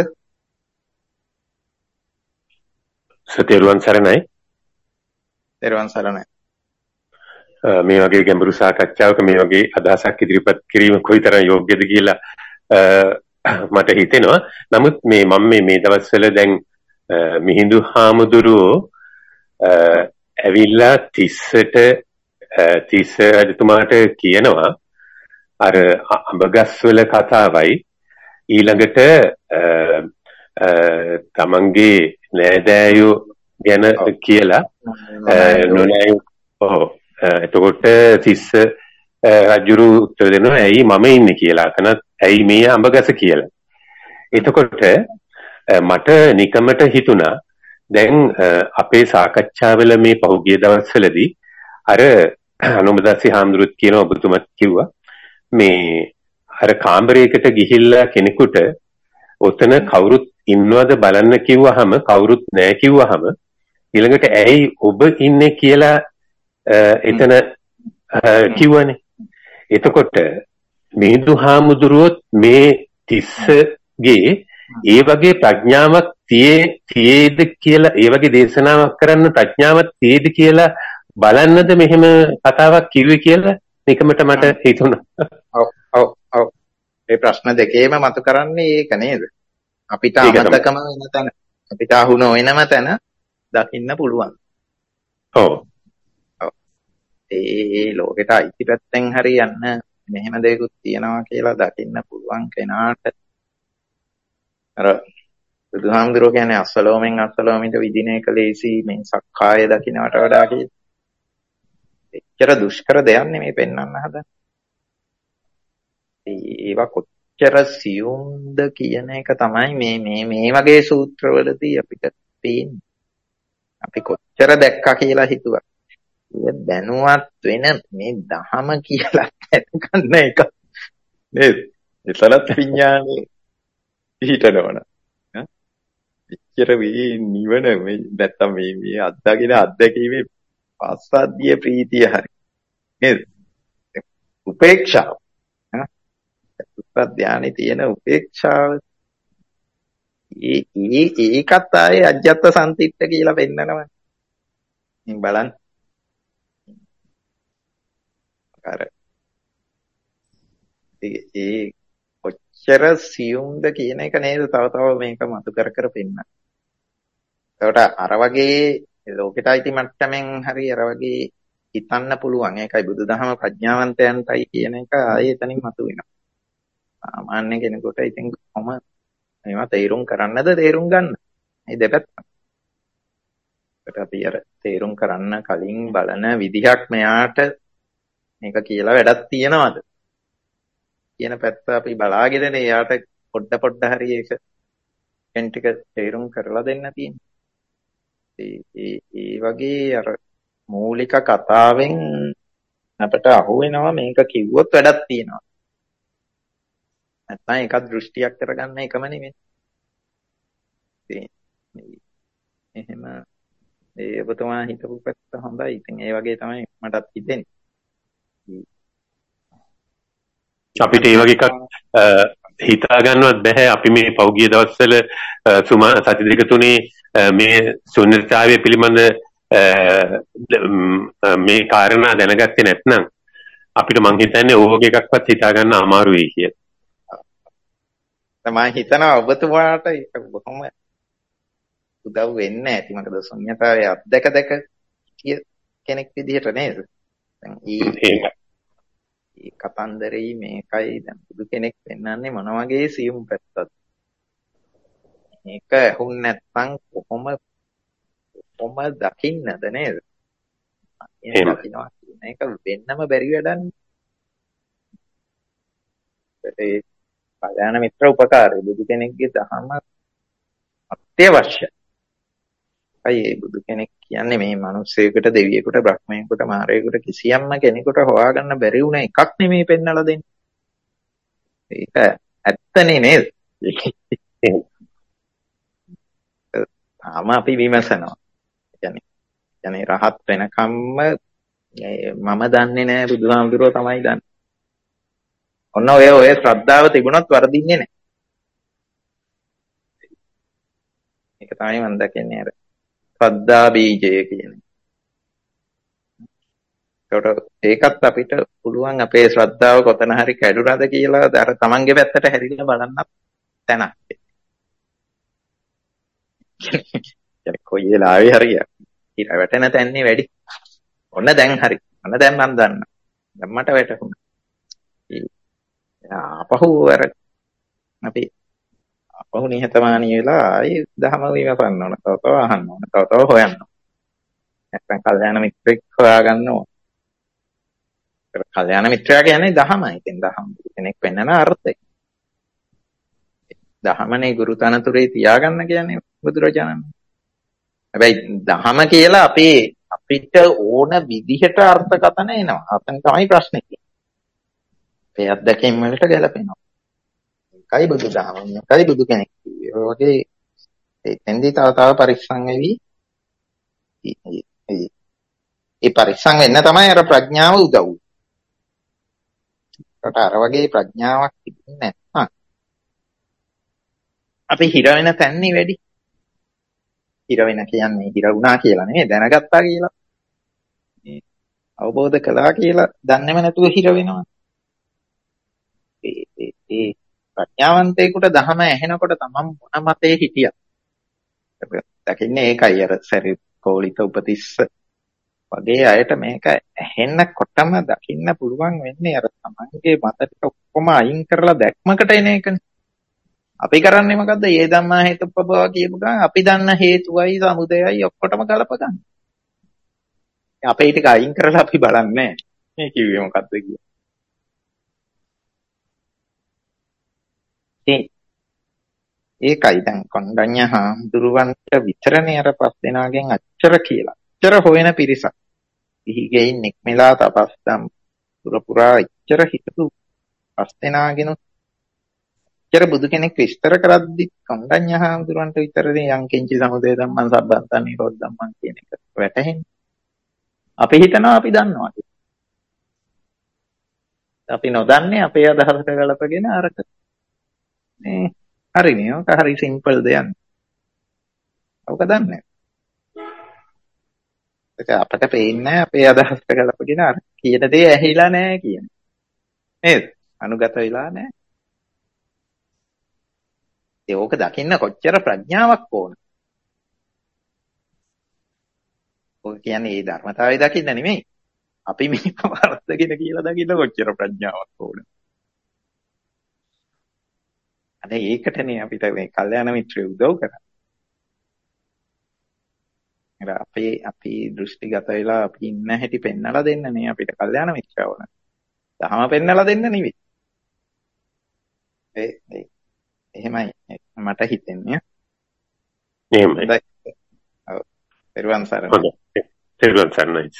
තෙරුවන් සරණයි. තෙරුවන් සරණයි. මේ වගේ ගැඹුරු සාකච්ඡාවක මේ වගේ අදහසක් ඉදිරිපත් කිරීම කොයිතරම් යෝග්‍යද කියලා මට හිතෙනවා. නමුත් මම මේ දවස්වල දැන් මිහිඳු හාමුදුරුවෝ ඇවිල්ලා තිස්ස රජතුමාට කියනවා අර අඹගස්වල කතාවයි ඊළඟට තමන්ගේ නෑදෑයෝ ගැන කියලා නෝනෑයෝ එතකොට තිස්ස රජුරු උත්තර දෙනවා ඇයි මම ඉන්නේ කියලා. අතනත් ඇයි මේ අඹගස කියලා. එතකොට මට නිකමට හිතුණා දැන් අපේ සාකච්ඡාවල මේ පහුගිය දවස්වලදී අර අනුමදාසි හාමුදුරුවෝ කියන ඔබතුමත් කිව්වා මේ අර කාමරයකට ගිහිල්ලා කෙනෙකුට ඔතන කවුරුත් ඉන්නවද බලන්න කිව්වහම කවුරුත් නැහැ කිව්වහම ඊළඟට ඇයි ඔබ ඉන්නේ කියලා එතන කිව්වනේ. එතකොට මිහිඳු හාමුදුරුවොත් මේ තිස්සගේ ඒ වගේ ප්‍රඥාවක් තියේද කියලා ඒ වගේ දේශනාවක් කරන්න ප්‍රඥාවක් තියේද කියලා බලන්නද මෙහෙම කතාවක් කිව්වේ කියලා නිකමට මට හිතුණා. ඔව්. මේ ප්‍රශ්න දෙකේම මතු කරන්නේ ඒක නේද? අපිට අමතකම වෙන තැන, අපිට අහු නොවෙනම තැන දකින්න පුළුවන්. ඔව්. ඒ ලෝකෙට අයිති පැත්තෙන් හරි යන්න මෙහෙම දෙයක්ත් තියනවා කියලා දකින්න පුළුවන් කෙනාට අර බුදුහාමුදුරුවෝ කියන්නේ අස්සලෝමෙන් අස්සලෝමිට විදින එක ලේසි මේ සක්කාය දකින්නට වඩා කියලා. එච්චර දුෂ්කර දෙයක් නෙමෙයි පෙන්වන්න හදන්නේ. ඒවා කොච්චර සියුම්ද කියන එක තමයි මේ වගේ සූත්‍රවලදී අපිට පේන්නේ. අපි කොච්චර දැක්කා කියලා හිතුවා. ඒ දැනුවත් වෙන මේ දහම කියලා දැනගන්න එක නේද? ඒතරත් විඥානේ පිටනවන. එච්චර මේ නිවන මේ නැත්තම් මේ අත්දකින අත්දැකීමේ පස්සද්ධිය ප්‍රීතිය හරි නේද? උපේක්ෂාව. ධානයේ තියෙන උපේක්ෂාව ඒකත් ආයේ අජ්ජත් සම්තිත්ත කියලා පෙන්නනවා. ඉතින් බලන්න. අර ඒ කොච්චර සියුම්ද කියන එක නේද තව මේක මතු කර පෙන්නන. ඒකට අර වගේ ලෝකෙට අයිති මට්ටමින් හරි අර වගේ හිතන්න පුළුවන්. ඒකයි බුදුදහම ප්‍රඥාවන්තයන්ටයි කියන එක ආයේ එතනින් මතුවෙනවා. සාමාන්‍ය කෙනෙකුට ඉතින් කොහොම මේවා තේරුම් කරන්නද තේරුම් ගන්න. මේ දෙපැත්ත. ඒකට අපි අර තේරුම් කරන්න කලින් බලන විදිහක් මෙයාට මේක කියලා වැඩක් තියනවද කියන පැත්ත අපි බලාගෙන එයාට පොඩ හරි ඒක ටික තේරුම් කරලා දෙන්න තියෙනවා. ඒ වගේ අර මූලික කතාවෙන් අපට අහුවෙනවා මේක කිව්වොත් වැඩක් තියෙනවා. නැත්නම් ඒකත් දෘෂ්ටියක් කරගන්න එකම නෙමෙයි. එහෙම ඒ ඔබතුමා හිතපු පැත්ත හොඳයි. ඉතින් ඒ වගේ තමයි මටත් හිතෙන්නේ. අපිට ඒ වගේ එකක් හිතා ගන්නවත් බෑ. අපි මේ පෞගිය දවස්වල සති දෙක තුනේ මේ ශුන්‍යතාවය පිළිබඳ මේ කාරණා දැනගත්තේ නැත්නම් අපිට මං හිතන්නේ ඕවගේ එකක්වත් හිතා ගන්න අමාරු වෙයි කියලා. තමයි හිතනවා ඔබතුමාට ඒක බොහොම උදව් වෙන්නේ නැති. මොකද ශුන්‍යතාවයේ අත්දැක කෙනෙක් විදිහට නේද? දැන් ඒ කතන්දරේ මේකයි දැන් බුදු කෙනෙක් පෙන්වන්නේ මොන වගේ සියුම් පැත්තක්ද? මේක ඇහුන් නැත්නම් කොහොම දකින්නද නේද? මේක වෙන්නම බැරි වැඩන්නේ. ඒ කල්‍යාණ මිත්‍ර උපකාරය බුදු කෙනෙක්ගේ දහම අත්‍යවශ්‍යයි. ඒ බුදු කෙනෙක් කියන්නේ මේ මිනිස්සෙකුට දෙවියෙකුට බ්‍රහ්මයෙකුට මාරයෙකුට කිසියම්ම කෙනෙකුට හොයාගන්න බැරි වුණ එකක් නෙමෙයි පෙන්නලා දෙන්නේ. ඒක ඇත්තනේ නේද? තාම අපි විමසනවා. කියන්නේ රහත් වෙනකම්ම මම දන්නේ නැහැ බුදුහාමුදුරුවෝ තමයි දන්නේ. ඔන්න ඔය ශ්‍රද්ධාව තිබුණොත් වරදින්නේ නැහැ. ඒක තමයි මම දකින්නේ අර ශ්‍රද්ධා බීජය කියන්නේ. ඒකත් අපිට පුළුවන් අපේ ශ්‍රද්ධාව කොතන හරි කැඩුනද කියලා අර තමන්ගේ පැත්තට හැරිලා බලන්නත් තැනක්. කොයි වෙලාවෙ හරි ඉර වැටෙන තැන්නේ වැඩි. ඔන්න දැන් හරි. ඔන්න දැන් මම දන්නවා. දැන් මට වැටහුණා. ආපහු අර අපි ආපහු නිහතමානී වෙලා ආයේ දහම විමසන්න ඕන. තව අහන්න ඕන. තව හොයන්න ඕන. නැත්නම් කල්යාණ මිත්‍රෙක් හොයාගන්න ඕන. කල්යාණ මිත්‍රයා කියන්නේ දහමයි. ඉතින් දහම කෙනෙක් වෙන්නන අර්ථය. දහමනේ ගුරු තනතුරේ තියාගන්න කියන්නේ බුදුරජාණන්. හැබැයි දහම කියලා අපිට ඕන විදිහට අර්ථකථන එනවා. අතන තමයි ප්‍රශ්නේ තියෙන්නේ. ඒ අත්දැකීම් වලට ගැලපෙනවා. ඒකයි බුදුදහම. ඒකයි බුදු කෙනෙක් කිව්වේ. ඔය වගේ එතෙන්දී තව පරිස්සම් වෙවි. ඒ පරිස්සම් වෙන්න තමයි අර ප්‍රඥාව උදව්. ඒකට අර වගේ ප්‍රඥාවක් තිබුණේ නැත්නම් අපි හිර වෙන තැන්නේ වැඩි. හිර වෙන කියන්නේ හිර වුණා කියලා නෙමෙයි දැනගත්තා කියලා. අවබෝධ කළා කියලා දන්නේම නැතුව හිර වෙනවා. ඒ ප්‍රඥාවන්තයෙකුට දහම ඇහෙනකොට තමන් මොන මතේ හිටියත් දකින්නේ ඒකයි අර සරිකෝලිත උපතිස්ස වගේ අයට මේක ඇහෙන්නකොටම දකින්න පුළුවන් වෙන්නේ අර තමන්ගේ මතට ඔක්කොම අයින් කරලා දැක්මකට එන එකනේ. අපි කරන්නේ මොකද්ද? ඒ ධම්මා හේතුප්පබව කියපු ගමන් අපි දන්න හේතුවයි සමුදයයි ඔක්කොටම ගලප ගන්න. අපේ ටික අයින් කරලා අපි බලන්නේ මේ කිව්වේ මොකද්ද කියලා. ඒකයි දැන් කොණ්ඩඤ්ඤ හාමුදුරුවන්ට විතරනේ අර පස් දෙනාගෙන් අච්චර කියලා. අච්චර හොයන පිරිසක්. ඉහිගෙයින් නික්මලා තපස්දම් පුරපුරා අච්චර හිතපු පස් දෙනාගෙන අච්චර බුදු කෙනෙක් විස්තර කරද්දි කොණ්ඩඤ්ඤ හාමුදුරුවන්ට විතරනේ යංකින්චි සමුදය ධම්මං සබ්බන්තං නිරෝධ ධම්මං කියන එක වැටහෙන්නේ. අපි හිතනවා අපි දන්නවා. අපි නොදන්නේ අපේ අදහසට ගලපගෙන අරක. මේ හරිනේ. ඔක හරි සිම්පල් දෙයක්. ඔක දන්නේ. ඒක අපට පේන්නේ අපේ අදහසට ගලපගෙන අර කියන දේ ඇහිලා නැහැ කියන්නේ. නේද? අනුගත වෙලා නැහැ. ඒක දකින්න කොච්චර ප්‍රඥාවක් ඕන. ඔය කියන්නේ මේ ධර්මතාවය දකින්න නෙමෙයි. අපි මේ වර්ධගෙන කියලා දකින්න කොච්චර ප්‍රඥාවක් ඕන. අනේ ඒකටනේ අපිට මේ කල්යාණ මිත්‍රය උදව් කරන්නේ. අපි දෘෂ්ටිගත වෙලා අපි ඉන්න හැටි පෙන්නලා දෙන්න නේ අපිට කල්යාණ මිත්‍රය ඕන. දහම පෙන්නලා දෙන්න නෙවෙයි. එහෙමයි මට හිතෙන්නේ. එහෙමයි. ඔව්. පෙරවන් සරණයි. පෙරවන් සරණයි.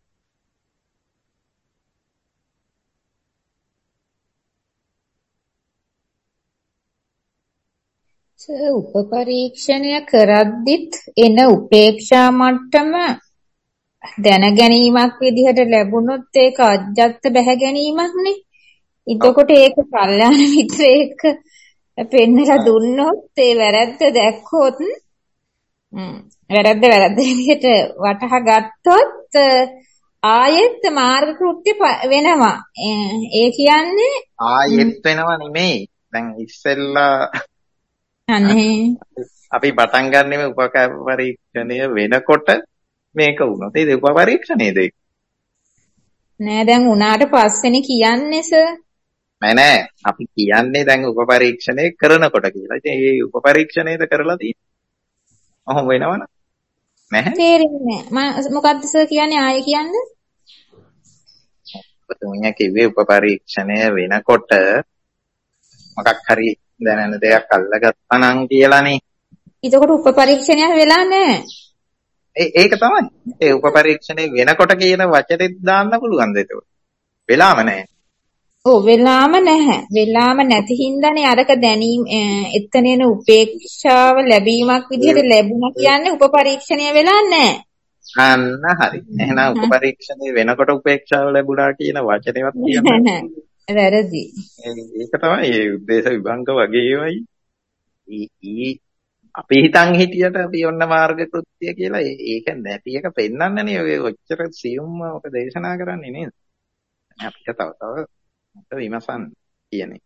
උපපරීක්ෂණය කරද්දිත් එන උපේක්ෂා මට්ටම දැන ගැනීමක් විදිහට ලැබුණොත් ඒක අජ්ජත් බැහැ ගැනීමක් නේ. එතකොට ඒක කල්යාණ මිත්‍රයෙක් පෙන්නලා දුන්නොත් ඒ වැරද්ද දැක්කොත් වැරද්ද විදිහට වටහා ගත්තොත් ආයෙත් මාර්ග කෘත්‍ය වෙනවා. ඒ කියන්නේ ආයෙත් වෙනව නෙමෙයි. දැන් ඉස්සෙල්ලා අනේ අපි පටන් ගන්නෙම උපපරීක්ෂණය වෙනකොට මේක වුණොත් ඒ උපපරීක්ෂණයේද නෑ දැන් උනාට පස්සේනේ කියන්නේ සර් නෑ අපි කියන්නේ දැන් උපපරීක්ෂණය කරනකොට කියලා. ඉතින් මේ උපපරීක්ෂණයද කරලා තියෙන්නේ. ඔහොම වෙනවනේ. නැහැ. තේරෙන්නේ නෑ. මොකද්ද සර් කියන්නේ ආයෙ කියන්නේ? ඔතන කිව්වේ උපපරීක්ෂණය වෙනකොට මොකක් හරි දැනෙන දෙයක් අල්ලගත්තා නම් කියලානේ. ඒකට උපපරීක්ෂණය වෙලා නෑ. ඒක තමයි. ඒ උපපරීක්ෂණය වෙනකොට කියන වචනේත් දාන්න පුළුවන්ද ඒක? වෙලාම නෑ. ඔව් වෙලාම නැහැ. වෙලාම නැති හින්දානේ අරක දැනීම එතනේන උපේක්ෂාව ලැබීමක් විදිහට ලැබුණා කියන්නේ උපපරීක්ෂණය වෙලා නැහැ. අන්න හරි. එහෙනම් උපපරීක්ෂණේ වෙනකොට උපේක්ෂාව ලැබුණා කියන වචනේවත් කියන්නේ වැරදි. ඒක තමයි මේ උද්දේශ විභංග වගේ ඒවයි. අපි හිතන් හිටියට අපි ඔන්න මාර්ග කෘත්‍ය කියලා ඒක නැති එක පෙන්වන්නනේ ඔය ඔච්චර සියුම්ම ඔක දේශනා කරන්නේ නේද? අපිට තව විමසන්න කියන්නේ.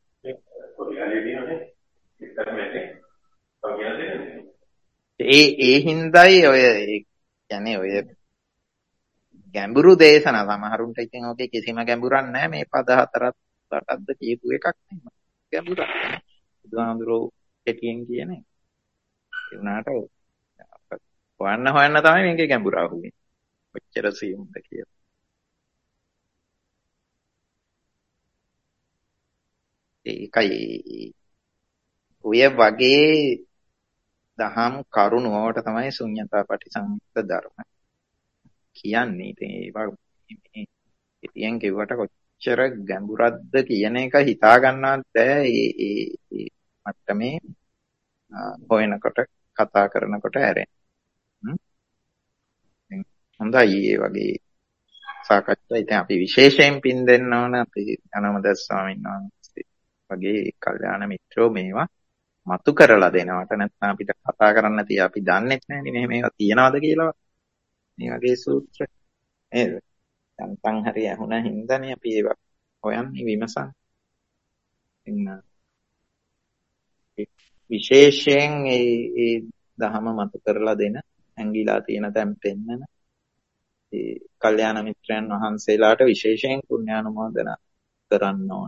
ඒ හින්දායි ඔය කියන්නේ ඔය ගැඹුරු දේශනා සමහරුන්ට ඉතින් ඔකේ කිසිම ගැඹුරක් නැහැ මේ පද හතරක් අටක්ද කියපු එකක් නෙමෙයි. ගැඹුරක්. බුදුහාමුදුරුවෝ කෙටියෙන් කියන්නේ. ඒ වුණාට හොයන්න තමයි මේකේ ගැඹුර අහුවෙන්නේ. ඔච්චර සියුම්ද කියලා. ඒකයි ඔය වගේ දහම් කරුණාවට තමයි ශුන්‍යතා පටිසංයුක්ත ධර්ම කියන්නේ. ඉතින් ඒවා ඉතින් කිව්වට කොච්චර ගැඹුරක්ද කියන එක හිතා ගන්නවත් බෑ. ඒ මට්ටමේ හොයනකොට කතා කරනකොට හැරෙන්න. හොඳයි ඒ වගේ සාකච්ඡා. ඉතින් අපි විශේෂයෙන් පින් දෙන්න ඕන අපි අනමදස් ස්වාමීන් වහන්සේ වගේ කල්යාණ මිත්‍රෝ මේවා මතු කරලා දෙනවට නැත්නම් අපිට කතා කරන්න තිය අපි දන්නෙත් නැහැනේ මෙහෙම ඒවා තියනවද කියලා. මේ වගේ සූත්‍ර නේද? යන්තම් හරි ඇහුණා හින්දානේ අපි ඒවා හොයන්නේ විමසන්නේ. විශේෂයෙන් ඒ දහම මතු කරලා දෙන ඇඟිලා තියෙන තැන් පෙන්නන ඒ කල්යාණ මිත්‍රයන් වහන්සේලාට විශේෂයෙන් පුණ්‍යානුමෝදනා කරන්න ඕන.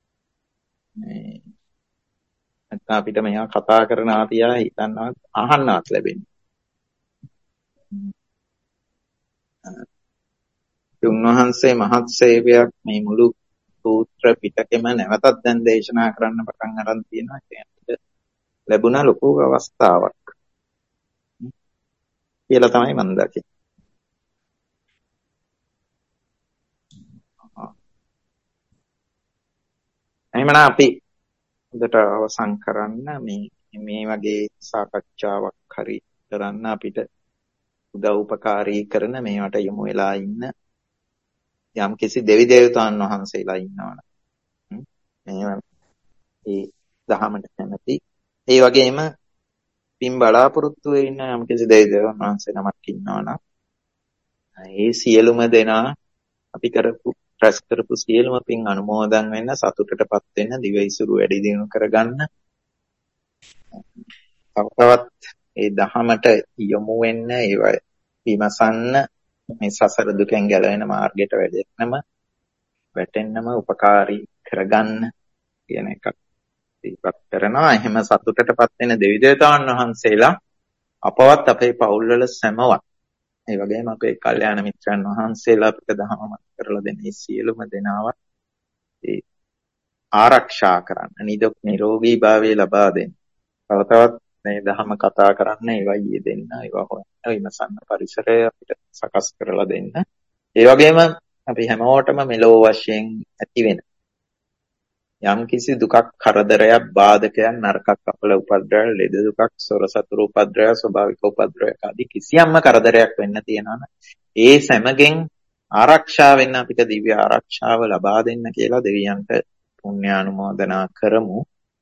නැත්නම් අපිට මේවා කතා කරන ආතියා හිතන්නවත් අහන්නවත් ලැබෙන්නේ. උන්වහන්සේ මහත් සේවයක් මේ මුළු සූත්‍ර පිටකෙම නැවතත් දැන් දේශනා කරන්න පටන් අරන් තියෙනවා. ඒක ලැබුණ ලොකු අවස්ථාවක් කියලා තමයි මම දකින්නේ. එහෙනම් අපි හොඳට අවසන් කරන්න මේ වගේ සාකච්ඡාවක් හරි කරන්න අපිට උදව් උපකාරී කරන මේවට යොමු වෙලා ඉන්න යම් කිසි දෙවි දේවතාවුන් වහන්සේලා ඉන්නවනේ. මේ දහමට කැමති. ඒ වගේම පින් බලාපොරොත්තු වෙ ඉන්න යම් කිසි දෙවි දේවතාවුන් වහන්සේ නමක් ඉන්නවනම් ඒ සියලුම දෙනා අපි රැස් කරපු සියලුම පින් අනුමෝදන් වෙන්න සතුටටපත් වෙන්න දිවයිසුරු වැඩි දියුණු කරගන්න තවත් ඒ දහමට යොමු වෙන්න ඒව විමසන්න මේ සසර දුකෙන් ගැලවෙන මාර්ගයට වැටෙන්නම උපකාරී කරගන්න කියන එක දීපත් කරනවා. එහෙම සතුටටපත් වෙන දෙවි දේවතාවුන් වහන්සේලා අපවත් අපේ පවුල්වල සැමවත් ඒ වගේම අපේ කල්යාණ මිත්‍රයන් වහන්සේලා අපිට දහම මත කරලා දෙන සියලුම දෙනාවත් ඒ ආරක්ෂා කරන්න නිදුක් නිරෝගී භාවය ලබා දෙන්න. තවත් මේ දහම කතා කරන්න ඒවා යෙදෙන්න ඒවා හොයන්න විමසන්න පරිසරය අපිට සකස් කරලා දෙන්න. ඒ වගේම අපි හැමෝටම මෙලෝ වශයෙන් ඇති වෙන යම් කිසි දුකක් කරදරයක් බාධකයක් නරකක් අපල උපද්‍රවය ලෙඩ දුකක් සොර සතුරු උපද්‍රවය ස්වභාවික උපද්‍රවයක් ආදී කිසියම්ම කරදරයක් වෙන්න තියෙනවා ඒ සැමගෙන් ආරක්ෂා වෙන්න අපිට දිව්‍ය ආරක්ෂාව ලබා දෙන්න කියලා දෙවියන්ට පුණ්‍යානුමෝදනා කරමු.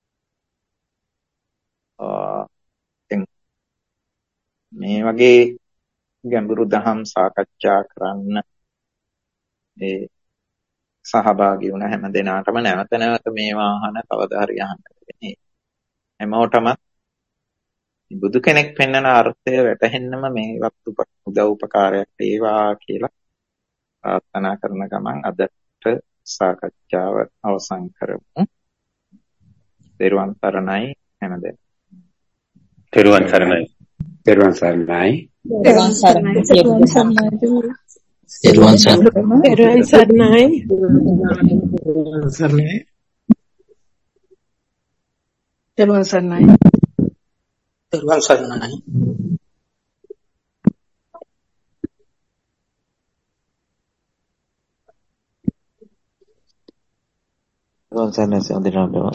මේ වගේ ගැඹුරු දහම් සාකච්ඡා කරන්න ඒ සහභාගී වුණ හැම දෙනාටම නැවත නැවත මේවා අහන කවදා හරි අහන්න වෙන්නේ. හැමෝටම බුදු කෙනෙක් පෙන්වන අර්ථය වැටහෙන්නම මේවත් උදව් උපකාරයක් වේවා කියලා ප්‍රාර්ථනා කරන ගමන් අදට සාකච්ඡාව අවසන් කරමු. දේරුවන් සරණයි හැමදෙනාම. දේරුවන් සරණයි. දේරුවන් සරණයි. දේරුවන් සරණයි. දේරුවන් සරණයි. දේරුවන් සරණයි. දේරුවන් සරණයි. දේරුවන් සරණයි. දේරුවන් සරණයි. තෙරුවන් සරණයි සඳහන්.